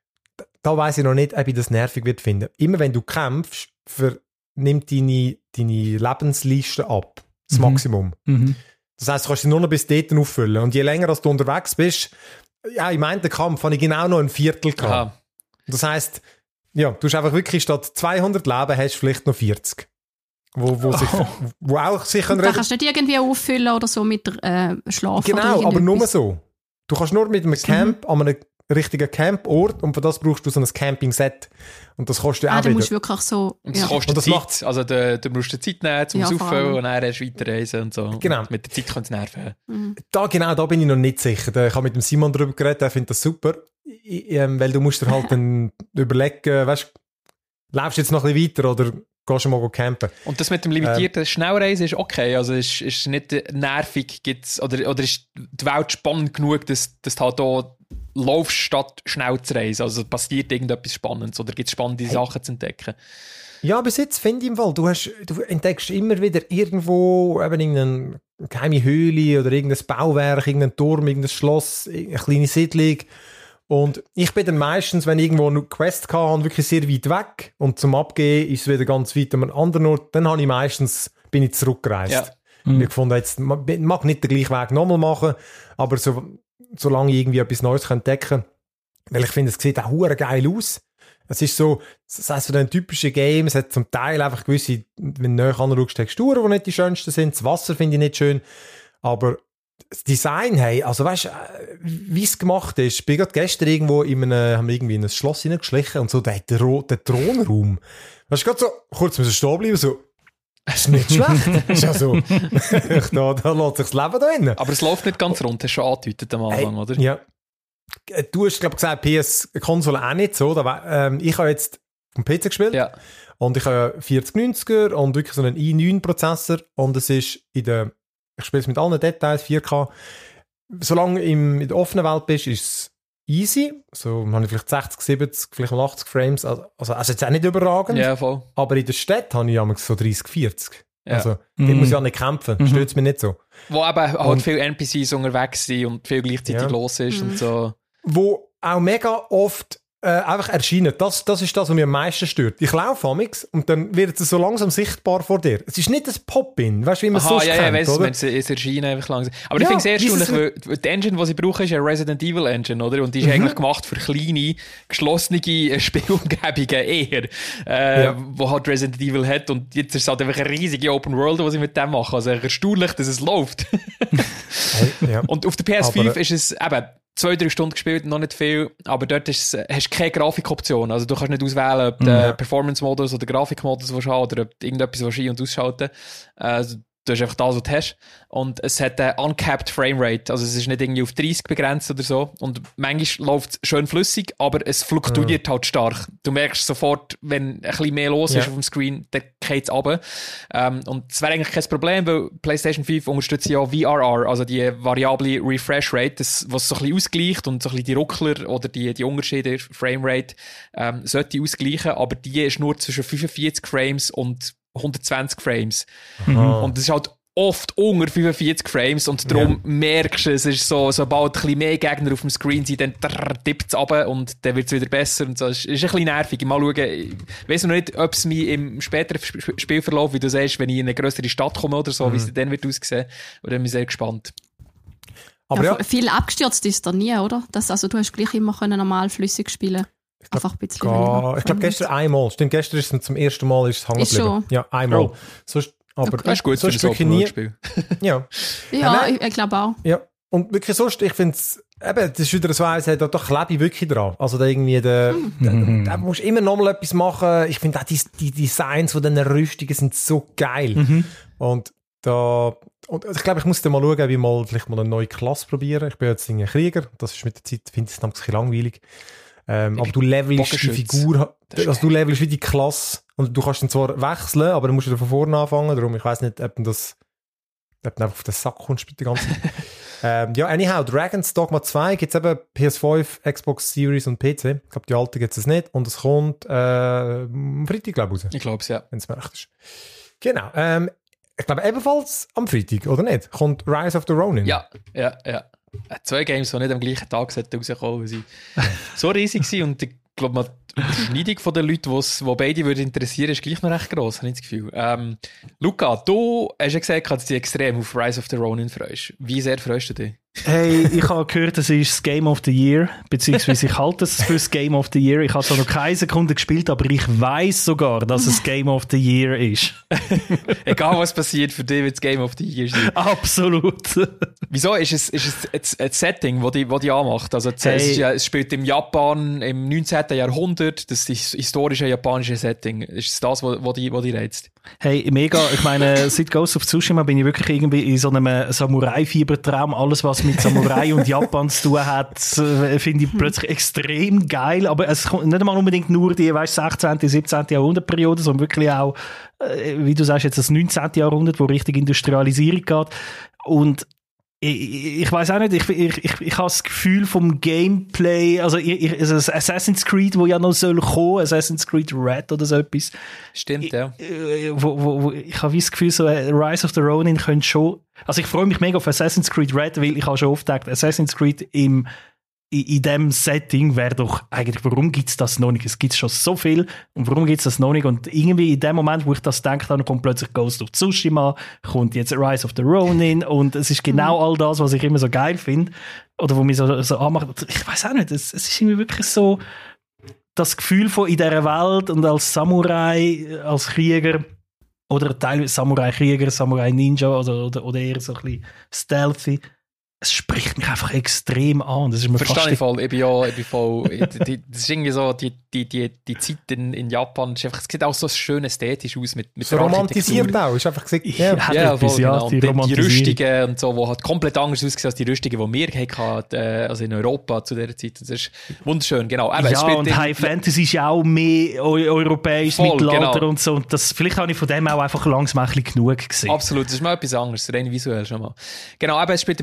Da weiss ich noch nicht, ob ich das nervig wird finden. Immer wenn du kämpfst, nimmt deine, deine Lebensliste ab. Das mhm. Maximum. Mhm. Das heisst, du kannst dich nur noch bis dort auffüllen. Und je länger als du unterwegs bist, ja, ich meine, den Kampf habe ich genau noch ein Viertel gehabt. Aha. Das heisst, ja, du hast einfach wirklich statt zweihundert Leben hast du vielleicht noch vierzig. Wo, wo, sich, oh. wo auch sich können. Da kannst du nicht irgendwie auffüllen oder so mit der äh, Schlaf. Genau, aber nur so. Du kannst nur mit einem Camp, an einem richtigen Camport, und für das brauchst du so ein Camping-Set. Und das kostet ja ah, auch wieder. Du musst wirklich so... Und das ja. kostet und das Zeit. Macht, also du, du musst die Zeit nehmen, um es ja, auffüllen, und dann hast du weiterreisen und so. Genau. Und mit der Zeit kann es nerven. Mhm. Da, genau, da bin ich noch nicht sicher. Ich habe mit dem Simon darüber geredet, der findet das super. Ich, ähm, weil du musst dir halt dann überlegen, weißt du, läufst du jetzt noch ein bisschen weiter oder gehst du mal campen. Und das mit dem limitierten ähm, Schnellreisen ist okay, also ist, ist nicht nervig, gibt's, oder, oder ist die Welt spannend genug, dass, dass du halt hier laufst, statt schnell zu reisen? Also passiert irgendetwas Spannendes oder gibt es spannende hey. Sachen zu entdecken? Ja, bis jetzt finde ich im Fall, du, hast, du entdeckst immer wieder irgendwo eben irgendeine geheime Höhle oder irgendein Bauwerk, irgendein Turm, irgendein Schloss, eine kleine Siedlung. Und ich bin dann meistens, wenn ich irgendwo eine Quest hatte, wirklich sehr weit weg. Und zum Abgehen ist es wieder ganz weit an einem anderen Ort. Dann habe ich meistens, bin ich zurückgereist. Ja. Mhm. Ich fand, jetzt mag nicht den gleichen Weg nochmal machen, aber so, solange ich irgendwie etwas Neues entdecken kann. Weil ich finde, es sieht auch verdammt geil aus. Es ist so, das heisst, so ein typisches Game, es hat zum Teil einfach gewisse, wenn du näher anschaust, Texturen, die nicht die schönsten sind. Das Wasser finde ich nicht schön. Aber das Design, hey, also weißt du, wie es gemacht ist. Ich bin gerade gestern irgendwo in einem, haben wir irgendwie in ein Schloss hineingeschlichen und so der, der, der Thronraum. Weißt du, gerade so, kurz müssen stehen bleiben, so, das ist nicht schlecht. Das ist ja so, da, da lässt sich das Leben da rein. Aber es läuft nicht ganz rund, hast du schon angedeutet am Anfang, hey, oder? Ja. Du hast, glaube ich, gesagt, P S-Konsole auch nicht so. Da, ähm, ich habe jetzt vom P C gespielt. Ja. Und ich habe vierzig neunziger und wirklich so einen i neun Prozessor. Und es ist in der, ich spiele es mit allen Details, vier K. Solange du in der offenen Welt bist, ist es easy. So, man hat vielleicht sechzig, siebzig, vielleicht mal achtzig Frames. Also, also jetzt auch nicht überragend. Ja, voll. Aber in der Stadt habe ich ja so dreißig, vierzig. Ja. Also, mhm. ich muss ja nicht kämpfen. Mhm. Stört es mir nicht so. Wo eben halt viele N P Cs unterwegs sind und viel gleichzeitig ja. los ist mhm. und so. Wo auch mega oft äh, einfach erscheinen. Das, das ist das, was mich am meisten stört. Ich laufe amix und dann wird es so langsam sichtbar vor dir. Es ist nicht ein Pop-In, weißt du, wie man es sonst ja, kennt, ja, ich weiss, oder? Es, es erscheint einfach langsam. Aber Ja, ich finde es sehr dieses- erstaunlich, weil die Engine, die sie brauchen, ist eine Resident Evil Engine, oder? Und die ist Mhm. eigentlich gemacht für kleine, geschlossene Spielumgebungen eher, äh, Ja. wo halt Resident Evil hat. Und jetzt ist es halt einfach eine riesige Open World, die sie mit dem machen. Also erstaunlich, dass es läuft. Hey, ja. Und auf der P S fünf Aber- ist es eben zwei, drei Stunden gespielt, noch nicht viel, aber dort ist, es- hast du keine Grafikoption. Also du kannst nicht auswählen, ob du Ja. den Performance-Modus oder Grafikmodus willst haben oder ob du irgendetwas willst ein- und ausschalten. Also, du hast einfach das, was du hast. Und es hat eine uncapped Framerate. Also es ist nicht irgendwie auf dreißig begrenzt oder so. Und manchmal läuft es schön flüssig, aber es fluktuiert halt stark. Du merkst sofort, wenn ein bisschen mehr los Ja. ist auf dem Screen, dann geht es runter. Ähm, und das wäre eigentlich kein Problem, weil PlayStation fünf unterstützt ja V R R, also die variable Refresh Rate, das, was so ein bisschen ausgleicht und so ein bisschen die Ruckler oder die, die Unterschiede, Framerate, ähm, sollte ausgleichen, aber die ist nur zwischen fünfundvierzig Frames und hundertzwanzig Frames. Und das ist halt oft unter fünfundvierzig Frames und darum Ja. merkst du, es ist so, sobald ein bisschen mehr Gegner auf dem Screen sind, dann tippt es runter und dann wird es wieder besser und so. Es ist ein bisschen nervig. Mal schauen, ich weiss noch nicht, ob es mich im späteren Sp- Spielverlauf, wie du sagst, wenn ich in eine größere Stadt komme oder so, wie es dann wird aussehen. Und dann bin ich sehr gespannt. Aber ja, Ja, viel abgestürzt ist da nie, oder? Das, also du hast gleich immer können normal flüssig spielen. Einfach ein bisschen Ga- weniger. ich glaube gestern einmal. Stimmt, gestern ist es zum ersten Mal ist es hängen Ist geblieben. schon? Ja, einmal. Oh. Sonst, aber Das ist gut für sonst ein wirklich nie. Open-World-Spiel. Ja. Ja, Ja, nein. ich, ich glaube auch. Ja, und wirklich sonst, ich finde es, eben, das ist wieder so eins, da, da klebe ich wirklich dran. Also da irgendwie, da, da, da musst du immer noch mal etwas machen. Ich finde auch die, die Designs von diesen Rüstungen sind so geil. Und da, und ich glaube, ich muss dann mal schauen, wie mal, vielleicht mal eine neue Klasse probieren. Ich bin jetzt ein Krieger, das ist mit der Zeit, finde ich es ein bisschen langweilig. Ähm, aber du levelst die Bogenschütz. Figur, Das ist also du levelst wie die Klasse und du kannst dann zwar wechseln, aber dann musst du dann von vorne anfangen. Darum, ich weiss nicht, ob du das ob du einfach auf den Sack kommst mit der ganzen ähm, ja, anyhow, Dragon's Dogma zwei gibt es eben P S fünf, Xbox Series und P C. Ich glaube, die alten gibt es nicht. Und es kommt äh, am Freitag, glaube ich, raus, Ich glaube es, ja. wenn es mir recht ist. Genau. Ähm, ich glaube, ebenfalls am Freitag, oder nicht? Kommt Rise of the Ronin. Ja, ja, ja. Äh, Zwei Games, die nicht am gleichen Tag sollten rauskommen, weil sie so riesig sind und ich glaube mal, die Überschneidung von den Leuten, die beide würden interessieren, ist gleich noch recht gross, habe ich das Gefühl. Ähm, Luca, du hast ja gesagt, dass du dich extrem auf Rise of the Ronin freust. Wie sehr freust du dich? Hey, ich habe gehört, das ist das Game of the Year, beziehungsweise ich halte es für das Game of the Year. Ich habe zwar noch keine Sekunde gespielt, aber ich weiss sogar, dass es Game of the Year ist. Egal was passiert, für dich wird es Game of the Year sein. Absolut. Wieso ist es, ist es ein, ein Setting, das die, wo die anmacht? Also es, Hey. es, ist ja, es spielt im Japan im neunzehnten. Jahrhundert, das ist historische japanische Setting. Ist es das, was wo die, wo die reizt? Hey, mega. Ich meine, seit Ghost of Tsushima bin ich wirklich irgendwie in so einem Samurai-Fiebertraum. Alles, was mit Samurai und Japan zu tun hat, äh, finde ich plötzlich extrem geil. Aber es kommt nicht einmal unbedingt nur die, weißt, sechzehnten, siebzehnten. Jahrhundertperiode, sondern wirklich auch, äh, wie du sagst, jetzt das neunzehnten. Jahrhundert, wo richtig Industrialisierung geht. Und ich, ich weiß auch nicht, ich, ich, ich, ich habe das Gefühl vom Gameplay, also, ich, ich, also Assassin's Creed, wo ja noch soll kommen, Assassin's Creed Red oder so etwas. Stimmt, ja. Äh, Wo, wo, wo, ich habe das Gefühl, so äh, Rise of the Ronin könnte schon, also ich freue mich mega auf Assassin's Creed Red, weil ich habe schon oft gedacht, Assassin's Creed im in, in diesem Setting wäre doch eigentlich, warum gibt es das noch nicht? Es gibt schon so viel und warum gibt es das noch nicht? Und irgendwie in dem Moment, wo ich das denke, dann kommt plötzlich Ghost of Tsushima, kommt jetzt Rise of the Ronin und es ist genau all das, was ich immer so geil finde oder wo mich so, so anmacht. Ich weiß auch nicht, es, es ist irgendwie wirklich so das Gefühl von in dieser Welt und als Samurai, als Krieger oder teilweise Samurai-Krieger, Samurai-Ninja oder, oder, oder eher so ein bisschen stealthy. Es spricht mich einfach extrem an. Das ist mir Verstehe fast ich voll. Ich bin ja, ich bin voll, die, das ist irgendwie so, die, die, die, die Zeit in, in Japan, ist einfach, es sieht auch so schön ästhetisch aus mit, mit So der romantisiert Architektur. auch. Ist einfach gesagt, Ja, ja. hat Ja, etwas, voll, ja, genau. die Und die, die Romantisierung. Rüstungen und so, die halt komplett anders aussehen als die Rüstungen, die wir hatten, äh, also in Europa zu dieser Zeit. Das ist wunderschön, genau. Eben, es Ja, spielt und in- High Fantasy ist ja auch mehr eu europäisch, Voll, Mittelalter genau. und so. Und das, vielleicht habe ich von dem auch einfach langsam ein bisschen genug gesehen. Absolut, das ist mal etwas anderes, rein visuell schon mal. Genau, eben, es spielt im neunzehnten.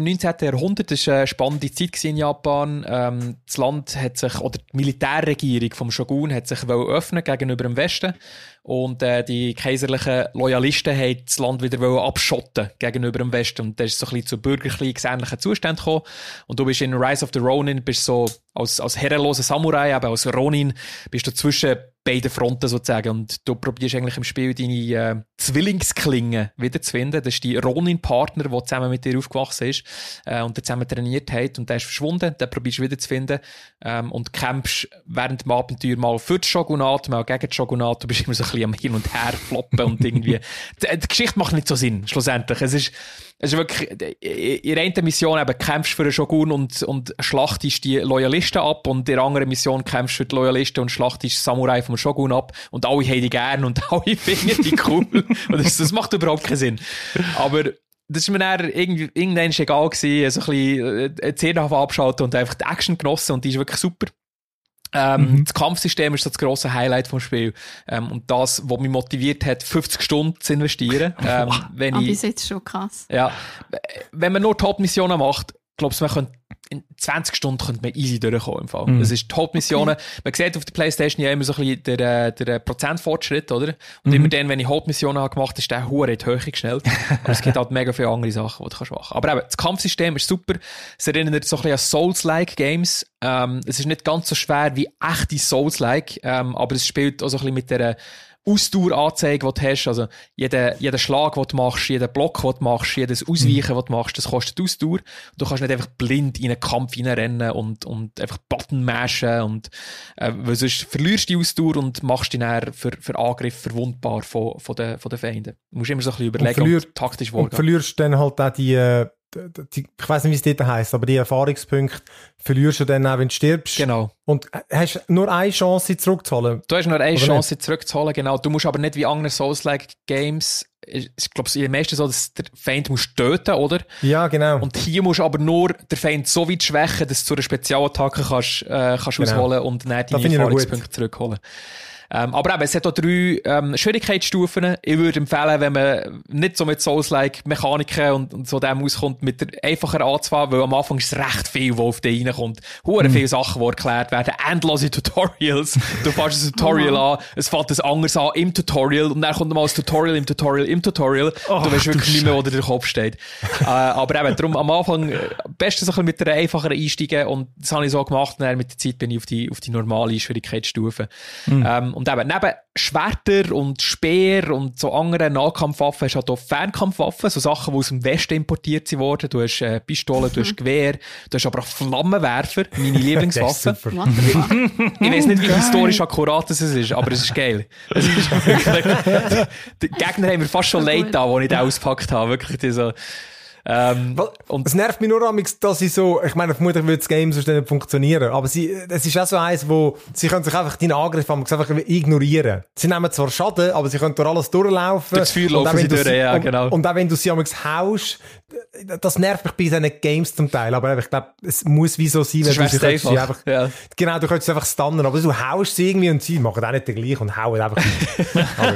Jahrhundert. Das war eine spannende Zeit in Japan. Ähm, das Land hat sich, oder die Militärregierung vom Shogun hat sich öffnen gegenüber dem Westen. Und äh, die kaiserlichen Loyalisten haben das Land wieder abschotten gegenüber dem Westen. Und da ist so ein bisschen zu bürgerkriegsähnlichen Zuständen gekommen. Und du bist in Rise of the Ronin, bist so als, als herrenloser Samurai, aber als Ronin, bist du zwischen beiden Fronten sozusagen. Und du probierst eigentlich im Spiel deine äh, Zwillingsklinge wiederzufinden. Das ist die Ronin-Partner, der zusammen mit dir aufgewachsen ist äh, und der zusammen trainiert hat. Und der ist verschwunden, den probierst du wiederzufinden. Ähm, und kämpfst während dem Abenteuer mal für das Shogunat, mal gegen das Shogunat. Du bist immer so ein bisschen am Hin und Her floppen und irgendwie. Die, die Geschichte macht nicht so Sinn, schlussendlich. Es ist, es ist wirklich, in der einen Mission eben kämpfst für den Shogun und, und schlachtest die Loyalisten ab und in der anderen Mission kämpfst für die Loyalisten und schlachtest Samurai vom Shogun ab und alle haben die gern und alle finden die cool. Und das, das macht überhaupt keinen Sinn. Aber das ist mir dann irgendwie, irgendwann egal gewesen, so ein bisschen äh, C D abschalten und einfach die Action genossen und die ist wirklich super. Ähm, mhm. Das Kampfsystem ist so das grosse Highlight vom Spiel. Ähm, und das, was mich motiviert hat, fünfzig Stunden zu investieren. Ähm, wenn Aber ich, bis jetzt schon krass. Ja. Wenn man nur die Hauptmissionen macht, glaubst du, man könnte in zwanzig Stunden könnte man easy durchkommen im Fall. Mhm. Das ist die Hauptmissionen. Okay. Man sieht auf der PlayStation ja immer so ein bisschen der, der Prozentfortschritt, oder? Und mhm. immer dann, wenn ich Hauptmissionen habe gemacht, ist der hure in die Höhe geschnellt. Aber es gibt halt mega viele andere Sachen, die du kannst machen. Aber eben, das Kampfsystem ist super. Es erinnert so ein bisschen an Souls-like Games. Ähm, es ist nicht ganz so schwer wie echte Souls-like, ähm, aber es spielt auch so ein bisschen mit der Ausdaueranzeige, die du hast. Also, jeder, jeder Schlag, den du machst, jeder Block, den du machst, jedes Ausweichen, das du machst, das kostet Ausdauer. Du kannst nicht einfach blind in einen Kampf reinrennen und, und einfach Button mashen und, äh, weil sonst verlierst du die Ausdauer und machst dich dann für, für Angriff verwundbar von, von den, von den Feinden. Du musst immer so ein bisschen überlegen und, und taktisch vorgehen. Und verlierst dann halt auch die, äh, die, ich weiss nicht, wie es dort heisst, aber die Erfahrungspunkte verlierst du dann auch, wenn du stirbst. Genau. Und hast nur eine Chance, sie zurückzuholen. Du hast nur eine Oder Chance, sie zurückzuholen, genau. Du musst aber nicht wie andere Souls-like Games, ich glaube, in den meisten so, dass der Feind musst töten, oder? Ja, genau. Und hier musst du aber nur den Feind so weit schwächen, dass du zu einer Spezialattacke kannst, äh, kannst genau. ausholen und dann deine Erfahrungspunkte zurückholen. Ähm, aber eben, es hat auch drei ähm, Schwierigkeitsstufen. Ich würde empfehlen, wenn man nicht so mit Souls-like Mechaniken und, und so dem auskommt, mit der einfacher anzufangen, weil am Anfang ist es recht viel, was auf dich reinkommt. Hure mm. viele Sachen, die erklärt werden, endlose Tutorials. Du fährst ein Tutorial oh. an, es fängt das anders an im Tutorial und dann kommt mal ein Tutorial im Tutorial im Tutorial. Oh, du weißt wirklich nicht mehr, wo dir der Kopf steht. äh, aber eben, darum am Anfang äh, besser so ein bisschen mit der einfacheren einsteigen und das habe ich so gemacht und dann mit der Zeit bin ich auf die, auf die normale Schwierigkeitsstufe. Mm. Ähm, Und eben, neben Schwerter und Speer und so anderen Nahkampfwaffen hast du halt auch Fernkampfwaffen, so Sachen, die aus dem Westen importiert wurden. Du hast äh, Pistolen, du hast Gewehr, du hast aber auch Flammenwerfer, meine Lieblingswaffe. Ich weiss nicht, wie historisch akkurat das ist, aber es ist geil. Es ist wirklich, die Gegner haben mir fast schon leid da, als ich den ausgepackt habe. Wirklich diese, Ähm, und es nervt mich nur, dass ich so, ich meine, vermutlich würde das Game sonst nicht funktionieren, aber sie, es ist auch so eins, wo sie können sich einfach deinen Angriff einfach ignorieren. Sie nehmen zwar Schaden, aber sie können durch alles durchlaufen. Durchs Feuer laufen sie durch, ja, und, genau. Und auch wenn du sie amigs haust, das nervt mich bei diesen Games zum Teil, aber ich glaube, es muss wie so sein, wenn du sie einfach, einfach ja. Genau, du könntest sie einfach stunnen, aber du haust sie irgendwie und sie machen auch nicht den gleichen und hauen einfach aber,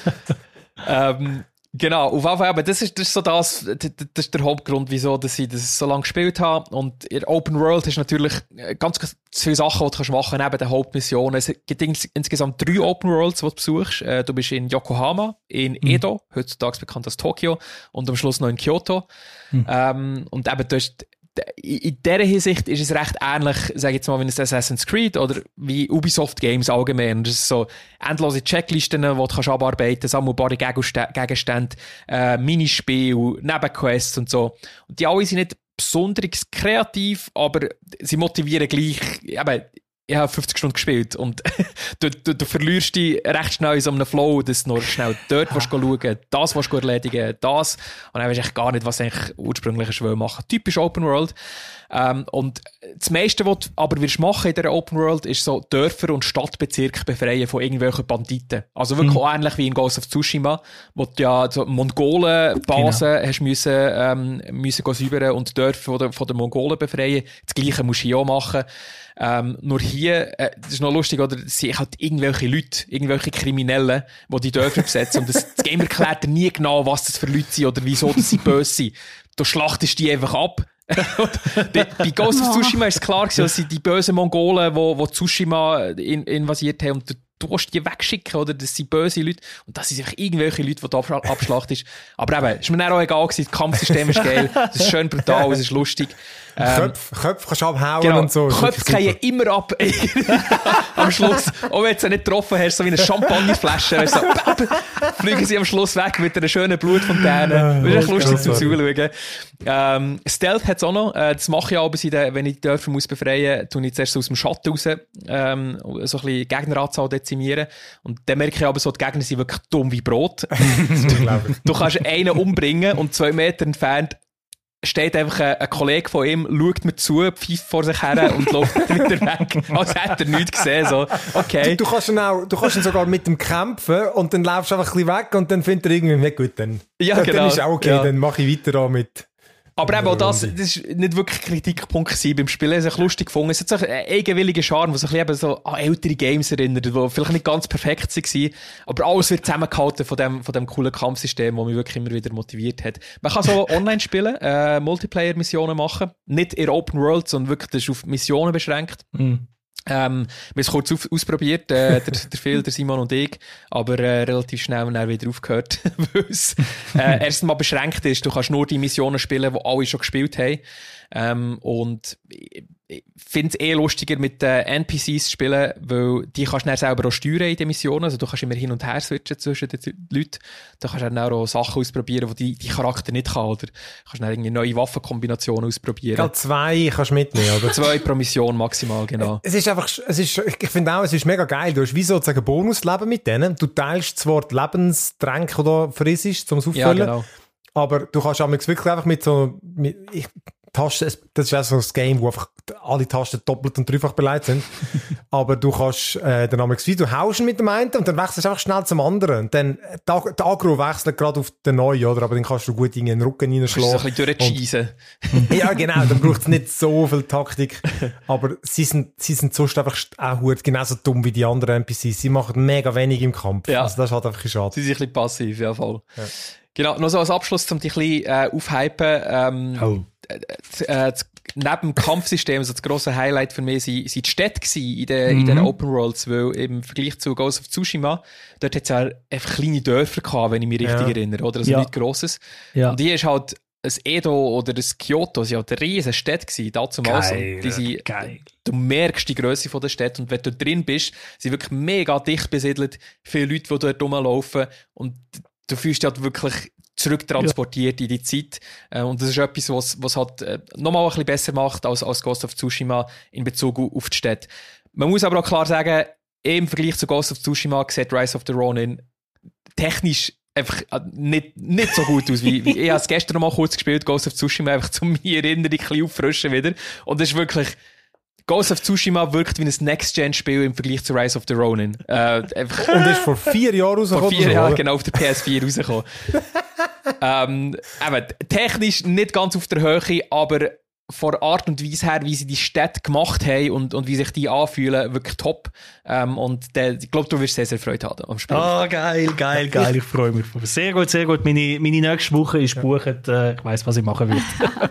ja. ähm, Genau, auf jeden Fall, aber das ist, das ist so das, das ist der Hauptgrund, wieso dass ich das so lange gespielt habe. Und in der Open World hast du natürlich ganz, ganz viele Sachen, die du machen kannst, neben den Hauptmissionen. Es gibt ins, insgesamt drei Open Worlds, die du besuchst. Du bist in Yokohama, in Edo, mhm. heutzutage bekannt als Tokio, und am Schluss noch in Kyoto. Mhm. Ähm, und eben, du hast in dieser Hinsicht ist es recht ähnlich, sage ich jetzt mal, wie ein Assassin's Creed oder wie Ubisoft Games allgemein. Das ist so endlose Checklisten, die du kannst abarbeiten, sammelbare Gegenstände, äh, Minispiele, Nebenquests und so. Und die alle sind nicht besonders kreativ, aber sie motivieren gleich, eben, ich habe fünfzig Stunden gespielt und du, du, du verlierst dich recht schnell in so einem Flow, dass du noch schnell dort willst schauen, das willst du erledigen, das. Und dann weisst du gar nicht, was du eigentlich ursprünglich machen willst. Typisch Open World. Ähm, und das meiste, was du aber willst machen in dieser Open World, ist so Dörfer und Stadtbezirke befreien von irgendwelchen Banditen. Also wirklich mhm. auch ähnlich wie in Ghost of Tsushima, wo du ja so Mongolen-Basen genau. hast müssen, ähm, müssen säubern und Dörfer von den, von den Mongolen befreien. Das Gleiche musst du hier auch machen. Ähm, nur hier, äh, das ist noch lustig, oder? Es sind halt irgendwelche Leute, irgendwelche Kriminellen, die die Dörfer besetzen. Und das, das Game erklärt dir nie genau, was das für Leute sind oder wieso das sie böse sind. Du schlachtest die einfach ab, bei, bei Ghost of Tsushima ist es klar gewesen, dass sie die bösen Mongolen, die, die Tsushima in, invasiert haben, und du musst die wegschicken, oder? Das sind böse Leute. Und das sind einfach irgendwelche Leute, die da Abschlacht ist. Aber eben, ist mir dann auch egal gewesen. Das Kampfsystem ist geil. Es ist schön brutal, es ist lustig. Ähm, Köpfe, Köpfe kannst du abhauen genau, und so. Köpfe fallen immer ab. Am Schluss. Auch wenn du sie nicht getroffen hast, so wie eine Champagnerflasche. So, fliegen sie am Schluss weg mit einer schönen Blutfontäne. Das ist echt lustig zum Zuschauen. Ähm, Stealth hat es auch noch. Äh, das mache ich aber, wenn ich die Dörfer muss befreien, tue ich zuerst so aus dem Schatten raus, ähm, so ein bisschen Gegneranzahl dezimieren. Und dann merke ich aber so, die Gegner sind wirklich dumm wie Brot. Du kannst einen umbringen und zwei Meter entfernt steht einfach ein, ein Kollege von ihm, schaut mir zu, pfeift vor sich her und läuft wieder weg, als hätte er nichts gesehen. So, okay. Du, du kannst ihn auch, du kannst ihn sogar mit dem kämpfen und dann laufst du einfach ein bisschen weg und dann findet er irgendwie nicht gut. Dann, ja, genau. Dann ist auch okay, ja. Dann mache ich weiter an mit. Aber eben auch das, das ist nicht wirklich ein Kritikpunkt gewesen beim Spielen. Es ist lustig gefunden. Es hat so einen eigenwilligen Charme, der sich ein bisschen so an ältere Games erinnert, die vielleicht nicht ganz perfekt waren. Aber alles wird zusammengehalten von dem, von dem coolen Kampfsystem, das mich wirklich immer wieder motiviert hat. Man kann so online spielen, äh, Multiplayer-Missionen machen. Nicht in Open World, sondern wirklich das ist auf Missionen beschränkt. Mhm. Ähm, wir haben es kurz auf, ausprobiert, äh, der, der Phil, der Simon und ich, aber äh, relativ schnell haben wir wieder aufgehört, weil es äh, erst mal beschränkt ist. Du kannst nur die Missionen spielen, die alle schon gespielt haben. Ähm, und ich, ich finde es eh lustiger, mit den äh, N P Cs zu spielen, weil die kannst du dann selber auch steuern in den Missionen. Also du kannst immer hin und her switchen zwischen den Leuten. Du kannst dann auch Sachen ausprobieren, die die, die Charakter nicht kann. Oder du kannst dann irgendwie neue Waffenkombinationen ausprobieren. Ja, zwei kannst du mitnehmen, oder? Zwei pro Mission maximal, genau. Es ist einfach, es ist, ich finde auch, es ist mega geil. Du hast wie sozusagen Bonusleben mit denen. Du teilst zwar die Lebenstränke, die du frisst, um es auffüllen. Ja, genau. Aber du kannst auch wirklich einfach mit so, mit, ich, Tasten, das ist auch so ein Game, wo einfach alle Tasten doppelt und dreifach beleidigt sind. Aber du kannst, äh, dann haben wir du haust mit dem einen und dann wechselst du einfach schnell zum anderen. Und dann, der, der Agro wechselt gerade auf den neuen, oder? Aber dann kannst du gut in den Rücken reinschlagen. Kannst du so ein bisschen durchschiessen. Ja, genau. Dann braucht es nicht so viel Taktik. Aber sie sind, sie sind sonst einfach auch genauso dumm wie die anderen N P Cs. Sie machen mega wenig im Kampf. Ja. Also das ist halt einfach schade. Sie sind ein bisschen passiv, ja, voll. Ja. Genau, noch so als Abschluss, um dich ein bisschen äh, aufhypen. Ähm, oh. Äh, neben dem Kampfsystem, also das grosse Highlight für mich, sind, sind die Städte gewesen in den, mhm. in den Open Worlds, weil im Vergleich zu Ghost of Tsushima, dort hat es ja einfach kleine Dörfer gehabt, wenn ich mich richtig ja. erinnere, oder? Also ja. nichts Grosses. Ja. Und hier ist halt ein Edo oder ein Kyoto, sie halt eine riesen Stadt gewesen, dazu mal so. Die sind, geil. Du merkst die Grösse der Stadt und wenn du drin bist, sind wirklich mega dicht besiedelt, viele Leute, die dort rumlaufen und du fühlst dich halt wirklich zurücktransportiert ja. in die Zeit. Äh, und das ist etwas, was, was halt äh, nochmal ein bisschen besser macht als, als Ghost of Tsushima in Bezug auf die Stadt. Man muss aber auch klar sagen, im Vergleich zu Ghost of Tsushima sieht Rise of the Ronin technisch einfach nicht, nicht so gut aus. Wie, wie ich habe es gestern noch mal kurz gespielt, Ghost of Tsushima, einfach zu mir Erinnerung ein bisschen auffrischen wieder. Und das ist wirklich, Ghost of Tsushima wirkt wie ein Next-Gen-Spiel im Vergleich zu Rise of the Ronin. Äh, einfach, und ist vor vier Jahren rausgekommen? Vor vier Jahren, genau, auf der P S vier rausgekommen. ähm, eben, technisch nicht ganz auf der Höhe, aber von Art und Weise her, wie sie die Städte gemacht haben und, und wie sich die anfühlen, wirklich top. Ähm, und der, ich glaube, du wirst sehr, sehr Freude haben am Spiel. Ah, oh, geil, geil, geil. Ich freue mich. Sehr gut, sehr gut. Meine, meine nächste Woche ist gebucht. Äh, ich weiss, was ich machen will.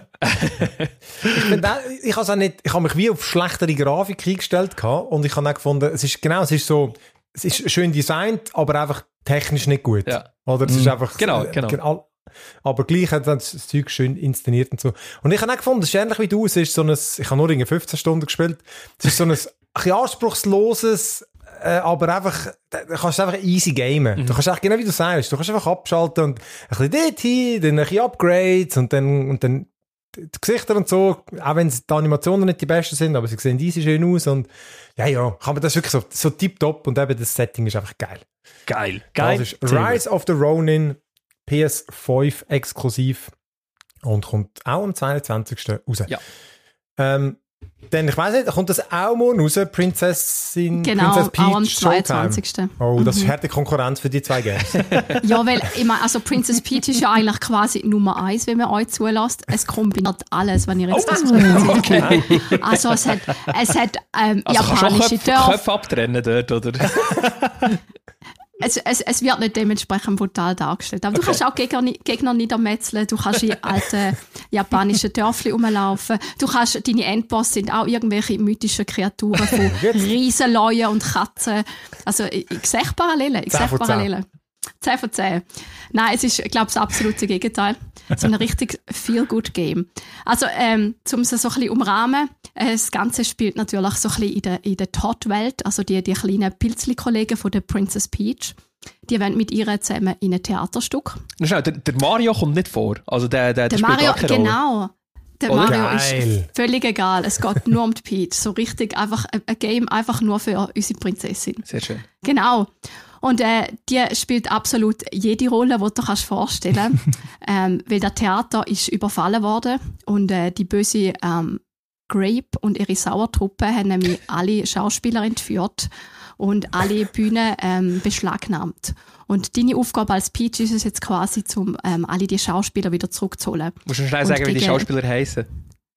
ich bin da, ich habe nicht, ich habe mich wie auf schlechtere Grafik eingestellt gehabt und ich habe auch gefunden, es ist genau, es ist so, es ist schön designt, aber einfach technisch nicht gut. Ja. Oder es ist einfach, genau, genau. Aber gleich hat das Zeug schön inszeniert und so. Und ich habe auch gefunden, es ist ähnlich wie du, es ist so ein, ich habe nur in fünfzehn Stunden gespielt, es ist so ein, ein bisschen anspruchsloses, äh, aber einfach, du kannst einfach easy gamen. Mhm. Du kannst einfach, genau wie du sagst, du kannst einfach abschalten und ein bisschen dort hin, dann ein bisschen Upgrades und dann, und dann die Gesichter und so, auch wenn die Animationen nicht die besten sind, aber sie sehen easy schön aus und ja, ja, kann man das wirklich so, so tipptopp und eben das Setting ist einfach geil. Geil, geil. Das ist Rise of the Ronin, P S fünf exklusiv und kommt auch am zweiundzwanzigsten raus. Ja. Ähm, dann, ich weiss nicht, kommt das auch morgen raus, Prinzessin, genau, Princess Peach auch am zweiundzwanzigsten Oh, das mhm. ist harte Konkurrenz für die zwei Games. Ja, weil, ich meine, also Princess Peach ist ja eigentlich quasi Nummer eins, wenn man euch zulässt. Es kombiniert alles, wenn ihr jetzt das oh, okay. Also es hat, es hat ähm, also japanische Dörfer. Köpfe abtrennen dort, oder? es, es, es wird nicht dementsprechend brutal dargestellt. Aber okay. Du kannst auch Gegner, Gegner niedermetzeln, du kannst in alten japanischen Dörfli rumlaufen, du kannst, deine Endboss sind auch irgendwelche mythischen Kreaturen von Riesenleuen und Katzen. Also ich, ich sehe Parallelen, ich sehe Parallelen. zehn von zehn. Nein, es ist, ich glaube, das absolute Gegenteil. So ein richtig Feel-Good-Game. Also, ähm, um es so ein bisschen umrahmen, äh, das Ganze spielt natürlich so ein bisschen in der, in der Todd-Welt, also die, die kleinen Pilzli-Kollegen von der Princess Peach. Die wollen mit ihr zusammen in ein Theaterstück. Schnell, der, der Mario kommt nicht vor. Also der, der, der, der Mario, genau. Der Oder? Mario Geil. ist völlig egal. Es geht nur um die Peach. So richtig einfach ein Game einfach nur für unsere Prinzessin. Sehr schön. Genau. Und äh, die spielt absolut jede Rolle, die du dir vorstellen kannst. ähm, weil das Theater ist überfallen worden und äh, die böse ähm, Grape und ihre Sauertruppe haben nämlich alle Schauspieler entführt und alle Bühnen ähm, beschlagnahmt. Und deine Aufgabe als Peach ist es jetzt quasi, um ähm, alle die Schauspieler wieder zurückzuholen. Musst du schnell sagen, wie die Schauspieler heißen?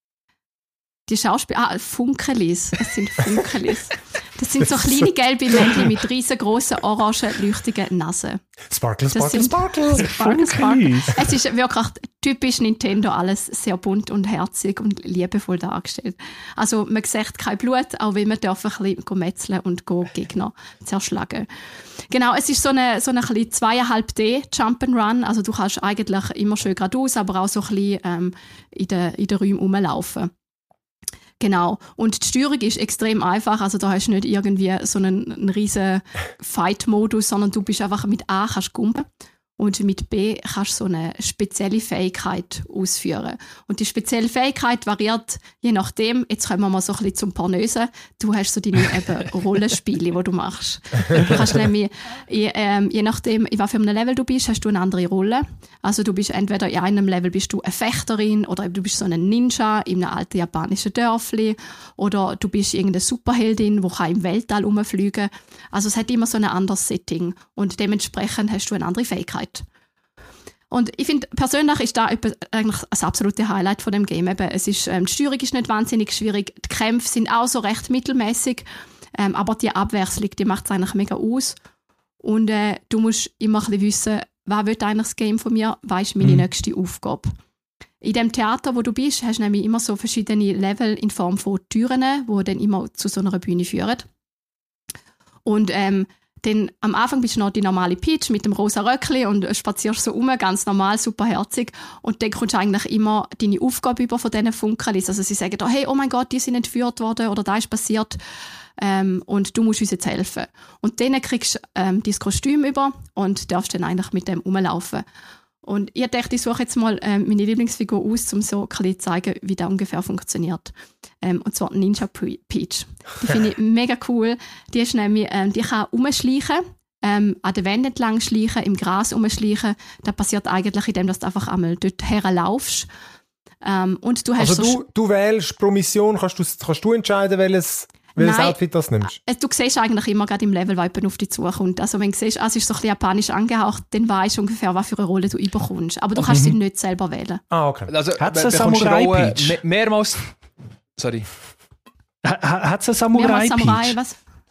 Die Schauspieler, ah, Funkelis. Es sind Funkelis. Das sind so kleine gelbe Männchen mit riesengroßen, orangen, leuchtigen Nasen. Sparkle, sparkle, sparkle. Sparkle, sparkle. Es ist wirklich typisch Nintendo, alles sehr bunt und herzig und liebevoll dargestellt. Also man sieht kein Blut, auch wenn man darf ein bisschen metzeln und Gegner zerschlagen. Genau, es ist so eine, so eine zweieinhalb D Jump'n'Run. Also du kannst eigentlich immer schön geradeaus, aber auch so ein bisschen ähm, in den in den Räumen rumlaufen. Genau. Und die Steuerung ist extrem einfach. Also da hast du nicht irgendwie so einen, einen riesen Fight-Modus, sondern du bist einfach mit A kannst gumpen und mit B kannst du so eine spezielle Fähigkeit ausführen. Und die spezielle Fähigkeit variiert je nachdem, jetzt kommen wir mal so ein bisschen zum Pornösen, du hast so deine eben Rollenspiele, die du machst. Du kannst nämlich, je, ähm, je nachdem, in was für einem Level du bist, hast du eine andere Rolle. Also du bist entweder in einem Level bist du eine Fechterin oder du bist so ein Ninja in einem alten japanischen Dörfli oder du bist irgendeine Superheldin, die kann im Weltall rumfliegen. Also es hat immer so ein anderes Setting und dementsprechend hast du eine andere Fähigkeit. Und ich finde, persönlich ist da eigentlich das absolute Highlight von dem Game. Eben, es ist, ähm, die Steuerung ist nicht wahnsinnig schwierig, die Kämpfe sind auch so recht mittelmäßig, ähm, aber die Abwechslung, die macht es eigentlich mega aus. Und äh, du musst immer ein bisschen wissen, was will eigentlich das Game von mir, was ist meine mhm. nächste Aufgabe. In dem Theater, wo du bist, hast du nämlich immer so verschiedene Level in Form von Türen, die dann immer zu so einer Bühne führen. Und ähm, Dann, am Anfang bist du noch die normale Peach mit dem rosa Röckli und spazierst so um, ganz normal, super herzig. Und dann kommst du eigentlich immer deine Aufgabe über von diesen Funkelis. Also sie sagen, oh, hey, oh mein Gott, die sind entführt worden oder da ist passiert. Ähm, und du musst uns jetzt helfen. Und dann kriegst du ähm, dein Kostüm über und darfst dann eigentlich mit dem rumlaufen. Und ich dachte, ich suche jetzt mal ähm, meine Lieblingsfigur aus, um so ein bisschen zu zeigen, wie das ungefähr funktioniert. Ähm, und zwar Ninja Peach. Die finde ich mega cool. Die ist nämlich, ähm, die kann rumschleichen, ähm, an den Wänden entlang schleichen, im Gras rumschleichen. Das passiert eigentlich, indem du einfach einmal dort herlaufst. Ähm, und du hast also so du, du wählst pro Mission, kannst du, kannst du entscheiden, welches... Welches Nein, Outfit das nimmst? Äh, du siehst eigentlich immer gerade im Level, was jemand auf dich zukommt. Also wenn du siehst, ah, es ist so ein bisschen japanisch angehaucht, dann weißt du ungefähr, was für eine Rolle du überkommst. Aber du kannst sie nicht selber wählen. Ah, okay. Also, hat es eine Samurai-Peach? Me mehrmals... Sorry. Hat es eine Samurai-Peach? Samurai, was?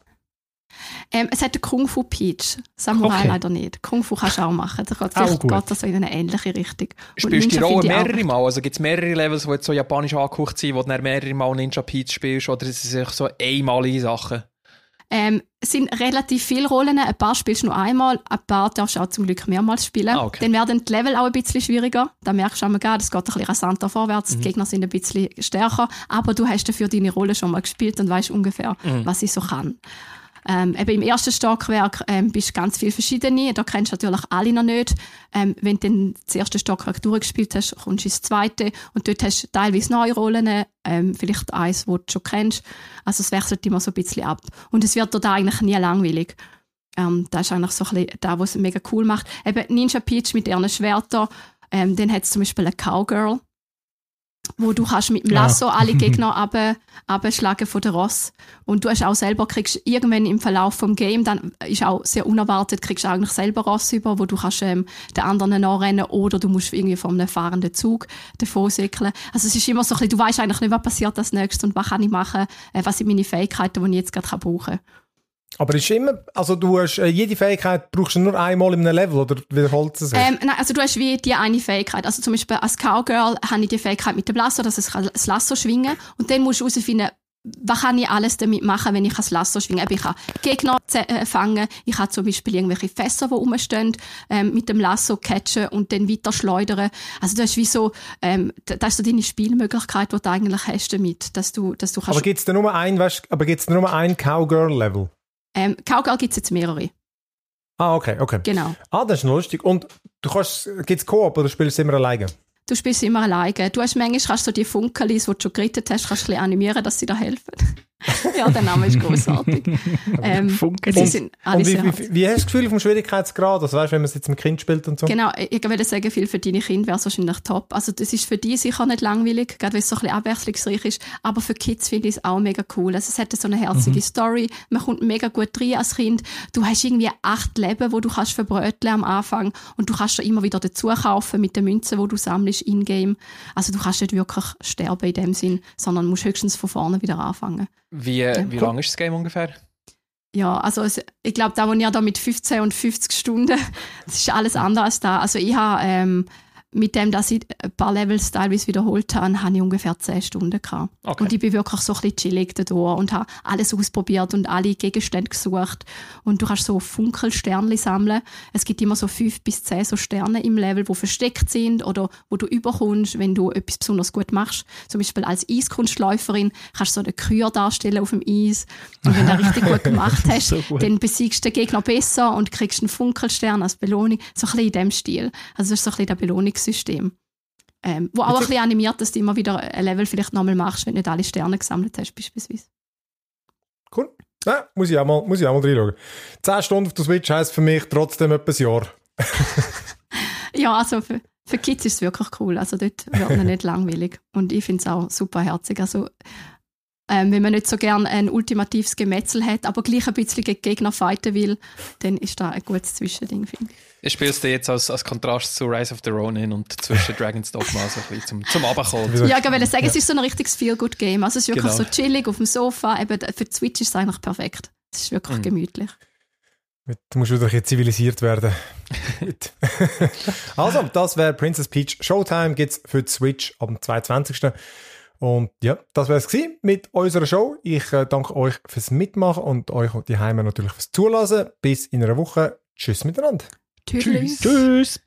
Ähm, es hat eine Kung-Fu-Peach. Samurai okay. leider nicht. Kung-Fu kannst du auch machen. Da geht, vielleicht geht das so in eine ähnliche Richtung. Spielst du die Rolle mehrere Mal? Also gibt es mehrere Levels, die jetzt so japanisch angehaucht sind, wo du dann mehrere Mal Ninja Peach spielst? Oder ist es so einmalige Sachen? Ähm, es sind relativ viele Rollen. Ein paar spielst du nur einmal, ein paar darfst du auch zum Glück mehrmals spielen. Ah, okay. Dann werden die Level auch ein bisschen schwieriger. Da merkst du einmal, das geht ein bisschen rasanter vorwärts. Mhm. Die Gegner sind ein bisschen stärker. Aber du hast dafür deine Rolle schon mal gespielt und weißt ungefähr, mhm. was sie so kann. Ähm, eben im ersten Stockwerk ähm, bist du ganz viele verschiedene. Da kennst du natürlich alle noch nicht. Ähm, wenn du dann das erste Stockwerk durchgespielt hast, kommst du ins zweite. Und dort hast du teilweise neue Rollen, ähm, vielleicht eins, das du schon kennst. Also es wechselt immer so ein bisschen ab. Und es wird da eigentlich nie langweilig. Ähm, das ist eigentlich so ein bisschen das, was es mega cool macht. Eben Ninja Peach mit ihren Schwertern. Ähm, dann hat es zum Beispiel eine Cowgirl, wo du kannst mit dem Lasso ja. alle Gegner abschlagen von der Ross. Und du hast auch selber, kriegst irgendwann im Verlauf vom Game, dann ist auch sehr unerwartet, kriegst du eigentlich selber Ross über, wo du kannst ähm, den anderen nachrennen oder du musst irgendwie von einem fahrenden Zug davon säckeln. Also es ist immer so ein bisschen, du weißt eigentlich nicht, was passiert als nächstes und was kann ich machen, äh, was sind meine Fähigkeiten, die ich jetzt gerade brauchen kann. Aber ist immer, also du hast, äh, jede Fähigkeit brauchst du nur einmal in einem Level, oder wiederholt es sich? Ähm, nein, also du hast wie die eine Fähigkeit. Also zum Beispiel als Cowgirl habe ich die Fähigkeit mit dem Lasso, dass ich das Lasso schwingen kann. Und dann musst du herausfinden, was kann ich alles damit machen, wenn ich das Lasso schwinge. Ich kann Gegner äh, fangen, ich kann zum Beispiel irgendwelche Fässer, die rumstehen, ähm, mit dem Lasso catchen und dann weiter schleudern. Also das ist wie so, ähm, das ist so deine Spielmöglichkeit, die du eigentlich hast damit, dass du, dass du kannst... Aber gibt es da nur ein, weißt, aber gibt's da nur ein Cowgirl-Level? Ähm, Cowgirl gibt es jetzt mehrere. Ah, okay, okay. Genau. Ah, das ist lustig. Und du kannst, gibt's Koop oder spielst du immer alleine? Du spielst immer alleine. Du hast manchmal kannst du die Funkelis, die du schon gerettet hast, kannst du ein bisschen animieren, dass sie dir helfen. Ja, der Name ist grossartig. ähm, sie sind alle und wie, sehr wie, wie hast du das Gefühl vom Schwierigkeitsgrad? Also weißt du, wenn man es jetzt mit Kind spielt und so? Genau, ich würde sagen, viel für deine Kinder wäre es wahrscheinlich top. Also das ist für die sicher nicht langweilig, gerade weil es so ein bisschen abwechslungsreich ist. Aber für Kids finde ich es auch mega cool. Also es hat so eine herzige mhm. Story. Man kommt mega gut rein als Kind. Du hast irgendwie acht Leben, die du kannst verbröteln am Anfang. Und du kannst da immer wieder dazu kaufen mit den Münzen, die du sammelst in-game. Also du kannst nicht wirklich sterben in dem Sinn, sondern musst höchstens von vorne wieder anfangen. Wie, ja, wie cool. lang ist das Game ungefähr? Ja, also ich glaube, da, wo ich da mit fünfzehn und fünfzig Stunden, das ist alles anders als da. Also ich habe ähm, mit dem, dass ich ein paar Levels teilweise wiederholt habe, habe ich ungefähr zehn Stunden gehabt. Okay. Und ich bin wirklich so ein bisschen chillig da und habe alles ausprobiert und alle Gegenstände gesucht. Und du kannst so Funkelsternchen sammeln. Es gibt immer so fünf bis zehn so Sterne im Level, die versteckt sind oder wo du überkommst, wenn du etwas besonders gut machst. Zum Beispiel als Eiskunstläuferin kannst du so eine Kühe darstellen auf dem Eis. Und wenn du das richtig gut gemacht hast, so gut. Dann besiegst du den Gegner besser und kriegst einen Funkelstern als Belohnung. So ein bisschen in diesem Stil. Also das ist so ein bisschen der Belohnungssystem. Ähm, wo auch ein bisschen animiert, dass du immer wieder ein Level vielleicht nochmal machst, wenn du nicht alle Sterne gesammelt hast, beispielsweise. Cool. Ja, muss ich auch mal, muss ich auch mal reinschauen. zehn Stunden auf der Switch heisst für mich trotzdem etwa ein Jahr. Ja, also für, für Kids ist es wirklich cool. Also dort wird man nicht langweilig. Und ich finde es auch super herzig. Also Ähm, wenn man nicht so gerne ein ultimatives Gemetzel hat, aber gleich ein bisschen gegen Gegner fighten will, dann ist da ein gutes Zwischending, finde ich. Ich spielst du jetzt als, als Kontrast zu Rise of the Ronin und zwischen Dragon's Dogma so ein bisschen zum, zum Runterkommen. Ja, ich wollte sagen, ja. Es ist so ein richtiges Feel-Good-Game. Also es ist wirklich genau. so chillig auf dem Sofa. Eben für die Switch ist es eigentlich perfekt. Es ist wirklich mhm. gemütlich. Du musst wieder zivilisiert werden. Also, das wäre Princess Peach Showtime. Gibt es für die Switch am zweiundzwanzigsten Und ja, das wäre es gewesen mit unserer Show. Ich äh, danke euch fürs Mitmachen und euch die Heime natürlich fürs Zuhören. Bis in einer Woche. Tschüss miteinander. Tschüss. Tschüss.